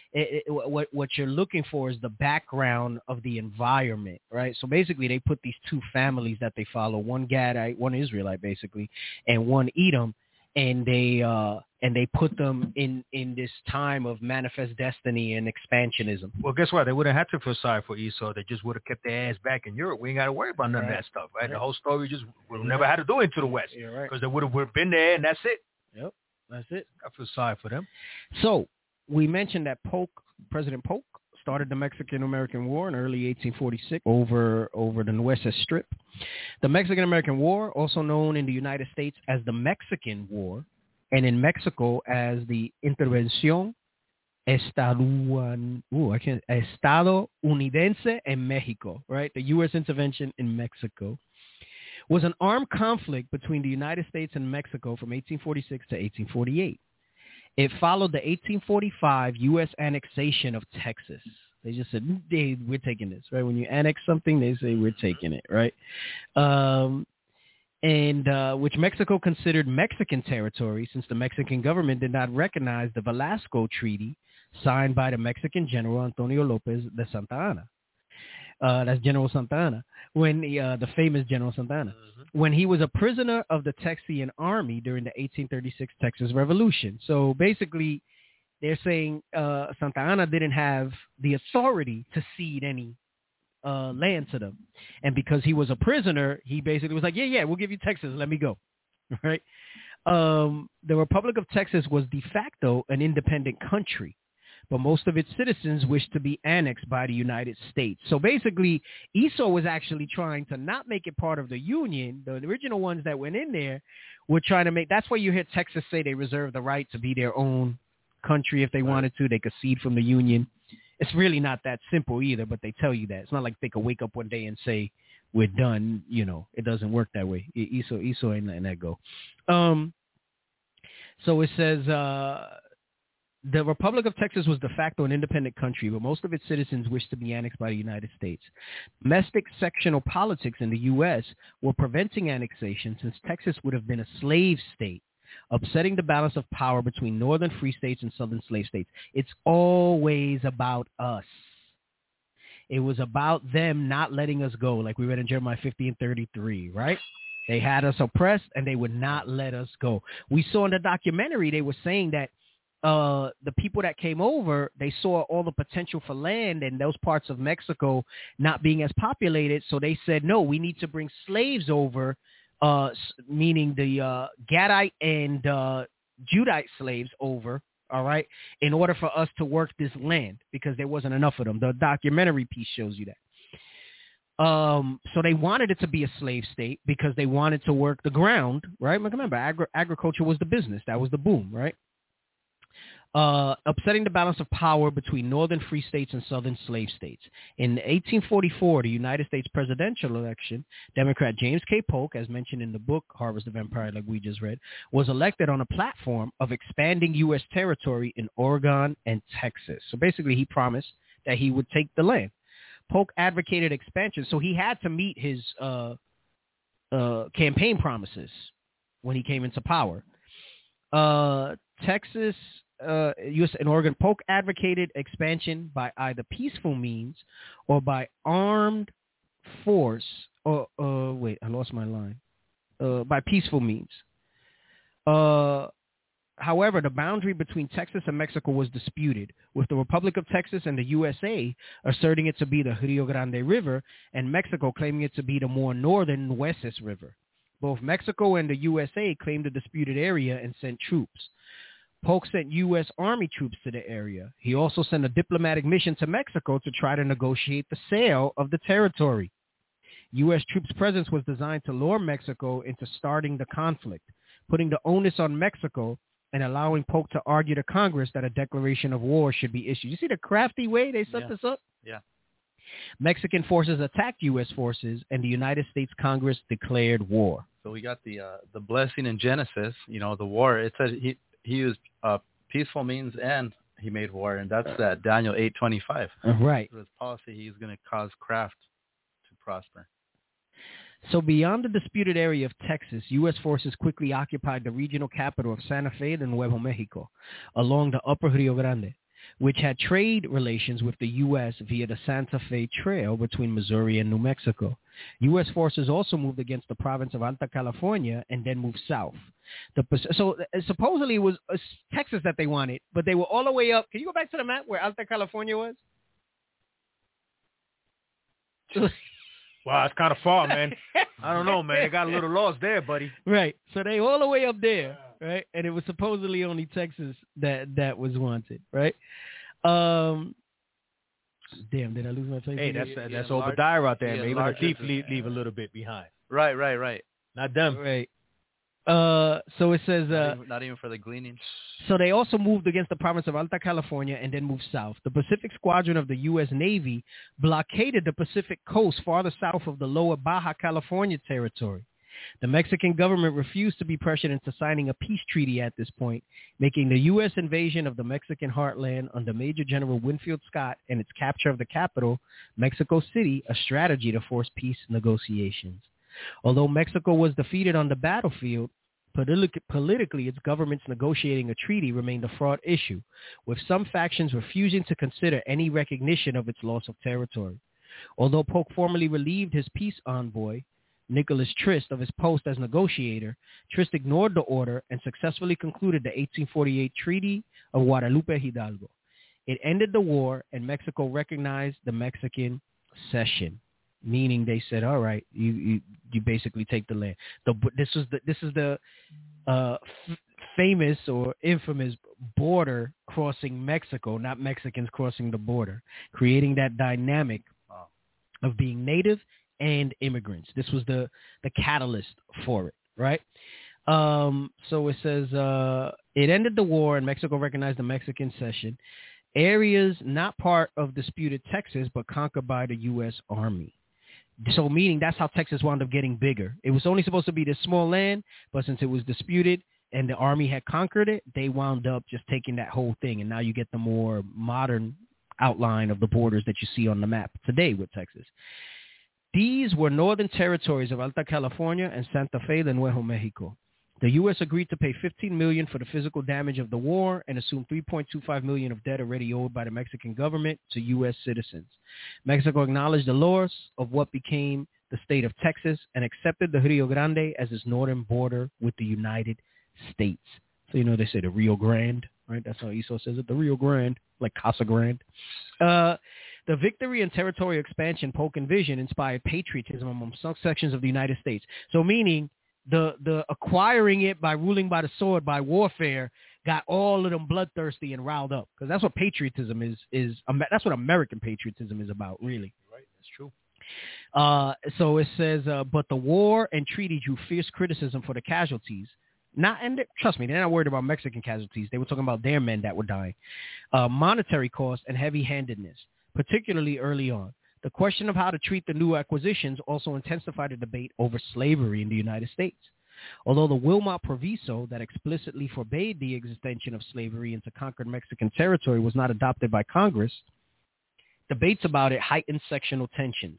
what you're looking for is the background of the environment, right? So basically, they put these two families that they follow, one Gadite, one Israelite, basically, and one Edom, and they put them in this time of manifest destiny and expansionism. Well, guess what? They wouldn't have to feel sorry for Esau. They just would have kept their ass back in Europe. We ain't got to worry about none of that stuff, right? The whole story just would never had to do Into the West because they would have been there, and that's it. Yep, that's it. I feel sorry for them. So we mentioned that President Polk started the Mexican-American War in early 1846 over the Nueces Strip. The Mexican-American War, also known in the United States as the Mexican War, and in Mexico as the Intervención Estadounidense en Mexico, right? The U.S. intervention in Mexico was an armed conflict between the United States and Mexico from 1846 to 1848. It followed the 1845 U.S. annexation of Texas. They just said, we're taking this, right? When you annex something, they say, we're taking it, right? Which Mexico considered Mexican territory since the Mexican government did not recognize the Velasco Treaty signed by the Mexican General Antonio Lopez de Santa Anna. That's General Santa Anna, when the famous General Santa Anna, when he was a prisoner of the Texian army during the 1836 Texas Revolution. So basically, they're saying Santa Anna didn't have the authority to cede any land to them. And because he was a prisoner, he basically was like, yeah, we'll give you Texas. Let me go. Right? The Republic of Texas was de facto an independent country, but most of its citizens wished to be annexed by the United States. So basically, Esau was actually trying to not make it part of the Union. The original ones that went in there were trying to make, that's why you hear Texas say they reserve the right to be their own country if they wanted to. They could cede from the Union. It's really not that simple either, but they tell you that. It's not like they could wake up one day and say, we're done. You know, it doesn't work that way. Esau ain't letting that go. So it says, the Republic of Texas was de facto an independent country, but most of its citizens wished to be annexed by the United States. Domestic sectional politics in the U.S. were preventing annexation since Texas would have been a slave state, upsetting the balance of power between northern free states and southern slave states. It's always about us. It was about them not letting us go, like we read in Jeremiah 50:33, right? They had us oppressed, and they would not let us go. We saw in the documentary, they were saying that the people that came over, they saw all the potential for land and those parts of Mexico not being as populated. So they said, no, we need to bring slaves over, meaning the Gadite and Judite slaves over, all right, in order for us to work this land because there wasn't enough of them. The documentary piece shows you that. So they wanted it to be a slave state because they wanted to work the ground, right? Remember, agriculture was the business. That was the boom, right? Upsetting the balance of power between northern free states and southern slave states. In 1844, the United States presidential election, Democrat James K. Polk, as mentioned in the book Harvest of Empire, like we just read, was elected on a platform of expanding U.S. territory in Oregon and Texas. So basically, he promised that he would take the land. Polk advocated expansion, so he had to meet his campaign promises when he came into power. Texas, U.S. and Oregon, Polk advocated expansion by either peaceful means or by armed force. Wait, I lost my line. By peaceful means. However, the boundary between Texas and Mexico was disputed, with the Republic of Texas and the USA asserting it to be the Rio Grande River and Mexico claiming it to be the more northern Nueces River. Both Mexico and the USA claimed the disputed area and sent troops. Polk sent U.S. Army troops to the area. He also sent a diplomatic mission to Mexico to try to negotiate the sale of the territory. U.S. troops' presence was designed to lure Mexico into starting the conflict, putting the onus on Mexico and allowing Polk to argue to Congress that a declaration of war should be issued. You see the crafty way they set this up? Yeah. Mexican forces attacked U.S. forces, and the United States Congress declared war. So we got the blessing in Genesis, the war. It said he used peaceful means and he made war, and that's that Daniel 8:25. Right. So his policy, he's going to cause craft to prosper. So beyond the disputed area of Texas, U.S. forces quickly occupied the regional capital of Santa Fe de Nuevo Mexico along the upper Rio Grande, which had trade relations with the U.S. via the Santa Fe Trail between Missouri and New Mexico. U.S. forces also moved against the province of Alta California and then moved south. So supposedly it was Texas that they wanted, but they were all the way up. Can you go back to the map where Alta California was? Wow, it's kind of far, man. I don't know, man. They got a little lost there, buddy. Right. So they all the way up there, right? And it was supposedly only Texas that was wanted, right? Damn, did I lose my place? Hey, that's Obadiah out there, man. Even the thief leave a little bit behind. Right. Not them. Right. So it says... not even for the gleaning. So they also moved against the province of Alta California and then moved south. The Pacific Squadron of the U.S. Navy blockaded the Pacific coast farther south of the lower Baja California territory. The Mexican government refused to be pressured into signing a peace treaty at this point, making the U.S. invasion of the Mexican heartland under Major General Winfield Scott and its capture of the capital, Mexico City, a strategy to force peace negotiations. Although Mexico was defeated on the battlefield, politically, its government's negotiating a treaty remained a fraught issue, with some factions refusing to consider any recognition of its loss of territory. Although Polk formally relieved his peace envoy, Nicholas Trist, of his post as negotiator, Trist ignored the order and successfully concluded the 1848 Treaty of Guadalupe Hidalgo. It ended the war, and Mexico recognized the Mexican cession, meaning they said, "All right, you basically take the land." This is the famous or infamous border crossing Mexico, not Mexicans crossing the border, creating that dynamic of being native and immigrants. This was the catalyst for it, right? So it says it ended the war, and Mexico recognized the Mexican cession. Areas not part of disputed Texas, but conquered by the U.S. Army. So meaning that's how Texas wound up getting bigger. It was only supposed to be this small land, but since it was disputed and the Army had conquered it, they wound up just taking that whole thing. And now you get the more modern outline of the borders that you see on the map today with Texas. These were northern territories of Alta California and Santa Fe de Nuevo Mexico. The U.S. agreed to pay $15 million for the physical damage of the war and assumed $3.25 million of debt already owed by the Mexican government to U.S. citizens. Mexico acknowledged the loss of what became the state of Texas and accepted the Rio Grande as its northern border with the United States. So, you know, they say the Rio Grande, right? That's how Esau says it, the Rio Grande, like Casa Grande. The victory and territorial expansion Polk envisioned inspired patriotism among some sections of the United States. So meaning the acquiring it by ruling by the sword, by warfare, got all of them bloodthirsty and riled up. Because that's what patriotism is. That's what American patriotism is about, really. Right, that's true. So it says, but the war and treaty drew fierce criticism for the casualties. Trust me, they're not worried about Mexican casualties. They were talking about their men that were dying. Monetary costs and heavy-handedness, particularly early on. The question of how to treat the new acquisitions also intensified the debate over slavery in the United States. Although the Wilmot Proviso that explicitly forbade the extension of slavery into conquered Mexican territory was not adopted by Congress, debates about it heightened sectional tensions.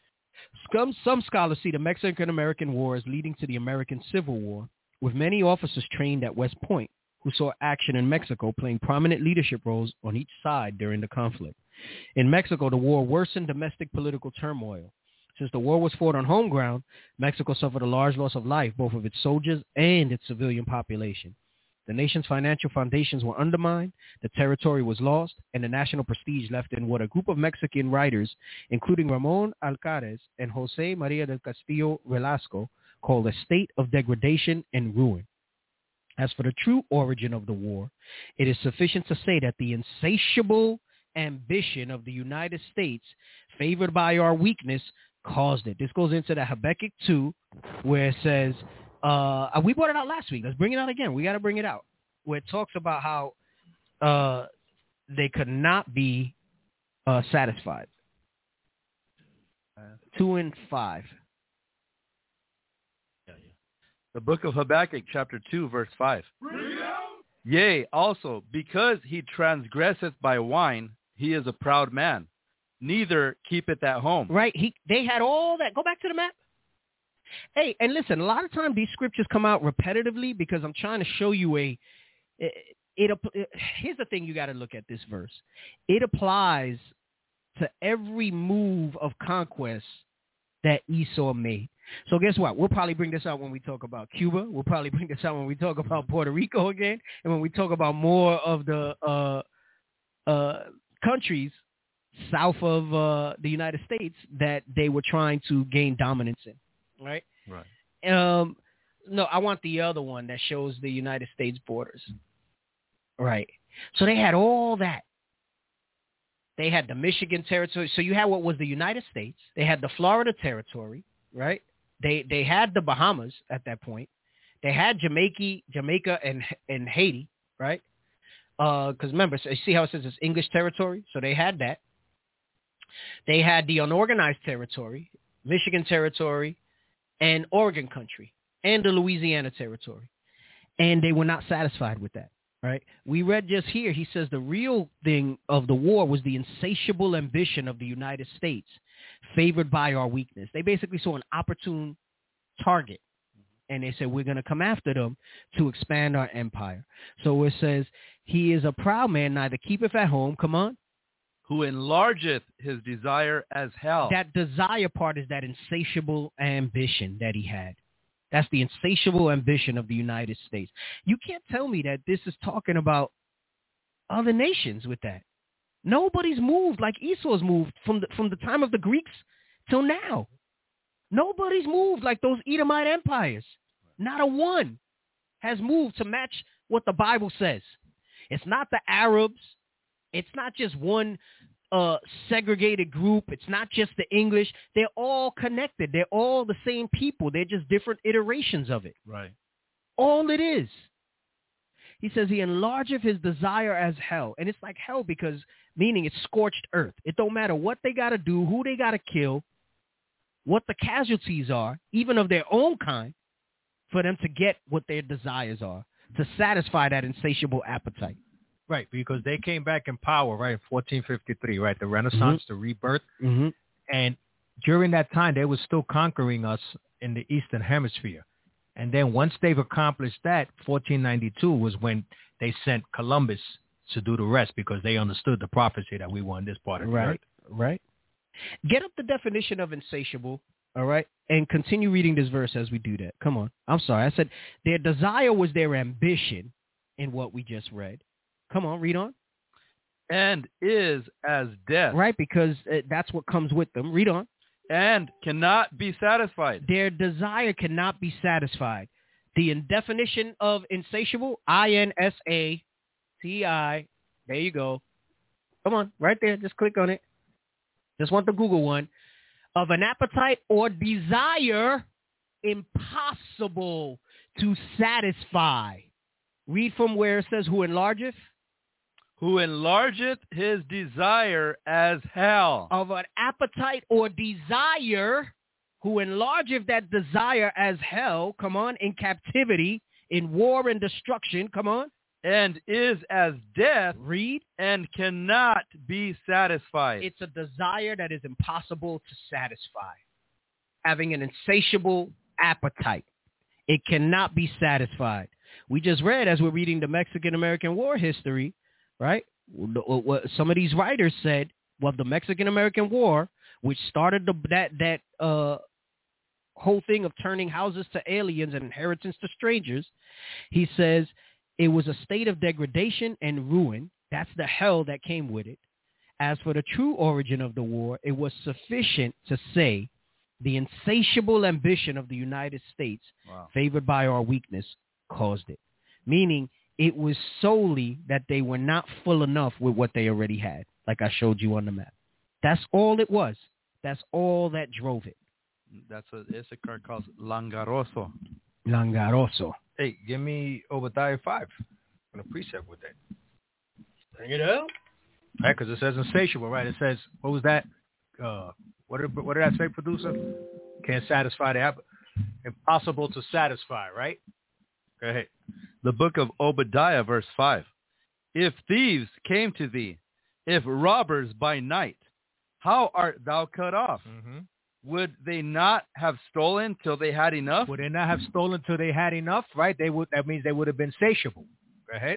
Some scholars see the Mexican-American War as leading to the American Civil War, with many officers trained at West Point who saw action in Mexico playing prominent leadership roles on each side during the conflict. In Mexico, the war worsened domestic political turmoil. Since the war was fought on home ground, Mexico suffered a large loss of life, both of its soldiers and its civilian population. The nation's financial foundations were undermined, the territory was lost, and the national prestige left in what a group of Mexican writers, including Ramon Alcaraz and Jose Maria del Castillo Velasco, called a state of degradation and ruin. As for the true origin of the war, it is sufficient to say that the insatiable ambition of the United States, favored by our weakness, caused it. This goes into the Habakkuk 2, where it says, we brought it out last week. Let's bring it out again. We got to bring it out. Where it talks about how they could not be satisfied. 2 and 5. The book of Habakkuk, chapter 2, verse 5. Yea, also, because he transgresseth by wine, he is a proud man. Neither keepeth at home. Right. They had all that. Go back to the map. Hey, and listen, a lot of times these scriptures come out repetitively because I'm trying to show you here's the thing you got to look at this verse. It applies to every move of conquest that Esau made. So guess what? We'll probably bring this out when we talk about Cuba. We'll probably bring this out when we talk about Puerto Rico again, and when we talk about more of the countries south of the United States that they were trying to gain dominance in. Right? Right. No, I want the other one that shows the United States borders. Right. So they had all that. They had the Michigan territory. So you had what was the United States. They had the Florida territory, right? They had the Bahamas at that point. They had Jamaica and Haiti, right? Because remember, so you see how it says it's English territory? So they had that. They had the unorganized territory, Michigan territory, and Oregon country, and the Louisiana territory. And they were not satisfied with that, right? We read just here, he says the real thing of the war was the insatiable ambition of the United States, favored by our weakness. They basically saw an opportune target. And they said, we're going to come after them to expand our empire. So it says, he is a proud man, neither keepeth at home. Come on. Who enlargeth his desire as hell. That desire part is that insatiable ambition that he had. That's the insatiable ambition of the United States. You can't tell me that this is talking about other nations with that. Nobody's moved like Esau's moved from the time of the Greeks till now. Nobody's moved like those Edomite empires. Not a one has moved to match what the Bible says. It's not the Arabs. It's not just one segregated group. It's not just the English. They're all connected. They're all the same people. They're just different iterations of it. Right. All it is. He says he enlargeth his desire as hell. And it's like hell because, meaning it's scorched earth. It don't matter what they got to do, who they got to kill, what the casualties are, even of their own kind, for them to get what their desires are, to satisfy that insatiable appetite. Right, because they came back in power, right, in 1453, right, the Renaissance, the rebirth. Mm-hmm. And during that time, they were still conquering us in the Eastern Hemisphere. And then once they've accomplished that, 1492 was when they sent Columbus to do the rest because they understood the prophecy that we were in this part of the earth. Right. Get up the definition of insatiable, all right, and continue reading this verse as we do that. Come on. I'm sorry. I said their desire was their ambition in what we just read. Come on, read on. And is as death. Right, because that's what comes with them. Read on. And cannot be satisfied. Their desire cannot be satisfied. The definition of insatiable, INSATI. There you go. Come on, right there. Just click on it. Just want the Google one. Of an appetite or desire impossible to satisfy. Read from where it says, who enlargeth? Who enlargeth his desire as hell. Of an appetite or desire, who enlargeth that desire as hell, come on, in captivity, in war and destruction, come on. And is as death. Read. And cannot be satisfied. It's a desire that is impossible to satisfy. Having an insatiable appetite. It cannot be satisfied. We just read, as we're reading the Mexican-American War history, right? What some of these writers said, well, the Mexican-American War, which started that whole thing of turning houses to aliens and inheritance to strangers, he says it was a state of degradation and ruin. That's the hell that came with it. As for the true origin of the war, it was sufficient to say the insatiable ambition of the United States, favored by our weakness, caused it. Meaning it was solely that they were not full enough with what they already had, like I showed you on the map. That's all it was. That's all that drove it. That's what Issachar calls langaroso. Langaroso. Hey, give me Obadiah 5. I'm going to precept with that. Bring it up. Right, because it says insatiable, right? It says, what was that? What did I say, producer? Can't satisfy the appetite. Impossible to satisfy, right? Go ahead. The book of Obadiah, verse 5. If thieves came to thee, if robbers by night, how art thou cut off? Mm-hmm. Would they not have stolen till they had enough? Would they not have stolen till they had enough? Right? That means they would have been satiable. Go ahead.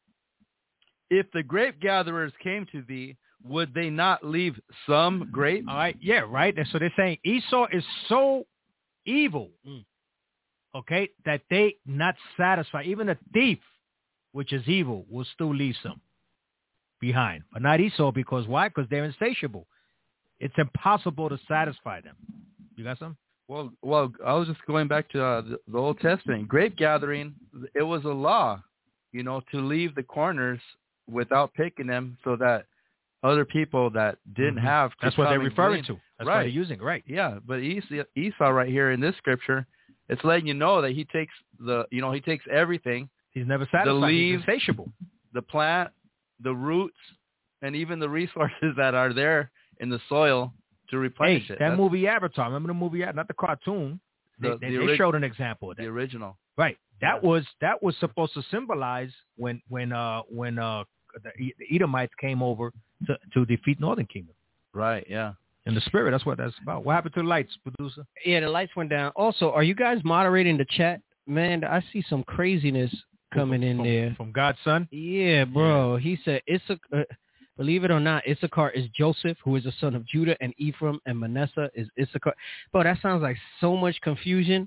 If the grape gatherers came to thee, would they not leave some grapes? All right. Yeah, right. And so they're saying Esau is so evil, okay, that they not satisfied. Even a thief, which is evil, will still leave some behind. But not Esau, because why? Because they're insatiable. It's impossible to satisfy them. You got some? Well, I was just going back to the Old Testament. Grape gathering, it was a law, to leave the corners without picking them so that other people that didn't have to. That's what they're referring to. That's right. what they're using, right? Yeah, but Esau right here in this scripture, It's letting you know that he takes he takes everything, He's never satisfied. the leaves, He's insatiable. the plant, the roots, and even the resources that are there in the soil to replenish it. That movie Avatar. Remember the movie, not the cartoon? They showed an example of that. The original. Right. That was supposed to symbolize when the Edomites came over to defeat Northern Kingdom. Right. Yeah. In the spirit, that's what that's about. What happened to the lights, producer? Yeah, the lights went down. Also, are you guys moderating the chat? Man, I see some craziness coming in there. From God's son? Yeah, bro. He said, believe it or not, Issachar is Joseph, who is the son of Judah, and Ephraim and Manasseh is Issachar. Bro, that sounds like so much confusion.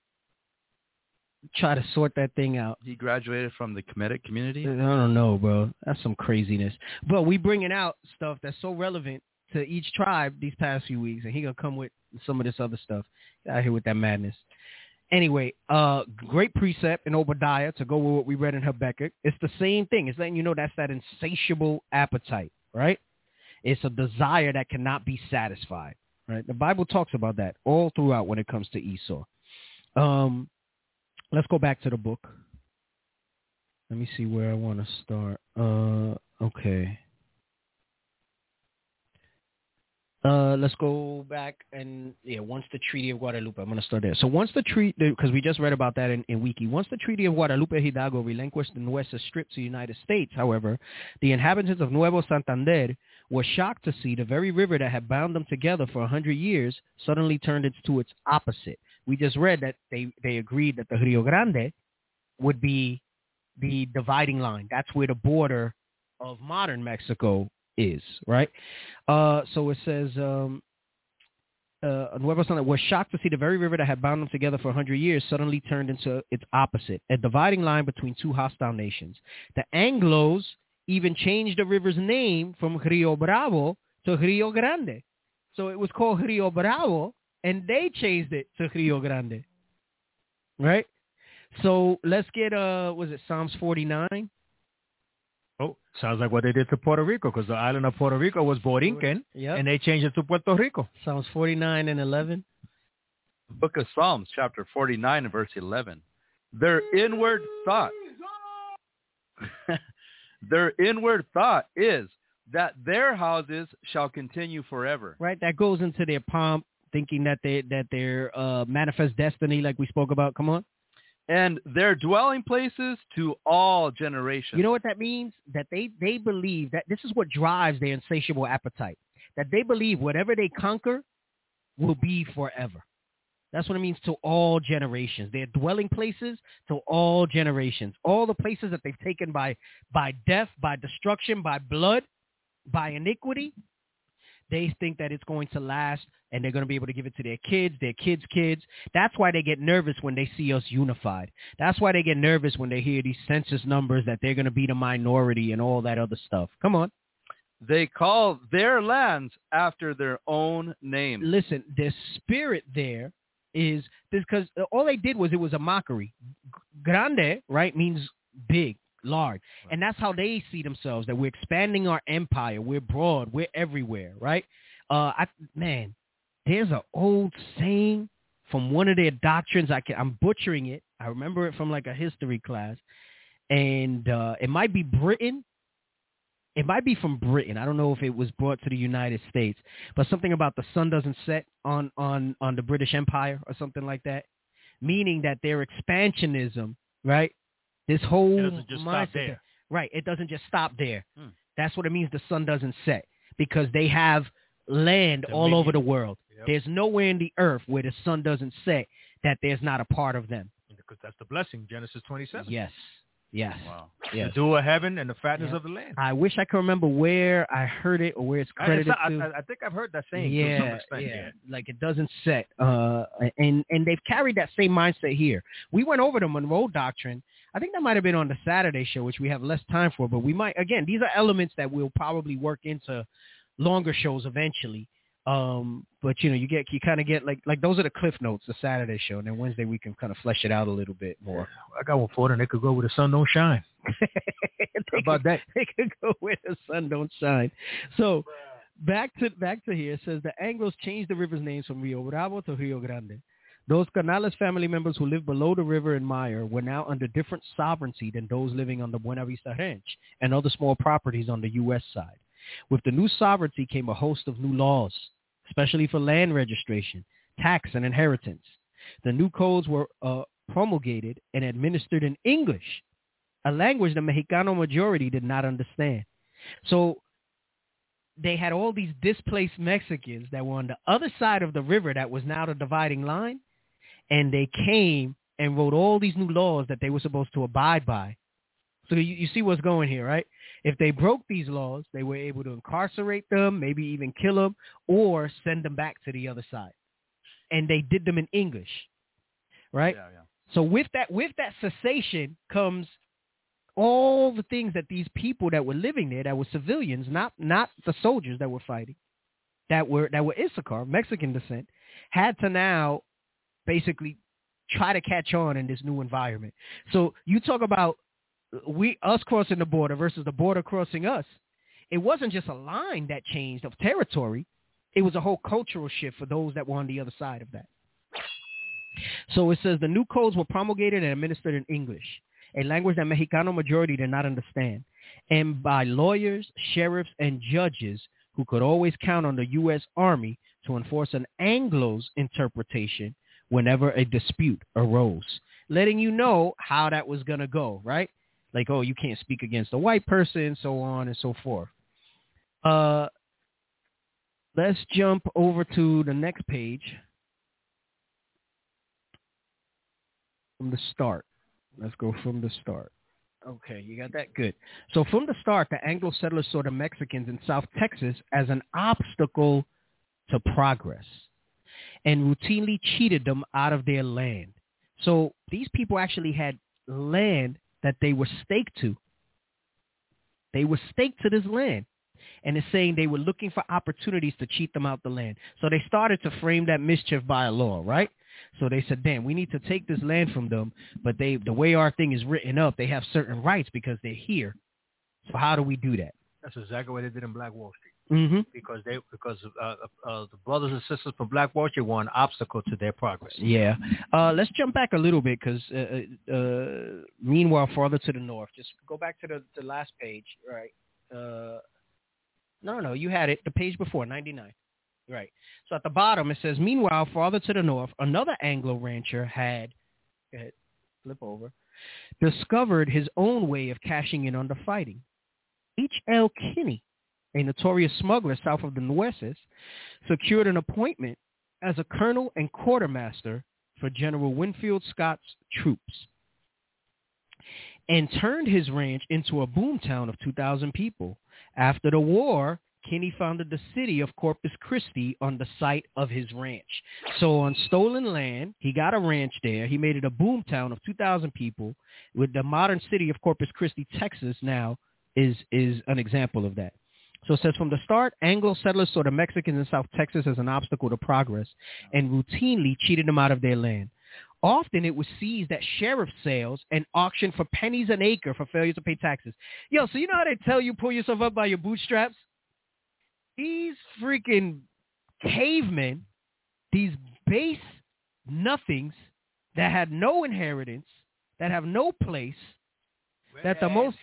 Try to sort that thing out. He graduated from the Kemetic community? I don't know, bro. That's some craziness. But we bringing out stuff that's so relevant to each tribe these past few weeks, and he gonna come with some of this other stuff. Get out here with that madness. Anyway, great precept in Obadiah to go with what we read in Habakkuk. It's the same thing. It's letting you know that's that insatiable appetite, right? It's a desire that cannot be satisfied, right? The Bible talks about that all throughout when it comes to Esau. Let's go back to the book. Let me see where I want to start. Okay. Let's go back and once the Treaty of Guadalupe, I'm going to start there. So once the treaty, because we just read about that in Wiki, once the Treaty of Guadalupe Hidalgo relinquished the Nueces Strip to the United States, however, the inhabitants of Nuevo Santander were shocked to see the very river that had bound them together for 100 years suddenly turned to its opposite. We just read that they agreed that the Rio Grande would be the dividing line. That's where the border of modern Mexico is, right? So it says, Nuevo Santander was shocked to see the very river that had bound them together for 100 years suddenly turned into its opposite, a dividing line between two hostile nations. The Anglos even changed the river's name from Rio Bravo to Rio Grande. So it was called Rio Bravo, and they changed it to Rio Grande, right? So let's get, was it Psalms 49? Oh, sounds like what they did to Puerto Rico, because the island of Puerto Rico was Borinquen, and they changed it to Puerto Rico. Psalms 49 and 11. Book of Psalms, chapter 49 and verse 11. Their inward thought is that their houses shall continue forever. Right, that goes into their pomp, thinking that they're manifest destiny, like we spoke about. Come on. And their dwelling places to all generations. You know what that means? That they believe that this is what drives their insatiable appetite. That they believe whatever they conquer will be forever. That's what it means, to all generations. Their dwelling places to all generations. All the places that they've taken by death, by destruction, by blood, by iniquity. They think that it's going to last, and they're going to be able to give it to their kids' kids. That's why they get nervous when they see us unified. That's why they get nervous when they hear these census numbers that they're going to be the minority and all that other stuff. Come on. They call their lands after their own name. Listen, their spirit there is this, because all they did was, it was a mockery. Grande, right, means big, large. And that's how they see themselves, that we're expanding our empire. We're broad. We're everywhere, right? Man, there's an old saying from one of their doctrines. I'm butchering it. I remember it from like a history class. And it might be Britain. It might be from Britain. I don't know if it was brought to the United States, but something about the sun doesn't set on the British Empire or something like that, meaning that their expansionism, right? This whole it doesn't just stop there. Right. It doesn't just stop there. That's what it means. The sun doesn't set, because they have land all over the world. Yep. There's nowhere in the earth where the sun doesn't set that there's not a part of them. Because that's the blessing, Genesis 27. Yes. Yes. Wow. Yes. The dew of heaven and the fatness of the land. I wish I could remember where I heard it or where it's credited to. I think I've heard that saying to some extent. Yeah. Like it doesn't set. And they've carried that same mindset here. We went over the Monroe Doctrine. I think that might have been on the Saturday show, which we have less time for. But we might, again, these are elements that we'll probably work into longer shows eventually. But you kind of get like those are the cliff notes, the Saturday show, and then Wednesday we can kind of flesh it out a little bit more. I got one for them. They could go where the sun don't shine. How about that? They could go where the sun don't shine. So back to here, it says the Anglos changed the river's names from Rio Bravo to Rio Grande. Those Canales family members who lived below the river in Meyer were now under different sovereignty than those living on the Buena Vista Ranch and other small properties on the U.S. side. With the new sovereignty came a host of new laws, especially for land registration, tax, and inheritance. The new codes were promulgated and administered in English, a language the Mexicano majority did not understand. So they had all these displaced Mexicans that were on the other side of the river that was now the dividing line, and they came and wrote all these new laws that they were supposed to abide by. So you see what's going here, right? If they broke these laws, they were able to incarcerate them, maybe even kill them, or send them back to the other side. And they did them in English, right? Yeah. So with that cessation comes all the things that these people that were living there, that were civilians, not the soldiers that were fighting, that were Issachar, Mexican descent, had to now basically try to catch on in this new environment. So you talk about us crossing the border versus the border crossing us. It wasn't just a line that changed of territory. It was a whole cultural shift for those that were on the other side of that. So it says the new codes were promulgated and administered in English, a language that Mexicano majority did not understand, and by lawyers, sheriffs, and judges who could always count on the U.S. Army to enforce an Anglo's interpretation whenever a dispute arose, letting you know how that was going to go, right? Like, oh, you can't speak against a white person, so on and so forth. Let's jump over to the next page from the start. Let's go from the start. Okay, you got that? Good. So from the start, the Anglo settlers saw the Mexicans in South Texas as an obstacle to progress and routinely cheated them out of their land. So these people actually had land that they were staked to. They were staked to this land. And it's saying they were looking for opportunities to cheat them out the land. So they started to frame that mischief by a law, right? So they said, damn, we need to take this land from them, but the way our thing is written up, they have certain rights because they're here. So how do we do that? That's exactly what they did in Black Wall Street. Mm-hmm. Because the brothers and sisters from Black Wall Street were an obstacle to their progress. Yeah. Let's jump back a little bit because meanwhile, farther to the north, just go back to the last page, right? No, you had it, the page before, 99. Right. So at the bottom, it says, meanwhile, farther to the north, another Anglo rancher had, go ahead, flip over, discovered his own way of cashing in on the fighting. H.L. Kinney, a notorious smuggler south of the Nueces, secured an appointment as a colonel and quartermaster for General Winfield Scott's troops and turned his ranch into a boomtown of 2,000 people. After the war, Kinney founded the city of Corpus Christi on the site of his ranch. So on stolen land, he got a ranch there. He made it a boomtown of 2,000 people. With the modern city of Corpus Christi, Texas now is an example of that. So it says, from the start, Anglo settlers saw the Mexicans in South Texas as an obstacle to progress and routinely cheated them out of their land. Often it was seized at sheriff sales and auctioned for pennies an acre for failure to pay taxes. Yo, so you know how they tell you pull yourself up by your bootstraps? These freaking cavemen, these base nothings that had no inheritance, that have no place, that the Most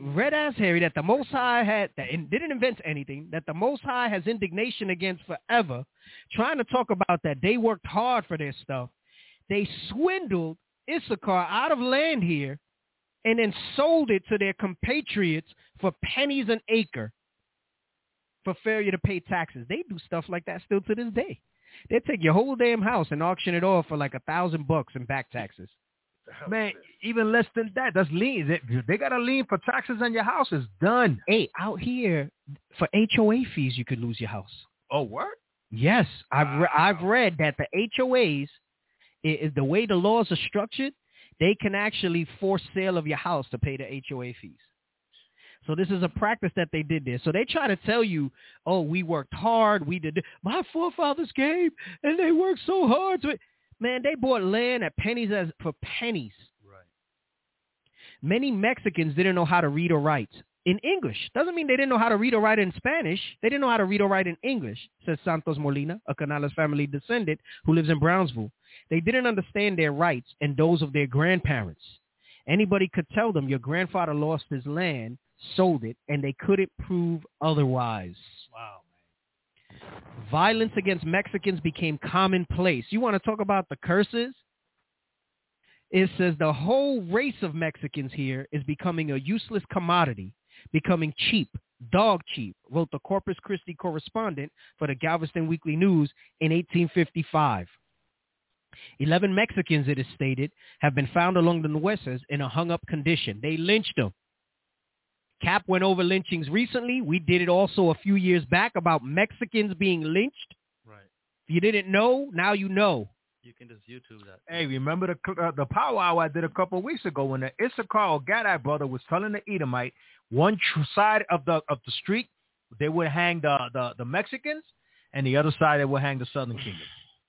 High had, that didn't invent anything, that the Most High has indignation against forever, trying to talk about that they worked hard for their stuff. They swindled Issachar out of land here and then sold it to their compatriots for pennies an acre for failure to pay taxes. They do stuff like that still to this day. They take your whole damn house and auction it off for like $1,000 in back taxes. Man, even less than that. That's lien. They got a lien for taxes on your house. It's done. Hey, out here, for HOA fees, you could lose your house. Oh, what? Yes. I've read that the HOAs, the way the laws are structured, they can actually force sale of your house to pay the HOA fees. So this is a practice that they did there. So they try to tell you, oh, we worked hard. We did. My forefathers came and they worked so hard. Man, they bought land at for pennies. Right. Many Mexicans didn't know how to read or write. in English. Doesn't mean they didn't know how to read or write in Spanish. They didn't know how to read or write in English, says Santos Molina, a Canales family descendant who lives in Brownsville. They didn't understand their rights and those of their grandparents. Anybody could tell them your grandfather lost his land, sold it, and they couldn't prove otherwise. Wow. Violence against Mexicans became commonplace. You want to talk about the curses? It says the whole race of Mexicans here is becoming a useless commodity, becoming cheap, dog cheap, wrote the Corpus Christi correspondent for the Galveston Weekly News in 1855. 11 Mexicans, it is stated, have been found along the Nueces in a hung-up condition. They lynched them. Cap went over lynchings recently. We did it also a few years back about Mexicans being lynched. Right. If you didn't know, now you know. You can just YouTube that. Hey, remember the powwow I did a couple of weeks ago when the Issachar or Gadai brother was telling the Edomite one side of the street they would hang the Mexicans, and the other side they would hang the Southern Kingdom.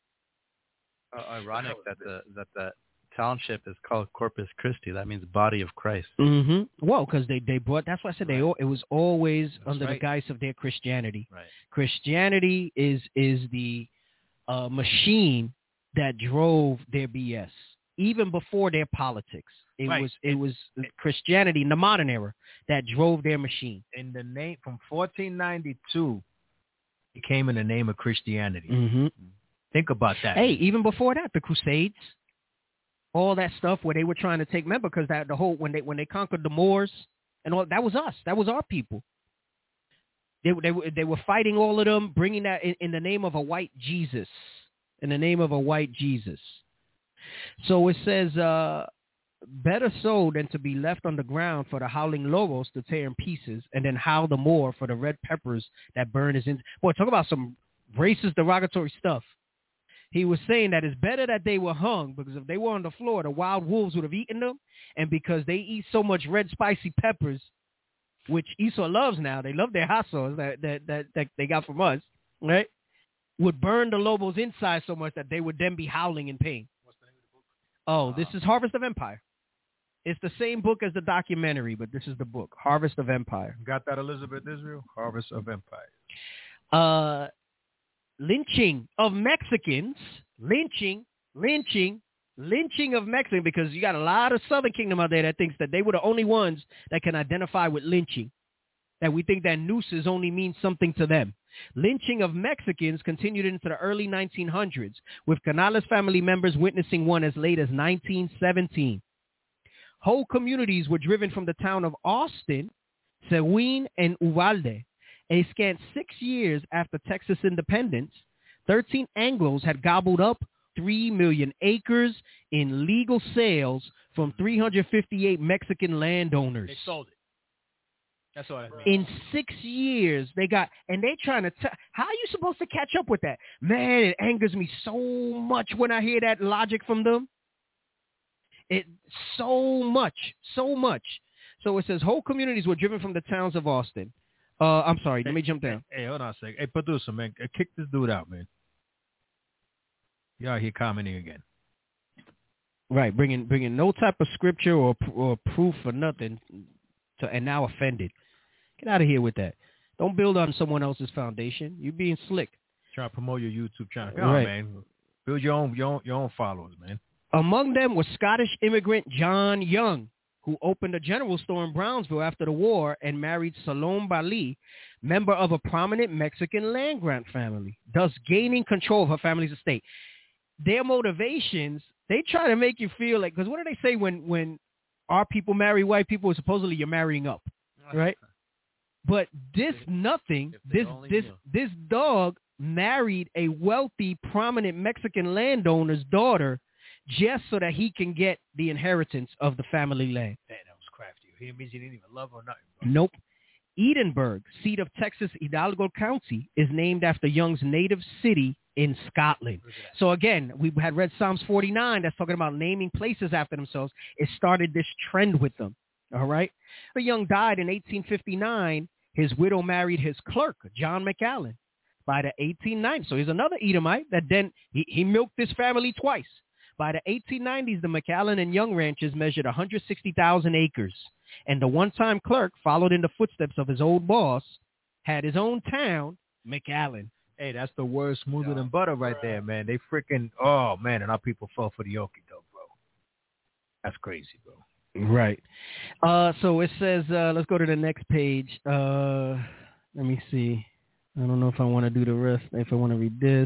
Ironic that the township is called Corpus Christi. That means body of Christ. Mm-hmm. Well, because they brought. That's why I said it was always under right. the guise of their Christianity. Right. Christianity is the machine that drove their BS, even before their politics. It was Christianity in the modern era that drove their machine. In the name from 1492, it came in the name of Christianity. Mm-hmm. Think about that. Hey, even before that, the Crusades, all that stuff where they were trying to take, remember, because that the whole when they conquered the Moors and all that was us. That was our people. They were fighting all of them, bringing that in the name of a white Jesus. In the name of a white Jesus. So it says, better so than to be left on the ground for the howling lobos to tear in pieces and then howl the more for the red peppers that burn his in. Boy, talk about some racist, derogatory stuff. He was saying that it's better that they were hung because if they were on the floor, the wild wolves would have eaten them. And because they eat so much red spicy peppers, which Esau loves now, they love their hot sauce that they got from us, right? Would burn the lobos inside so much that they would then be howling in pain. What's the name of the book? Oh, this is Harvest of Empire. It's the same book as the documentary, but this is the book, Harvest of Empire. Got that, Elizabeth Israel? Harvest of Empire. Lynching of Mexicans. Lynching of Mexicans, because you got a lot of Southern Kingdom out there that thinks that they were the only ones that can identify with lynching. That we think that nooses only means something to them. Lynching of Mexicans continued into the early 1900s, with Canales family members witnessing one as late as 1917. Whole communities were driven from the town of Austin, Seguin, and Uvalde. A scant 6 years after Texas independence, 13 Anglos had gobbled up 3 million acres in legal sales from 358 Mexican landowners. They sold it. That's all that means. In 6 years, they got, and they trying to tell, how are you supposed to catch up with that? Man, it angers me so much when I hear that logic from them. So much. So it says whole communities were driven from the towns of Austin. I'm sorry, let me jump down. Hey, hold on a second. Hey, producer, man, kick this dude out, man. You out here commenting again. Right, bringing no type of scripture or proof or nothing, and now offended. Get out of here with that. Don't build on someone else's foundation. You're being slick. Trying to promote your YouTube channel. Come right. on, man. Build your own followers, man. Among them was Scottish immigrant John Young, who opened a general store in Brownsville after the war and married Salome Bali, member of a prominent Mexican land-grant family, thus gaining control of her family's estate. Their motivations, they try to make you feel like, because what do they say when our people marry white people? Supposedly you're marrying up, right? But this dog married a wealthy, prominent Mexican landowner's daughter just so that he can get the inheritance of the family land. Man, that was crafty. He means he didn't even love her or nothing, bro. Nope. Edinburgh, seat of Texas Hidalgo County, is named after Young's native city in Scotland. So again, we had read Psalms 49 that's talking about naming places after themselves. It started this trend with them. All right. The Young died in 1859. His widow married his clerk, John McAllen, by the 1890s. So he's another Edomite that then he milked his family twice. By the 1890s, the McAllen and Young ranches measured 160,000 acres. And the one-time clerk followed in the footsteps of his old boss, had his own town, McAllen. Hey, that's the word smoother than butter right there, man. They freaking, oh, man, and our people fell for the okie doke, bro. That's crazy, bro. Right. So it says, let's go to the next page. Let me see. I don't know if I want to do the rest, if I want to read this.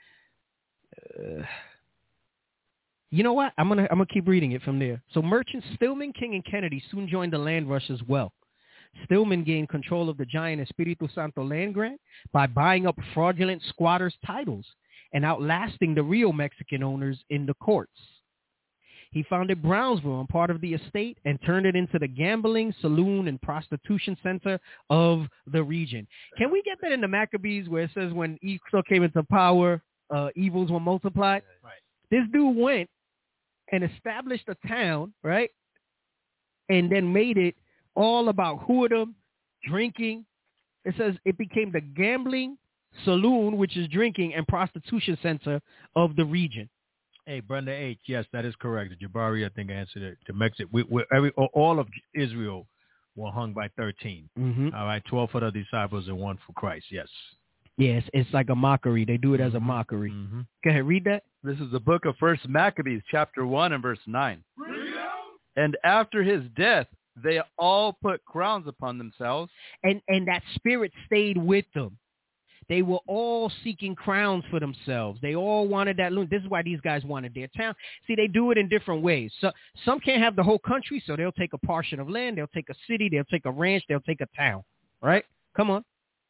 You know what? I'm gonna keep reading it from there. So merchants Stillman, King, and Kennedy soon joined the land rush as well. Stillman gained control of the giant Espiritu Santo land grant by buying up fraudulent squatters' titles and outlasting the real Mexican owners in the courts. He founded Brownsville on part of the estate and turned it into the gambling, saloon, and prostitution center of the region. Can we get that in the Maccabees where it says when Esau came into power, evils were multiplied? Right. This dude went and established a town, right, and then made it all about hoodum, drinking. It says it became the gambling, saloon, which is drinking, and prostitution center of the region. Hey, Brenda H., yes, that is correct. Jabari, I think, answered it. To Mexico, all of Israel were hung by 13. Mm-hmm. All right, 12 for the disciples and 1 for Christ, yes. Yes, it's like a mockery. They do it as a mockery. Mm-hmm. Go ahead, read that. This is the book of 1 Maccabees, chapter 1 and verse 9. And after his death, they all put crowns upon themselves. And that spirit stayed with them. They were all seeking crowns for themselves. They all wanted that. This is why these guys wanted their town. See, they do it in different ways. So some can't have the whole country, so they'll take a portion of land. They'll take a city. They'll take a ranch. They'll take a town. Right? Come on.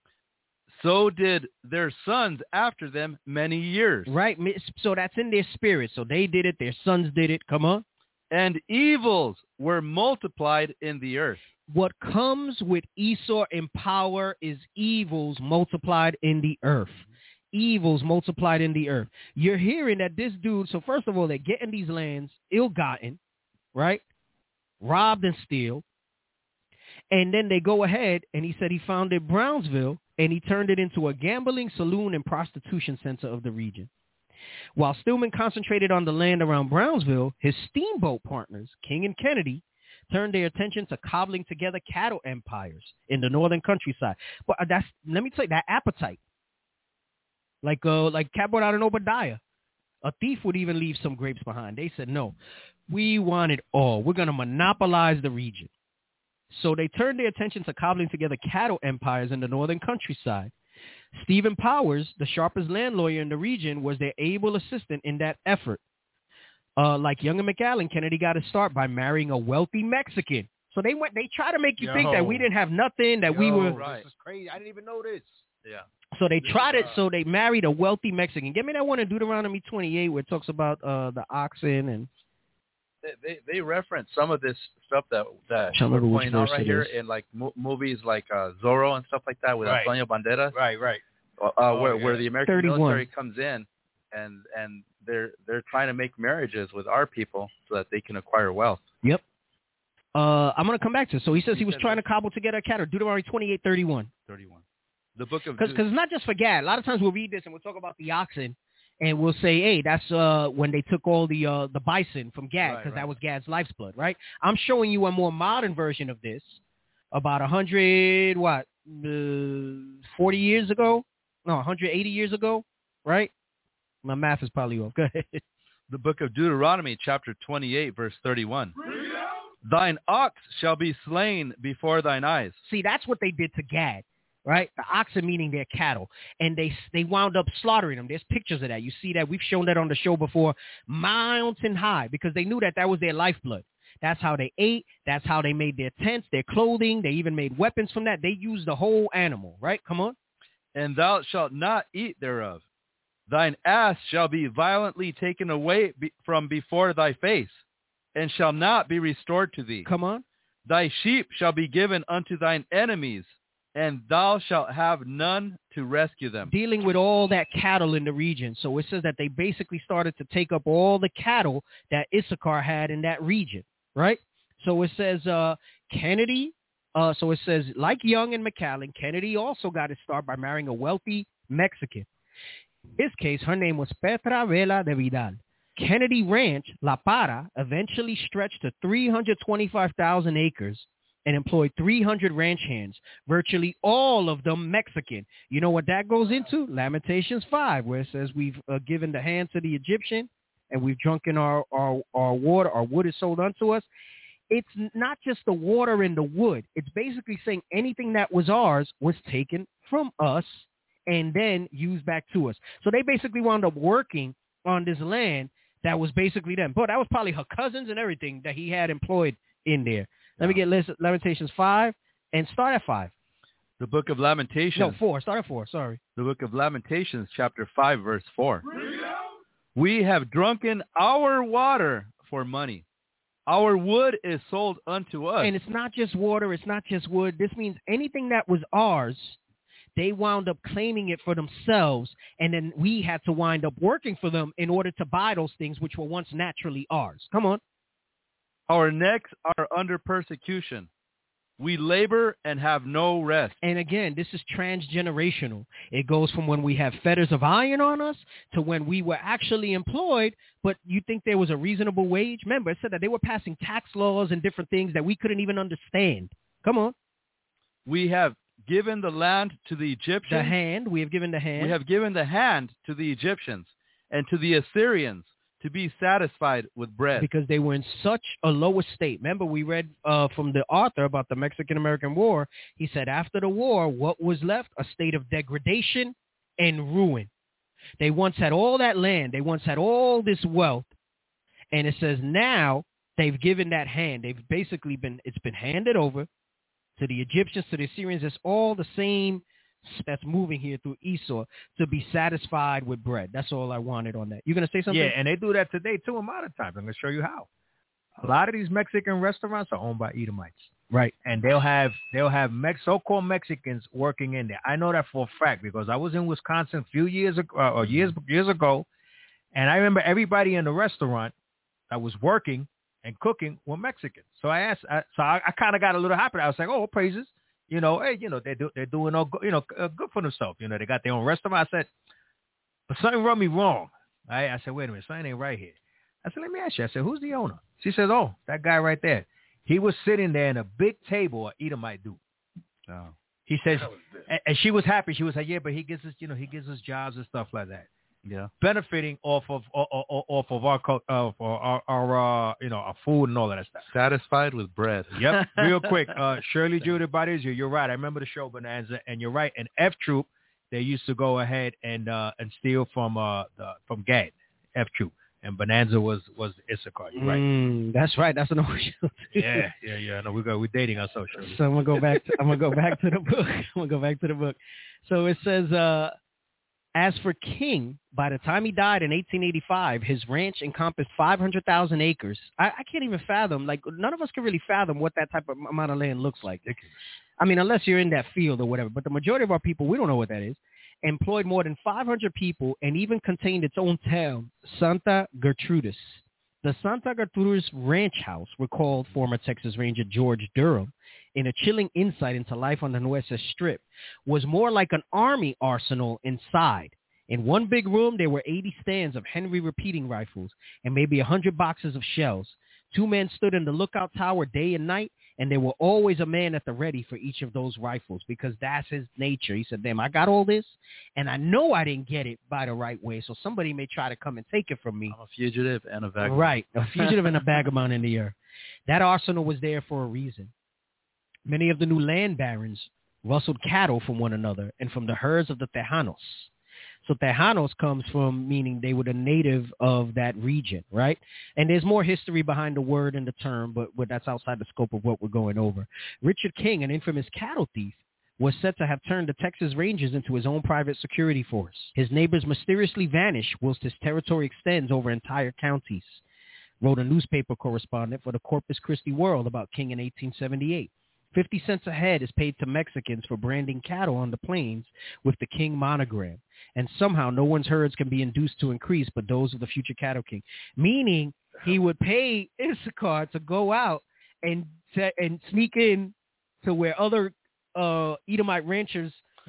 So did their sons after them many years. Right. So that's in their spirit. So they did it. Their sons did it. Come on. And evils were multiplied in the earth. What comes with Esau in power is evils multiplied in the earth. Evils multiplied in the earth. You're hearing that this dude, so first of all, they're getting these lands ill-gotten, right? Robbed and steal. And then they go ahead, and he said he founded Brownsville, and he turned it into a gambling, saloon, and prostitution center of the region. While Stillman concentrated on the land around Brownsville, his steamboat partners, King and Kennedy, turned their attention to cobbling together cattle empires in the northern countryside. But let me tell you, that appetite, like Cabot out in Obadiah, a thief would even leave some grapes behind. They said, no, we want it all. We're going to monopolize the region. So they turned their attention to cobbling together cattle empires in the northern countryside. Stephen Powers, the sharpest land lawyer in the region, was their able assistant in that effort. Like Young and McAllen, Kennedy got his start by marrying a wealthy Mexican. So they try to make you think that we didn't have nothing, that we were. Right. This is crazy. I didn't even know this. Yeah. So they tried it. So they married a wealthy Mexican. Give me that one in Deuteronomy 28 where it talks about the oxen and. They reference some of this stuff that we're pointing out right here in like movies like Zorro and stuff like that with Antonio Banderas. Right. Where the American 31. military comes in and they're trying to make marriages with our people so that they can acquire wealth. Yep. I'm going to come back to it. So he says he was trying to cobble together a cattle. Deuteronomy 28:31. 31. The book of because it's not just for Gad. A lot of times we'll read this and we'll talk about the oxen. And we'll say, hey, that's when they took all the bison from Gad, because that was Gad's life's blood, right? I'm showing you a more modern version of this, about 140 years ago? No, 180 years ago, right? My math is probably off. Go ahead. The book of Deuteronomy, chapter 28, verse 31. Thine ox shall be slain before thine eyes. See, that's what they did to Gad. Right? The oxen meaning their cattle. And they wound up slaughtering them. There's pictures of that. You see that. We've shown that on the show before. Mountain high, because they knew that was their lifeblood. That's how they ate. That's how they made their tents, their clothing. They even made weapons from that. They used the whole animal. Right? Come on. And thou shalt not eat thereof. Thine ass shall be violently taken away from before thy face, and shall not be restored to thee. Come on. Thy sheep shall be given unto thine enemies, and thou shalt have none to rescue them. Dealing with all that cattle in the region. So it says that they basically started to take up all the cattle that Issachar had in that region, right? So it says Kennedy. So it says, like Young and McAllen, Kennedy also got his start by marrying a wealthy Mexican. In this case, her name was Petra Vela de Vidal. Kennedy Ranch, La Para, eventually stretched to 325,000 acres and employed 300 ranch hands, virtually all of them Mexican. You know what that goes into? Lamentations 5, where it says we've given the hand to the Egyptian and we've drunken our water. Our wood is sold unto us. It's not just the water and the wood. It's basically saying anything that was ours was taken from us and then used back to us. So they basically wound up working on this land that was basically them. But that was probably her cousins and everything that he had employed in there. Let me get Lamentations 5 and start at 5. The book of Lamentations. No, 4. Start at 4. Sorry. The book of Lamentations, chapter 5, verse 4. We have drunken our water for money. Our wood is sold unto us. And it's not just water. It's not just wood. This means anything that was ours, they wound up claiming it for themselves, and then we had to wind up working for them in order to buy those things which were once naturally ours. Come on. Our necks are under persecution. We labor and have no rest. And again, this is transgenerational. It goes from when we have fetters of iron on us to when we were actually employed, but you think there was a reasonable wage? Remember, it said that they were passing tax laws and different things that we couldn't even understand. Come on. We have given the land to the Egyptians. The hand. We have given the hand. We have given the hand to the Egyptians and to the Assyrians to be satisfied with bread. Because they were in such a low estate. Remember, we read from the author about the Mexican-American War. He said after the war, what was left? A state of degradation and ruin. They once had all that land. They once had all this wealth. And it says now they've given that hand. They've basically it's been handed over to the Egyptians, to the Assyrians. It's all the same that's moving here through Esau to be satisfied with bread. That's all I wanted on that. You going to say something? Yeah, and they do that today too in modern times. I'm going to show you how. A lot of these Mexican restaurants are owned by Edomites. Right. And they'll have so-called Mexicans working in there. I know that for a fact because I was in Wisconsin a few years ago, years ago, and I remember everybody in the restaurant that was working and cooking were Mexican. So I kind of got a little happy. I was like, oh, praises. You know, hey, you know, they're doing all, good for themselves. You know, they got their own restaurant. I said, but something rubbed me wrong. I said, wait a minute, something ain't right here. I said, let me ask you. I said, who's the owner? She says, oh, that guy right there. He was sitting there in a big table, an Edomite dude. Oh. He says, and she was happy. She was like, yeah, but he gives us jobs and stuff like that. Yeah, benefiting off of our food and all of that stuff. Satisfied with bread. Yep. Real quick, Shirley Judith Bodies, you're right. I remember the show Bonanza, and you're right. And F Troop, they used to go ahead and steal from Gad, F Troop, and Bonanza was Issachar. You're right. That's right. That's an old show. Yeah. No, we're dating ourselves. So I'm gonna go back to the book. So it says. As for King, by the time he died in 1885, his ranch encompassed 500,000 acres. I can't even fathom, like, none of us can really fathom what that type of amount of land looks like. I mean, unless you're in that field or whatever. But the majority of our people, we don't know what that is. Employed more than 500 people and even contained its own town, Santa Gertrudis. The Santa Gertrudis Ranch House recalled former Texas Ranger George Durham in a chilling insight into life on the Nueces Strip, was more like an army arsenal inside. In one big room, there were 80 stands of Henry repeating rifles and maybe 100 boxes of shells. 2 men stood in the lookout tower day and night, and there were always a man at the ready for each of those rifles because that's his nature. He said, damn, I got all this, and I know I didn't get it by the right way, so somebody may try to come and take it from me. I'm a fugitive and a vagabond. Right, a fugitive and a vagabond in the earth. That arsenal was there for a reason. Many of the new land barons rustled cattle from one another and from the herds of the Tejanos. So Tejanos comes from meaning they were the native of that region, right? And there's more history behind the word and the term, but that's outside the scope of what we're going over. Richard King, an infamous cattle thief, was said to have turned the Texas Rangers into his own private security force. His neighbors mysteriously vanish whilst his territory extends over entire counties, wrote a newspaper correspondent for the Corpus Christi World about King in 1878. 50 cents a head is paid to Mexicans for branding cattle on the plains with the King monogram. And somehow no one's herds can be induced to increase but those of the future cattle king. Meaning he would pay Issachar to go out and sneak in to where other Edomite ranchers'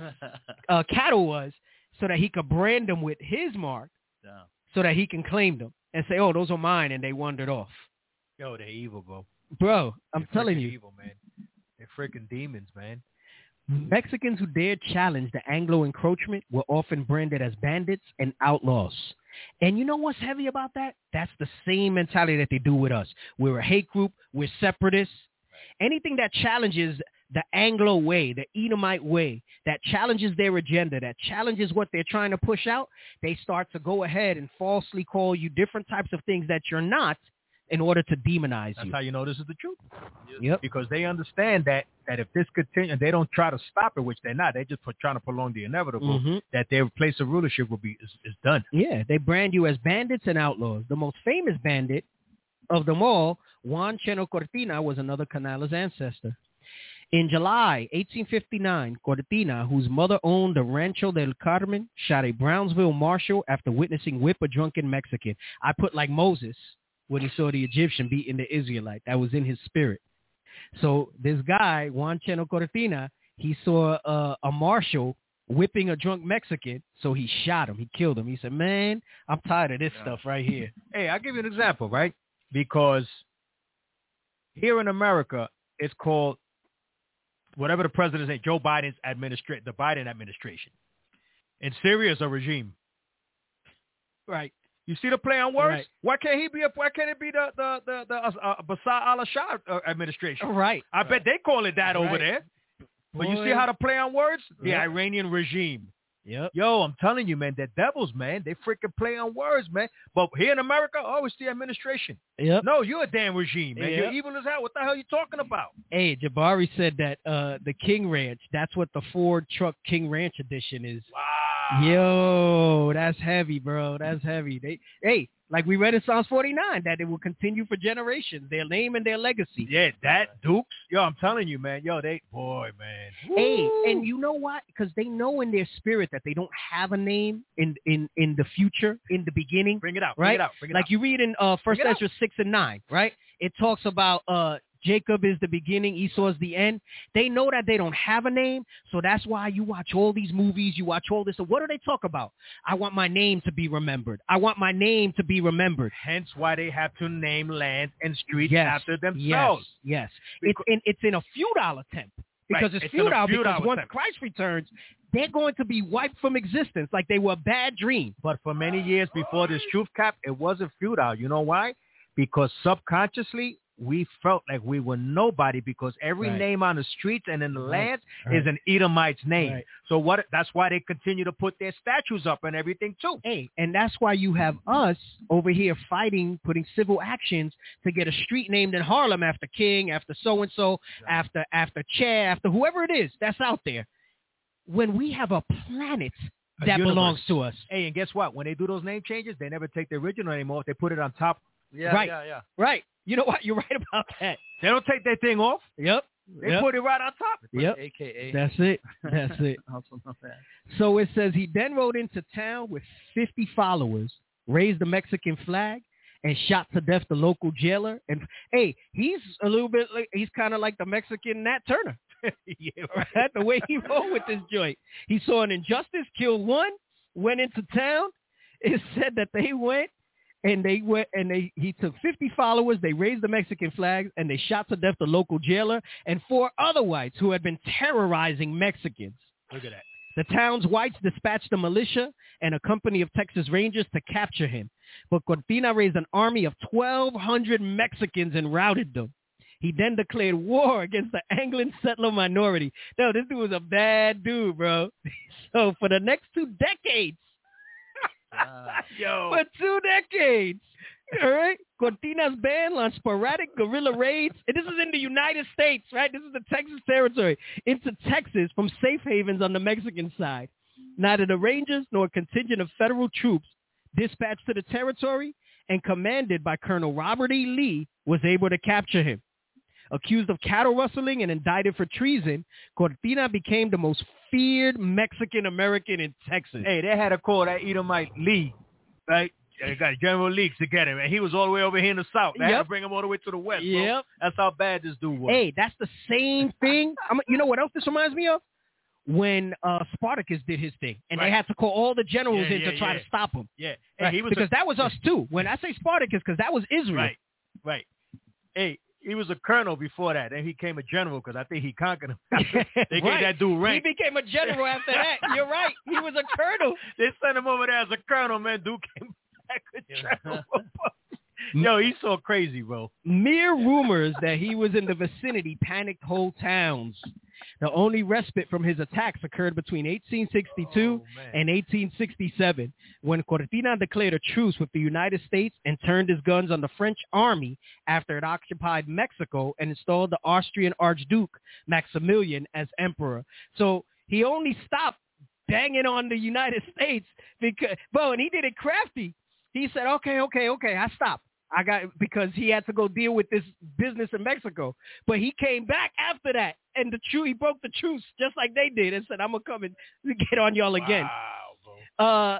cattle was so that he could brand them with his mark so that he can claim them and say, oh, those are mine, and they wandered off. Yo, they're evil, bro. Bro, I'm telling you. Evil, man. freaking demons, man. Mexicans who dared challenge the Anglo encroachment were often branded as bandits and outlaws. And you know what's heavy about that? That's the same mentality that they do with us. We're a hate group. We're separatists. Anything that challenges the Anglo way, the Edomite way, that challenges their agenda, that challenges what they're trying to push out, they start to go ahead and falsely call you different types of things that you're not in order to demonize you. That's how you know this is the truth. Yep. Because they understand that if this continues, they don't try to stop it, which they're not. They're just trying to prolong the inevitable, that their place of rulership will be is done. Yeah, they brand you as bandits and outlaws. The most famous bandit of them all, Juan Cheno Cortina, was another Canales ancestor. In July 1859, Cortina, whose mother owned the Rancho del Carmen, shot a Brownsville marshal after witnessing whip a drunken Mexican. I put like Moses when he saw the Egyptian beating the Israelite. That was in his spirit. So this guy, Juan Cheno Cortina, he saw a marshal whipping a drunk Mexican, so he shot him. He killed him. He said, man, I'm tired of this stuff right here. Hey, I'll give you an example, right? Because here in America, it's called whatever the president's name, Joe Biden's the Biden administration. In Syria, it's a regime. Right. You see the play on words? Right. Why can't it be the Bashar al-Assad administration? Right. I bet they call it that over there. But you see how to play on words? The Yep. Iranian regime. Yep. Yo, I'm telling you, man, they're devils, man. They freaking play on words, man. But here in America, it's the administration. Yep. No, you're a damn regime, man. Yep. You're evil as hell. What the hell are you talking about? Hey, Jabari said that the King Ranch, that's what the Ford truck King Ranch edition is. Wow. Yo, that's heavy, bro. That's heavy. Like we read in Psalms 49, that it will continue for generations, their name and their legacy. Yeah, that Dukes. Yo, I'm telling you, man. Yo, boy, man. Hey, and you know what? Because they know in their spirit that they don't have a name in the future, in the beginning. Bring it out. Right? Bring it like out. you read in 1 Ezra 6 and 9, right? It talks about Jacob is the beginning, Esau is the end. They know that they don't have a name, so that's why you watch all these movies, you watch all this. So what do they talk about? I want my name to be remembered. I want my name to be remembered. Hence why they have to name lands and streets after themselves. Yes. It's in a futile attempt. Because it's futile because once Christ returns, they're going to be wiped from existence like they were a bad dream. But for many years before this truth cap, it wasn't futile. You know why? Because subconsciously, we felt like we were nobody because every name on the streets and in the land is an Edomite's name. Right. So that's why they continue to put their statues up and everything too. Hey, and that's why you have us over here fighting, putting civil actions to get a street named in Harlem after King, after so-and-so, after Che, after whoever it is that's out there. When we have a planet that belongs to us. Hey, and guess what? When they do those name changes, they never take the original anymore. They put it on top. Yeah. Right. You know what? You're right about that. They don't take that thing off. Yep. They put it right on top. Yep. AKA. That's it. Also not bad. So it says he then rode into town with 50 followers, raised the Mexican flag, and shot to death the local jailer. And hey, he's a little bit like, he's kind of like the Mexican Nat Turner. Yeah, right? The way he rolled with this joint. He saw an injustice, killed one, went into town. It said that they went. And he took 50 followers, they raised the Mexican flag, and they shot to death the local jailer and 4 other whites who had been terrorizing Mexicans. Look at that. The town's whites dispatched a militia and a company of Texas Rangers to capture him. But Cortina raised an army of 1,200 Mexicans and routed them. He then declared war against the Anglo settler minority. No, this dude was a bad dude, bro. So for the next 2 decades, for 2 decades, all right, Cortina's band launched sporadic guerrilla raids, and this is in the United States, right? This is the Texas territory, into Texas from safe havens on the Mexican side. Neither the Rangers nor a contingent of federal troops dispatched to the territory and commanded by Colonel Robert E. Lee was able to capture him. Accused of cattle rustling and indicted for treason, Cortina became the most feared Mexican-American in Texas. Hey, they had to call that Edomite Lee, right? They got General Lee to get him, and he was all the way over here in the south. They had to bring him all the way to the west, bro. That's how bad this dude was. Hey, that's the same thing. You know what else this reminds me of? When Spartacus did his thing, and they had to call all the generals in to try to stop him. Yeah. Hey, he was because that was us too. When I say Spartacus, because that was Israel. Right. Hey, he was a colonel before that. Then he became a general because I think he conquered him. They gave that dude rank. He became a general after that. You're right. He was a colonel. They sent him over there as a colonel, man. Dude came back with general. Yo, he's so crazy, bro. Mere rumors that he was in the vicinity panicked whole towns. The only respite from his attacks occurred between 1862 and 1867, when Cortina declared a truce with the United States and turned his guns on the French army after it occupied Mexico and installed the Austrian Archduke Maximilian as emperor. So he only stopped banging on the United States because, and he did it crafty. He said, okay, I stopped. Because he had to go deal with this business in Mexico. But he came back after that, and he broke the truce just like they did and said, I'm going to come and get on y'all again. Wow,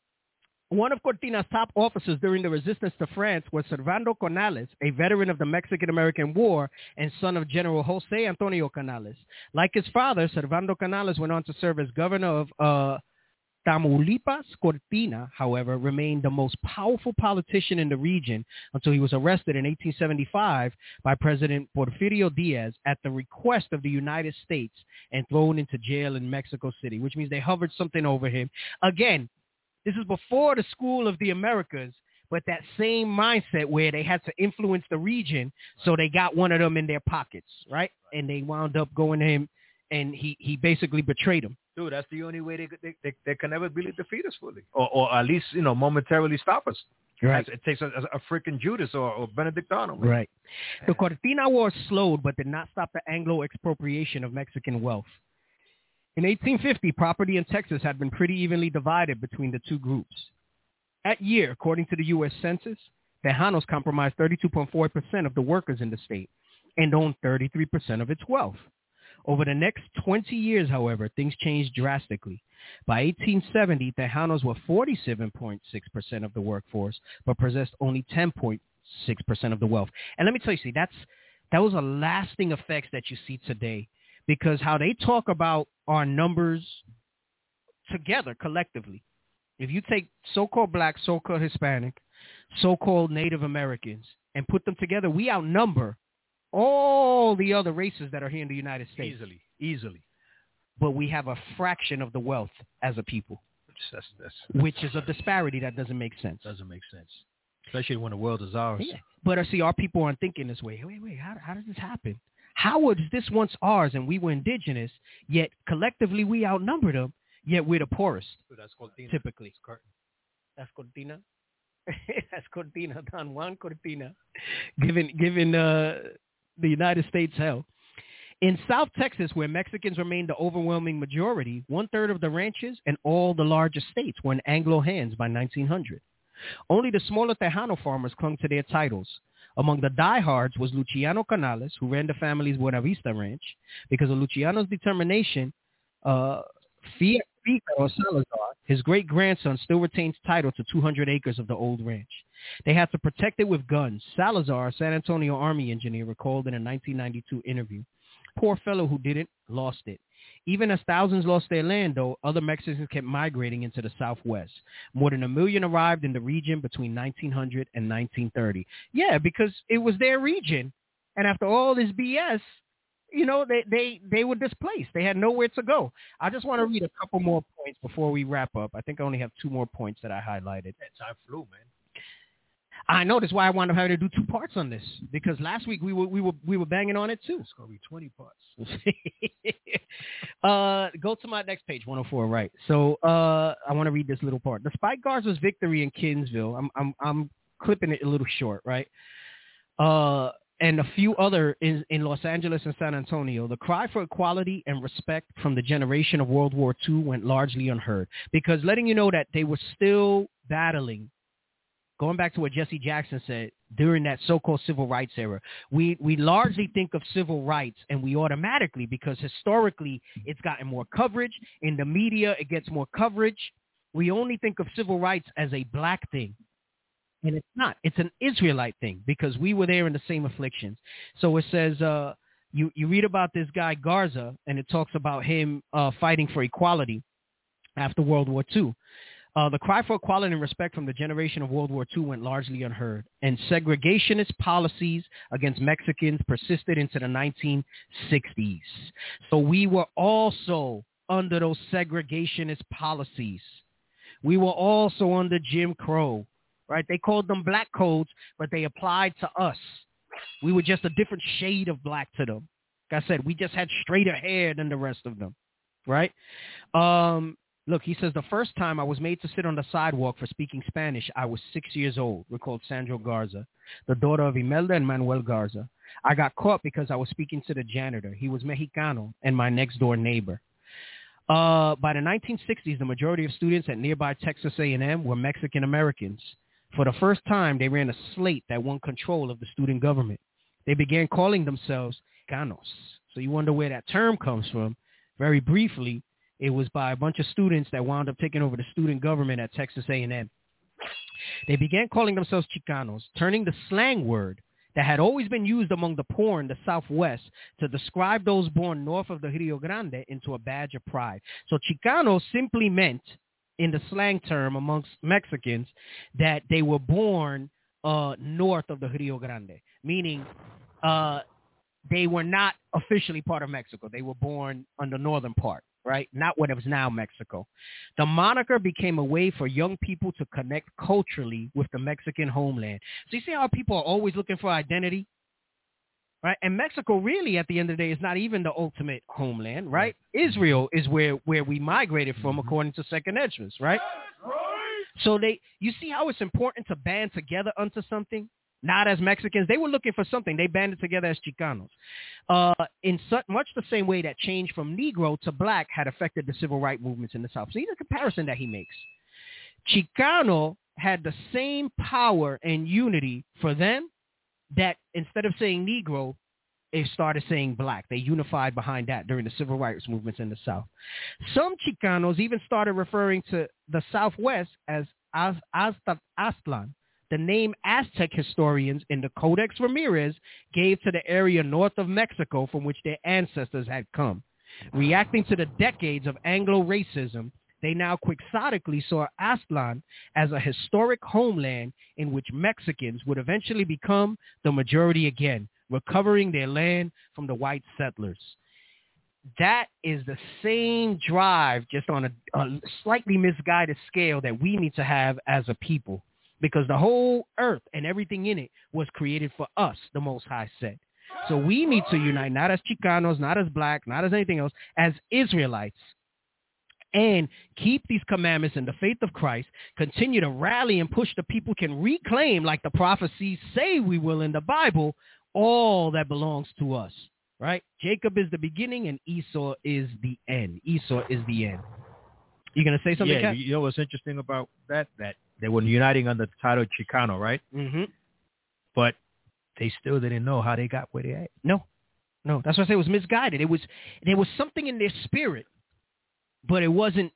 one of Cortina's top officers during the resistance to France was Servando Canales, a veteran of the Mexican-American War and son of General Jose Antonio Canales. Like his father, Servando Canales went on to serve as governor of Tamaulipas. Cortina, however, remained the most powerful politician in the region until he was arrested in 1875 by President Porfirio Diaz at the request of the United States and thrown into jail in Mexico City, which means they hovered something over him. Again, this is before the School of the Americas, but that same mindset where they had to influence the region, so they got one of them in their pockets, right? And they wound up going to him, and he basically betrayed him. Dude, that's the only way they can never really defeat us fully, or at least momentarily stop us. Right. It takes a freaking Judas or Benedictino. Man. Right. The Cortina War slowed, but did not stop the Anglo expropriation of Mexican wealth. In 1850, property in Texas had been pretty evenly divided between the two groups. That year, according to the U.S. Census, Tejanos comprised 32.4% of the workers in the state and owned 33% of its wealth. Over the next 20 years, however, things changed drastically. By 1870, Tejanos were 47.6% of the workforce, but possessed only 10.6% of the wealth. And let me tell you, see, that was a lasting effects that you see today, because how they talk about our numbers together collectively. If you take so-called black, so-called Hispanic, so-called Native Americans, and put them together, we outnumber all the other races that are here in the United States. Easily. But we have a fraction of the wealth as a people, which is a disparity that doesn't make sense. Doesn't make sense. Especially when the world is ours. Yeah. But see, our people aren't thinking this way. Wait, how does this happen? How was this once ours and we were indigenous, yet collectively we outnumbered them, yet we're the poorest? That's Cortina. Typically. That's Cortina. That's Cortina, Don Juan Cortina, giving the United States hell. In South Texas, where Mexicans remained the overwhelming majority, 1/3 of the ranches and all the larger states were in Anglo hands by 1900. Only the smaller Tejano farmers clung to their titles. Among the diehards was Luciano Canales, who ran the family's Buena Vista Ranch. Because of Luciano's determination, Figaro Salazar, his great-grandson, still retains title to 200 acres of the old ranch. They had to protect it with guns. Salazar, a San Antonio Army engineer, recalled in a 1992 interview. Poor fellow who didn't, lost it. Even as thousands lost their land, though, other Mexicans kept migrating into the Southwest. More than 1 million arrived in the region between 1900 and 1930. Yeah, because it was their region. And after all this BS, they were displaced. They had nowhere to go. I just want to read a couple more points before we wrap up. I think I only have 2 more points that I highlighted. Time flew, man. I know. That's why I wound up having to do 2 parts on this, because last week we were banging on it too. It's gonna be 20 parts. Go to my next page, 104. Right. So I want to read this little part. Despite Garza's victory in Kinsville, I'm clipping it a little short, right? And a few other in Los Angeles and San Antonio, the cry for equality and respect from the generation of World War II went largely unheard, because letting you know that they were still battling. Going back to what Jesse Jackson said during that so-called civil rights era, we largely think of civil rights, and we automatically, because historically it's gotten more coverage in the media, it gets more coverage. We only think of civil rights as a black thing. And it's not. It's an Israelite thing, because we were there in the same afflictions. So it says, you read about this guy Garza, and it talks about him fighting for equality after World War II. The cry for equality and respect from the generation of World War II went largely unheard, and segregationist policies against Mexicans persisted into the 1960s. So we were also under those segregationist policies. We were also under Jim Crow, right? They called them black codes, but they applied to us. We were just a different shade of black to them. Like I said, we just had straighter hair than the rest of them, right? Look, he says, the first time I was made to sit on the sidewalk for speaking Spanish, I was 6 years old, recalled Sandro Garza, the daughter of Imelda and Manuel Garza. I got caught because I was speaking to the janitor. He was Mexicano and my next-door neighbor. By the 1960s, the majority of students at nearby Texas A&M were Mexican Americans. For the first time, they ran a slate that won control of the student government. They began calling themselves Mexicanos. So you wonder where that term comes from. Very briefly, it was by a bunch of students that wound up taking over the student government at Texas A&M. They began calling themselves Chicanos, turning the slang word that had always been used among the poor in the Southwest to describe those born north of the Rio Grande into a badge of pride. So Chicano simply meant, in the slang term amongst Mexicans, that they were born north of the Rio Grande, meaning they were not officially part of Mexico. They were born on the northern part, right? Not what is now Mexico. The moniker became a way for young people to connect culturally with the Mexican homeland. So you see how people are always looking for identity, right? And Mexico really, at the end of the day, is not even the ultimate homeland, right? Israel is where we migrated from, according to Second Esdras, right? So you see how it's important to band together unto something? Not as Mexicans. They were looking for something. They banded together as Chicanos. In much the same way that change from Negro to black had affected the civil rights movements in the South. See the comparison that he makes. Chicano had the same power and unity for them that instead of saying Negro, they started saying black. They unified behind that during the civil rights movements in the South. Some Chicanos even started referring to the Southwest as Aztlan, the name Aztec historians in the Codex Ramirez gave to the area north of Mexico from which their ancestors had come. Reacting to the decades of Anglo-racism, they now quixotically saw Aztlan as a historic homeland in which Mexicans would eventually become the majority again, recovering their land from the white settlers. That is the same drive, just on a slightly misguided scale, that we need to have as a people. Because the whole earth and everything in it was created for us, the Most High said. So we need to unite, not as Chicanos, not as black, not as anything else, as Israelites. And keep these commandments in the faith of Christ, continue to rally and push the people can reclaim, like the prophecies say we will in the Bible, all that belongs to us, right? Jacob is the beginning and Esau is the end. Esau is the end. You going to say something, Kat? You know what's interesting about that they were uniting under the title Chicano, right? Mm-hmm. But they still didn't know how they got where they at. No. That's why I say it was misguided. There was something in their spirit, but it wasn't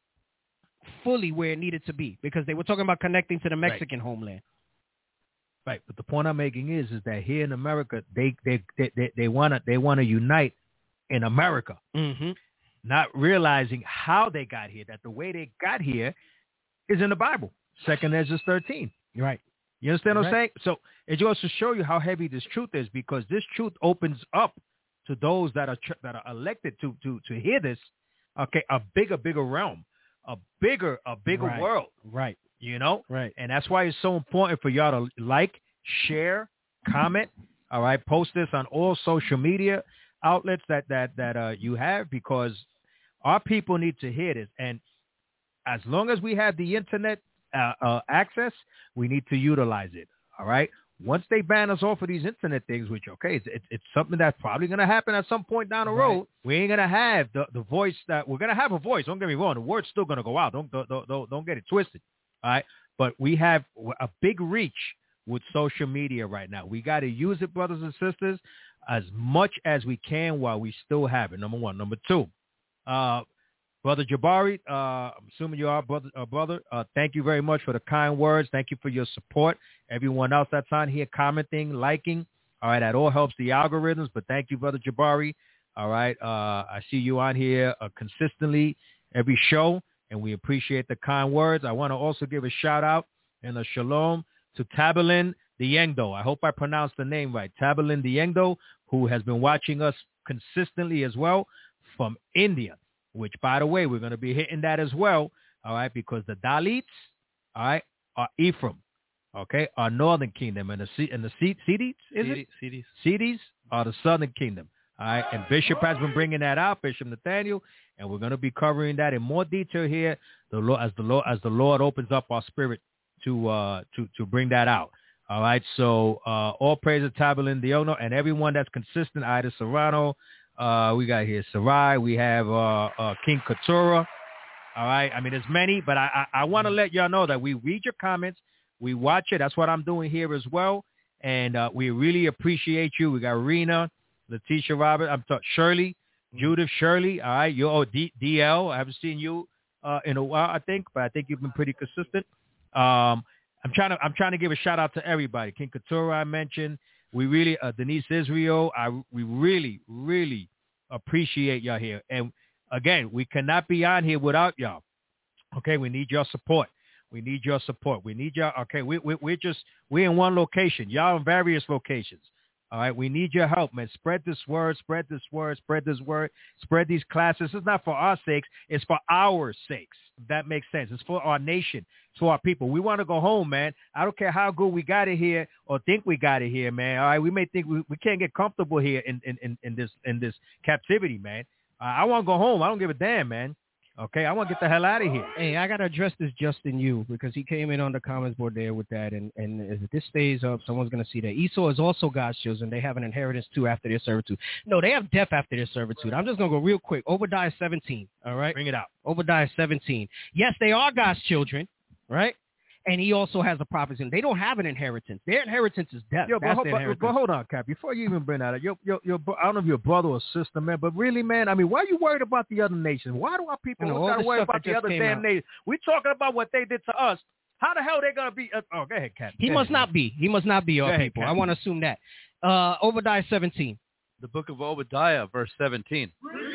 fully where it needed to be because they were talking about connecting to the Mexican homeland. Right. But the point I'm making is that here in America, they want to unite in America, not realizing how they got here. That the way they got here is in the Bible. 2 Esdras 13. Right. You understand what I'm saying? So it goes to show you how heavy this truth is, because this truth opens up to those that are elected to hear this. Okay, a bigger realm, a bigger world. Right. You know. Right. And that's why it's so important for y'all to like, share, comment. All right. Post this on all social media outlets that you have, because our people need to hear this. And as long as we have the internet access, we need to utilize it. All right. Once they ban us off of these internet things, which, okay, it's something that's probably going to happen at some point down the road. We ain't going to have the voice that we're going to have a voice. Don't get me wrong. The word's still going to go out. Don't get it twisted. All right. But we have a big reach with social media right now. We got to use it, brothers and sisters, as much as we can while we still have it. Number one. Number two, Brother Jabari, I'm assuming you are brother. Thank you very much for the kind words. Thank you for your support. Everyone else that's on here commenting, liking. All right, that all helps the algorithms. But thank you, Brother Jabari. All right, I see you on here consistently every show. and we appreciate the kind words. I want to also give a shout out and a shalom to Tabalin Diengdo. I hope I pronounced the name right. Tabalin Diengdo, who has been watching us consistently as well from India, which, by the way, we're going to be hitting that as well, all right, because the Dalits, all right, are Ephraim, okay, are Northern Kingdom, and the Sidis, Sidis are the Southern Kingdom, all right, and Bishop has been bringing that out, Bishop Nathaniel, and we're going to be covering that in more detail here, as the Lord opens up our spirit to bring that out. All right, so all praise to Tabalin Diengdo and everyone that's consistent. Ida Serrano, we got here Sarai, we have King Katura. All right, I mean, there's many, but I want to let y'all know that we read your comments, we watch it. That's what I'm doing here as well, and we really appreciate you. We got Rena, Letitia Robert, Shirley, Judith Shirley. All right, DL. I haven't seen you in a while, I think, but I think you've been pretty consistent. I'm trying to give a shout out to everybody. King Katura, I mentioned. We really, Denise Israel, we really, really appreciate y'all here. And again, we cannot be on here without y'all. Okay, we need your support. We need your support. We need y'all. Okay, we're in one location. Y'all in various locations. All right, we need your help, man. Spread this word, spread this word, spread this word, spread these classes. It's not for our sakes. It's for our sakes. If that makes sense. It's for our nation. It's for our people. We want to go home, man. I don't care how good we got it here or think we got it here, man. All right, we may think we can't get comfortable here in this captivity, man. I want to go home. I don't give a damn, man. Okay, I want to get the hell out of here. Hey, I got to address this Justin Yu because he came in on the comments board there with that. And if this stays up, someone's going to see that. Esau is also God's children. They have an inheritance too after their servitude. No, they have death after their servitude. I'm just going to go real quick. Obadiah 17, all right? Bring it out. Obadiah 17. Yes, they are God's children, right? And he also has a prophecy. They don't have an inheritance. Their inheritance is death. But hold on, Cap. Before you even bring that up, I don't know if you're a brother or sister, man, but really, man, I mean, why are you worried about the other nations? Why do our people got to worry about the other damn nations? We're talking about what they did to us. How the hell are they going to be? Go ahead, Cap. He must not be. He must not be our people. I want to assume that. Obadiah 17. The book of Obadiah, verse 17.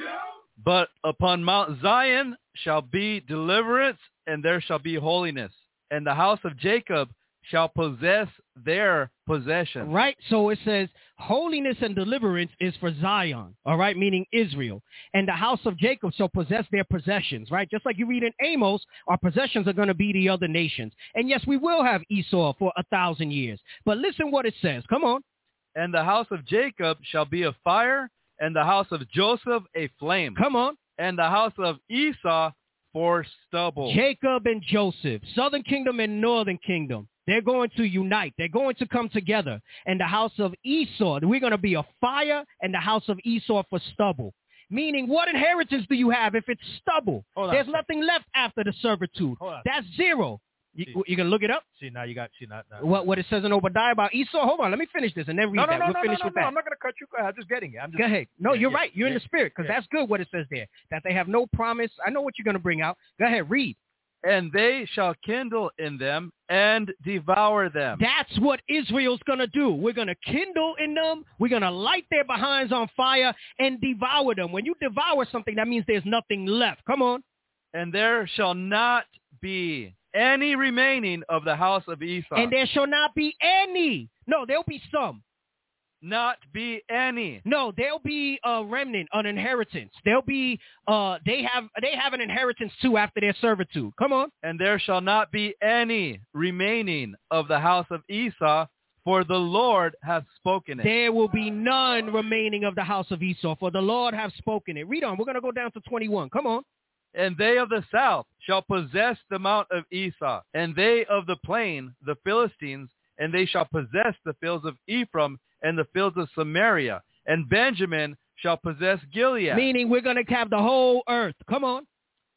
But upon Mount Zion shall be deliverance, and there shall be holiness. And the house of Jacob shall possess their possession. Right. So it says holiness and deliverance is for Zion. All right. Meaning Israel. And the house of Jacob shall possess their possessions. Right. Just like you read in Amos, our possessions are going to be the other nations. And yes, we will have Esau for 1,000 years. But listen what it says. Come on. And the house of Jacob shall be a fire, and the house of Joseph a flame. Come on. And the house of Esau for stubble. Jacob and Joseph, Southern Kingdom and Northern Kingdom, they're going to unite. They're going to come together. And the house of Esau, we're going to be a fire, and the house of Esau for stubble. Meaning, what inheritance do you have if it's stubble? There's nothing left after the servitude. That's zero. You going to look it up? See, now you got, what it says in Obadiah about Esau? Hold on, let me finish this and then read that. We'll finish with that. I'm not going to cut you. Go ahead. I'm just getting it. Go ahead. No, you're right. You're in the spirit because that's good what it says there, that they have no promise. I know what you're going to bring out. Go ahead, read. And they shall kindle in them and devour them. That's what Israel's going to do. We're going to kindle in them. We're going to light their behinds on fire and devour them. When you devour something, that means there's nothing left. Come on. And there shall not be any remaining of the house of Esau. And there shall not be any. No, there'll be some. Not be any. No, there'll be a remnant, an inheritance. There'll be they have an inheritance too after their servitude. Come on. And there shall not be any remaining of the house of Esau, for the Lord hath spoken it. There will be none remaining of the house of Esau, for the Lord hath spoken it. Read on. We're going to go down to 21. Come on. And they of the south shall possess the mount of Esau, and they of the plain, the Philistines, and they shall possess the fields of Ephraim and the fields of Samaria, and Benjamin shall possess Gilead. Meaning we're going to have the whole earth. Come on.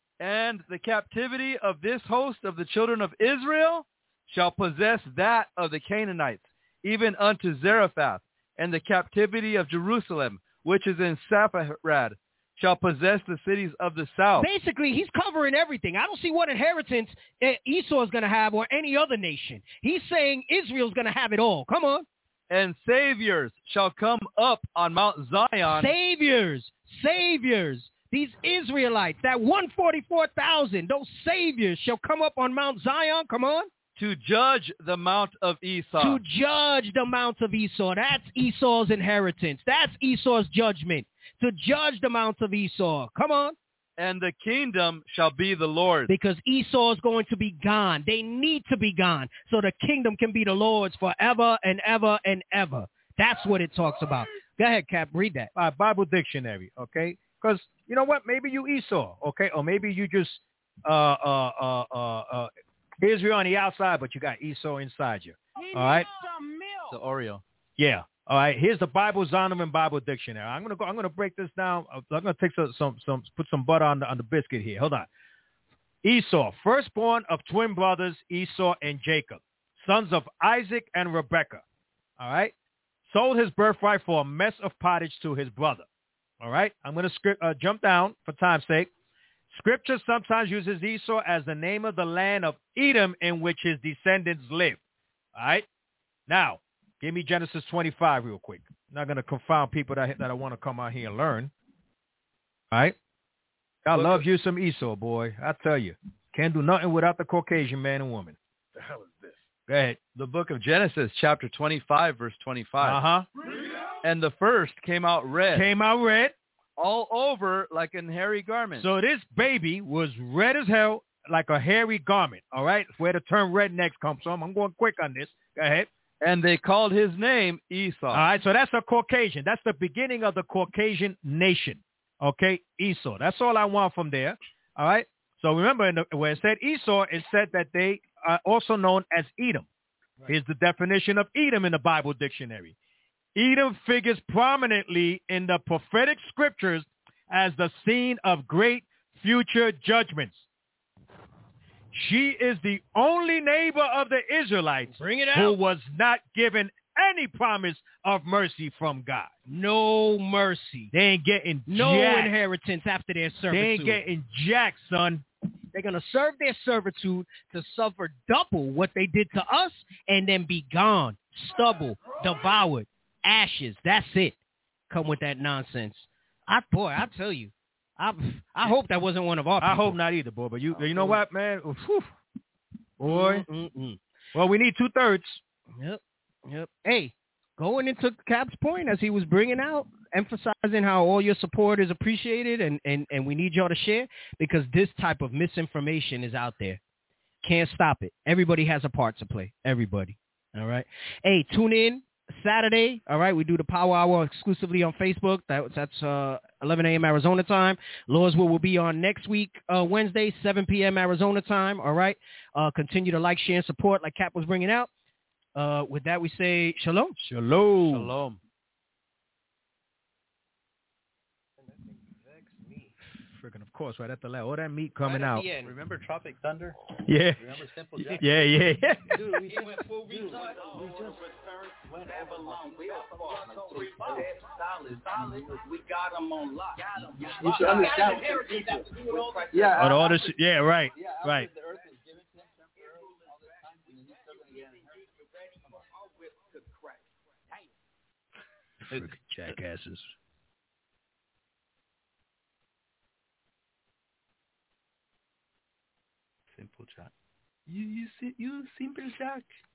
And the captivity of this host of the children of Israel shall possess that of the Canaanites, even unto Zarephath, and the captivity of Jerusalem, which is in Sepharad, shall possess the cities of the south. Basically, he's covering everything. I don't see what inheritance Esau is going to have or any other nation. He's saying Israel's going to have it all. Come on. And saviors shall come up on Mount Zion. Saviors. These Israelites, that 144,000, those saviors shall come up on Mount Zion. Come on. To judge the mount of Esau. To judge the mount of Esau. That's Esau's inheritance. That's Esau's judgment. To judge the mount of Esau. Come on. And the kingdom shall be the Lord's. Because Esau is going to be gone. They need to be gone so the kingdom can be the Lord's forever and ever and ever. That's what it talks about. Go ahead, Cap. Read that. Bible Dictionary, okay? Because you know what? Maybe you Esau, okay? Or maybe you just Israel on the outside, but you got Esau inside you. All right? The Oreo. Yeah. All right. Here's the Bible Zondervan Bible Dictionary. I'm gonna break this down. I'm gonna take put some butter on the biscuit here. Hold on. Esau, firstborn of twin brothers Esau and Jacob, sons of Isaac and Rebekah. All right. Sold his birthright for a mess of pottage to his brother. All right. I'm gonna jump down for time's sake. Scripture sometimes uses Esau as the name of the land of Edom in which his descendants live. All right. Now, give me Genesis 25 real quick. I'm not going to confound people that I want to come out here and learn. All right. God loves you some Esau, boy. I tell you. Can't do nothing without the Caucasian man and woman. The hell is this? Go ahead. The book of Genesis, chapter 25, verse 25. Uh-huh. And the first came out red. Came out red. All over like an hairy garment. So this baby was red as hell, like a hairy garment. All right. That's where the term rednecks comes from. I'm going quick on this. Go ahead. And they called his name Esau. All right. So that's a Caucasian. That's the beginning of the Caucasian nation. Okay. Esau. That's all I want from there. All right. So remember, where it said Esau, it said that they are also known as Edom. Right. Here's the definition of Edom in the Bible Dictionary. Edom figures prominently in the prophetic scriptures as the scene of great future judgments. She is the only neighbor of the Israelites who was not given any promise of mercy from God. No mercy. They ain't getting no jack. Inheritance after their servitude. They ain't getting jack, son. They're going to serve their servitude to suffer double what they did to us and then be gone, stubble, devoured. Ashes. That's it. Come with that nonsense. I tell you, I hope that wasn't one of our people. I hope not either, boy. But you know what, man? Whew. Boy. Well, we need 2/3. Yep. Hey, going into Cap's point as he was bringing out, emphasizing how all your support is appreciated and we need y'all to share because this type of misinformation is out there. Can't stop it. Everybody has a part to play. Everybody. All right. Hey, tune in. Saturday, all right, we do the Power Hour exclusively on Facebook. That's 11 a.m. Arizona time. Lawsville will be on next week, Wednesday, 7 p.m. Arizona time, all right? Continue to like, share, and support like Cap was bringing out. With that, we say shalom. Shalom. Shalom. Freaking, of course, right at the last. All that meat coming out. Remember Tropic Thunder? Yeah. Remember Simple Jack? Yeah. Dude, we just went whenever long. We got them on lock. You should understand people. Yeah. All this, yeah, right. Right. Freaking jackasses. Simple Jack. You Simple Jack.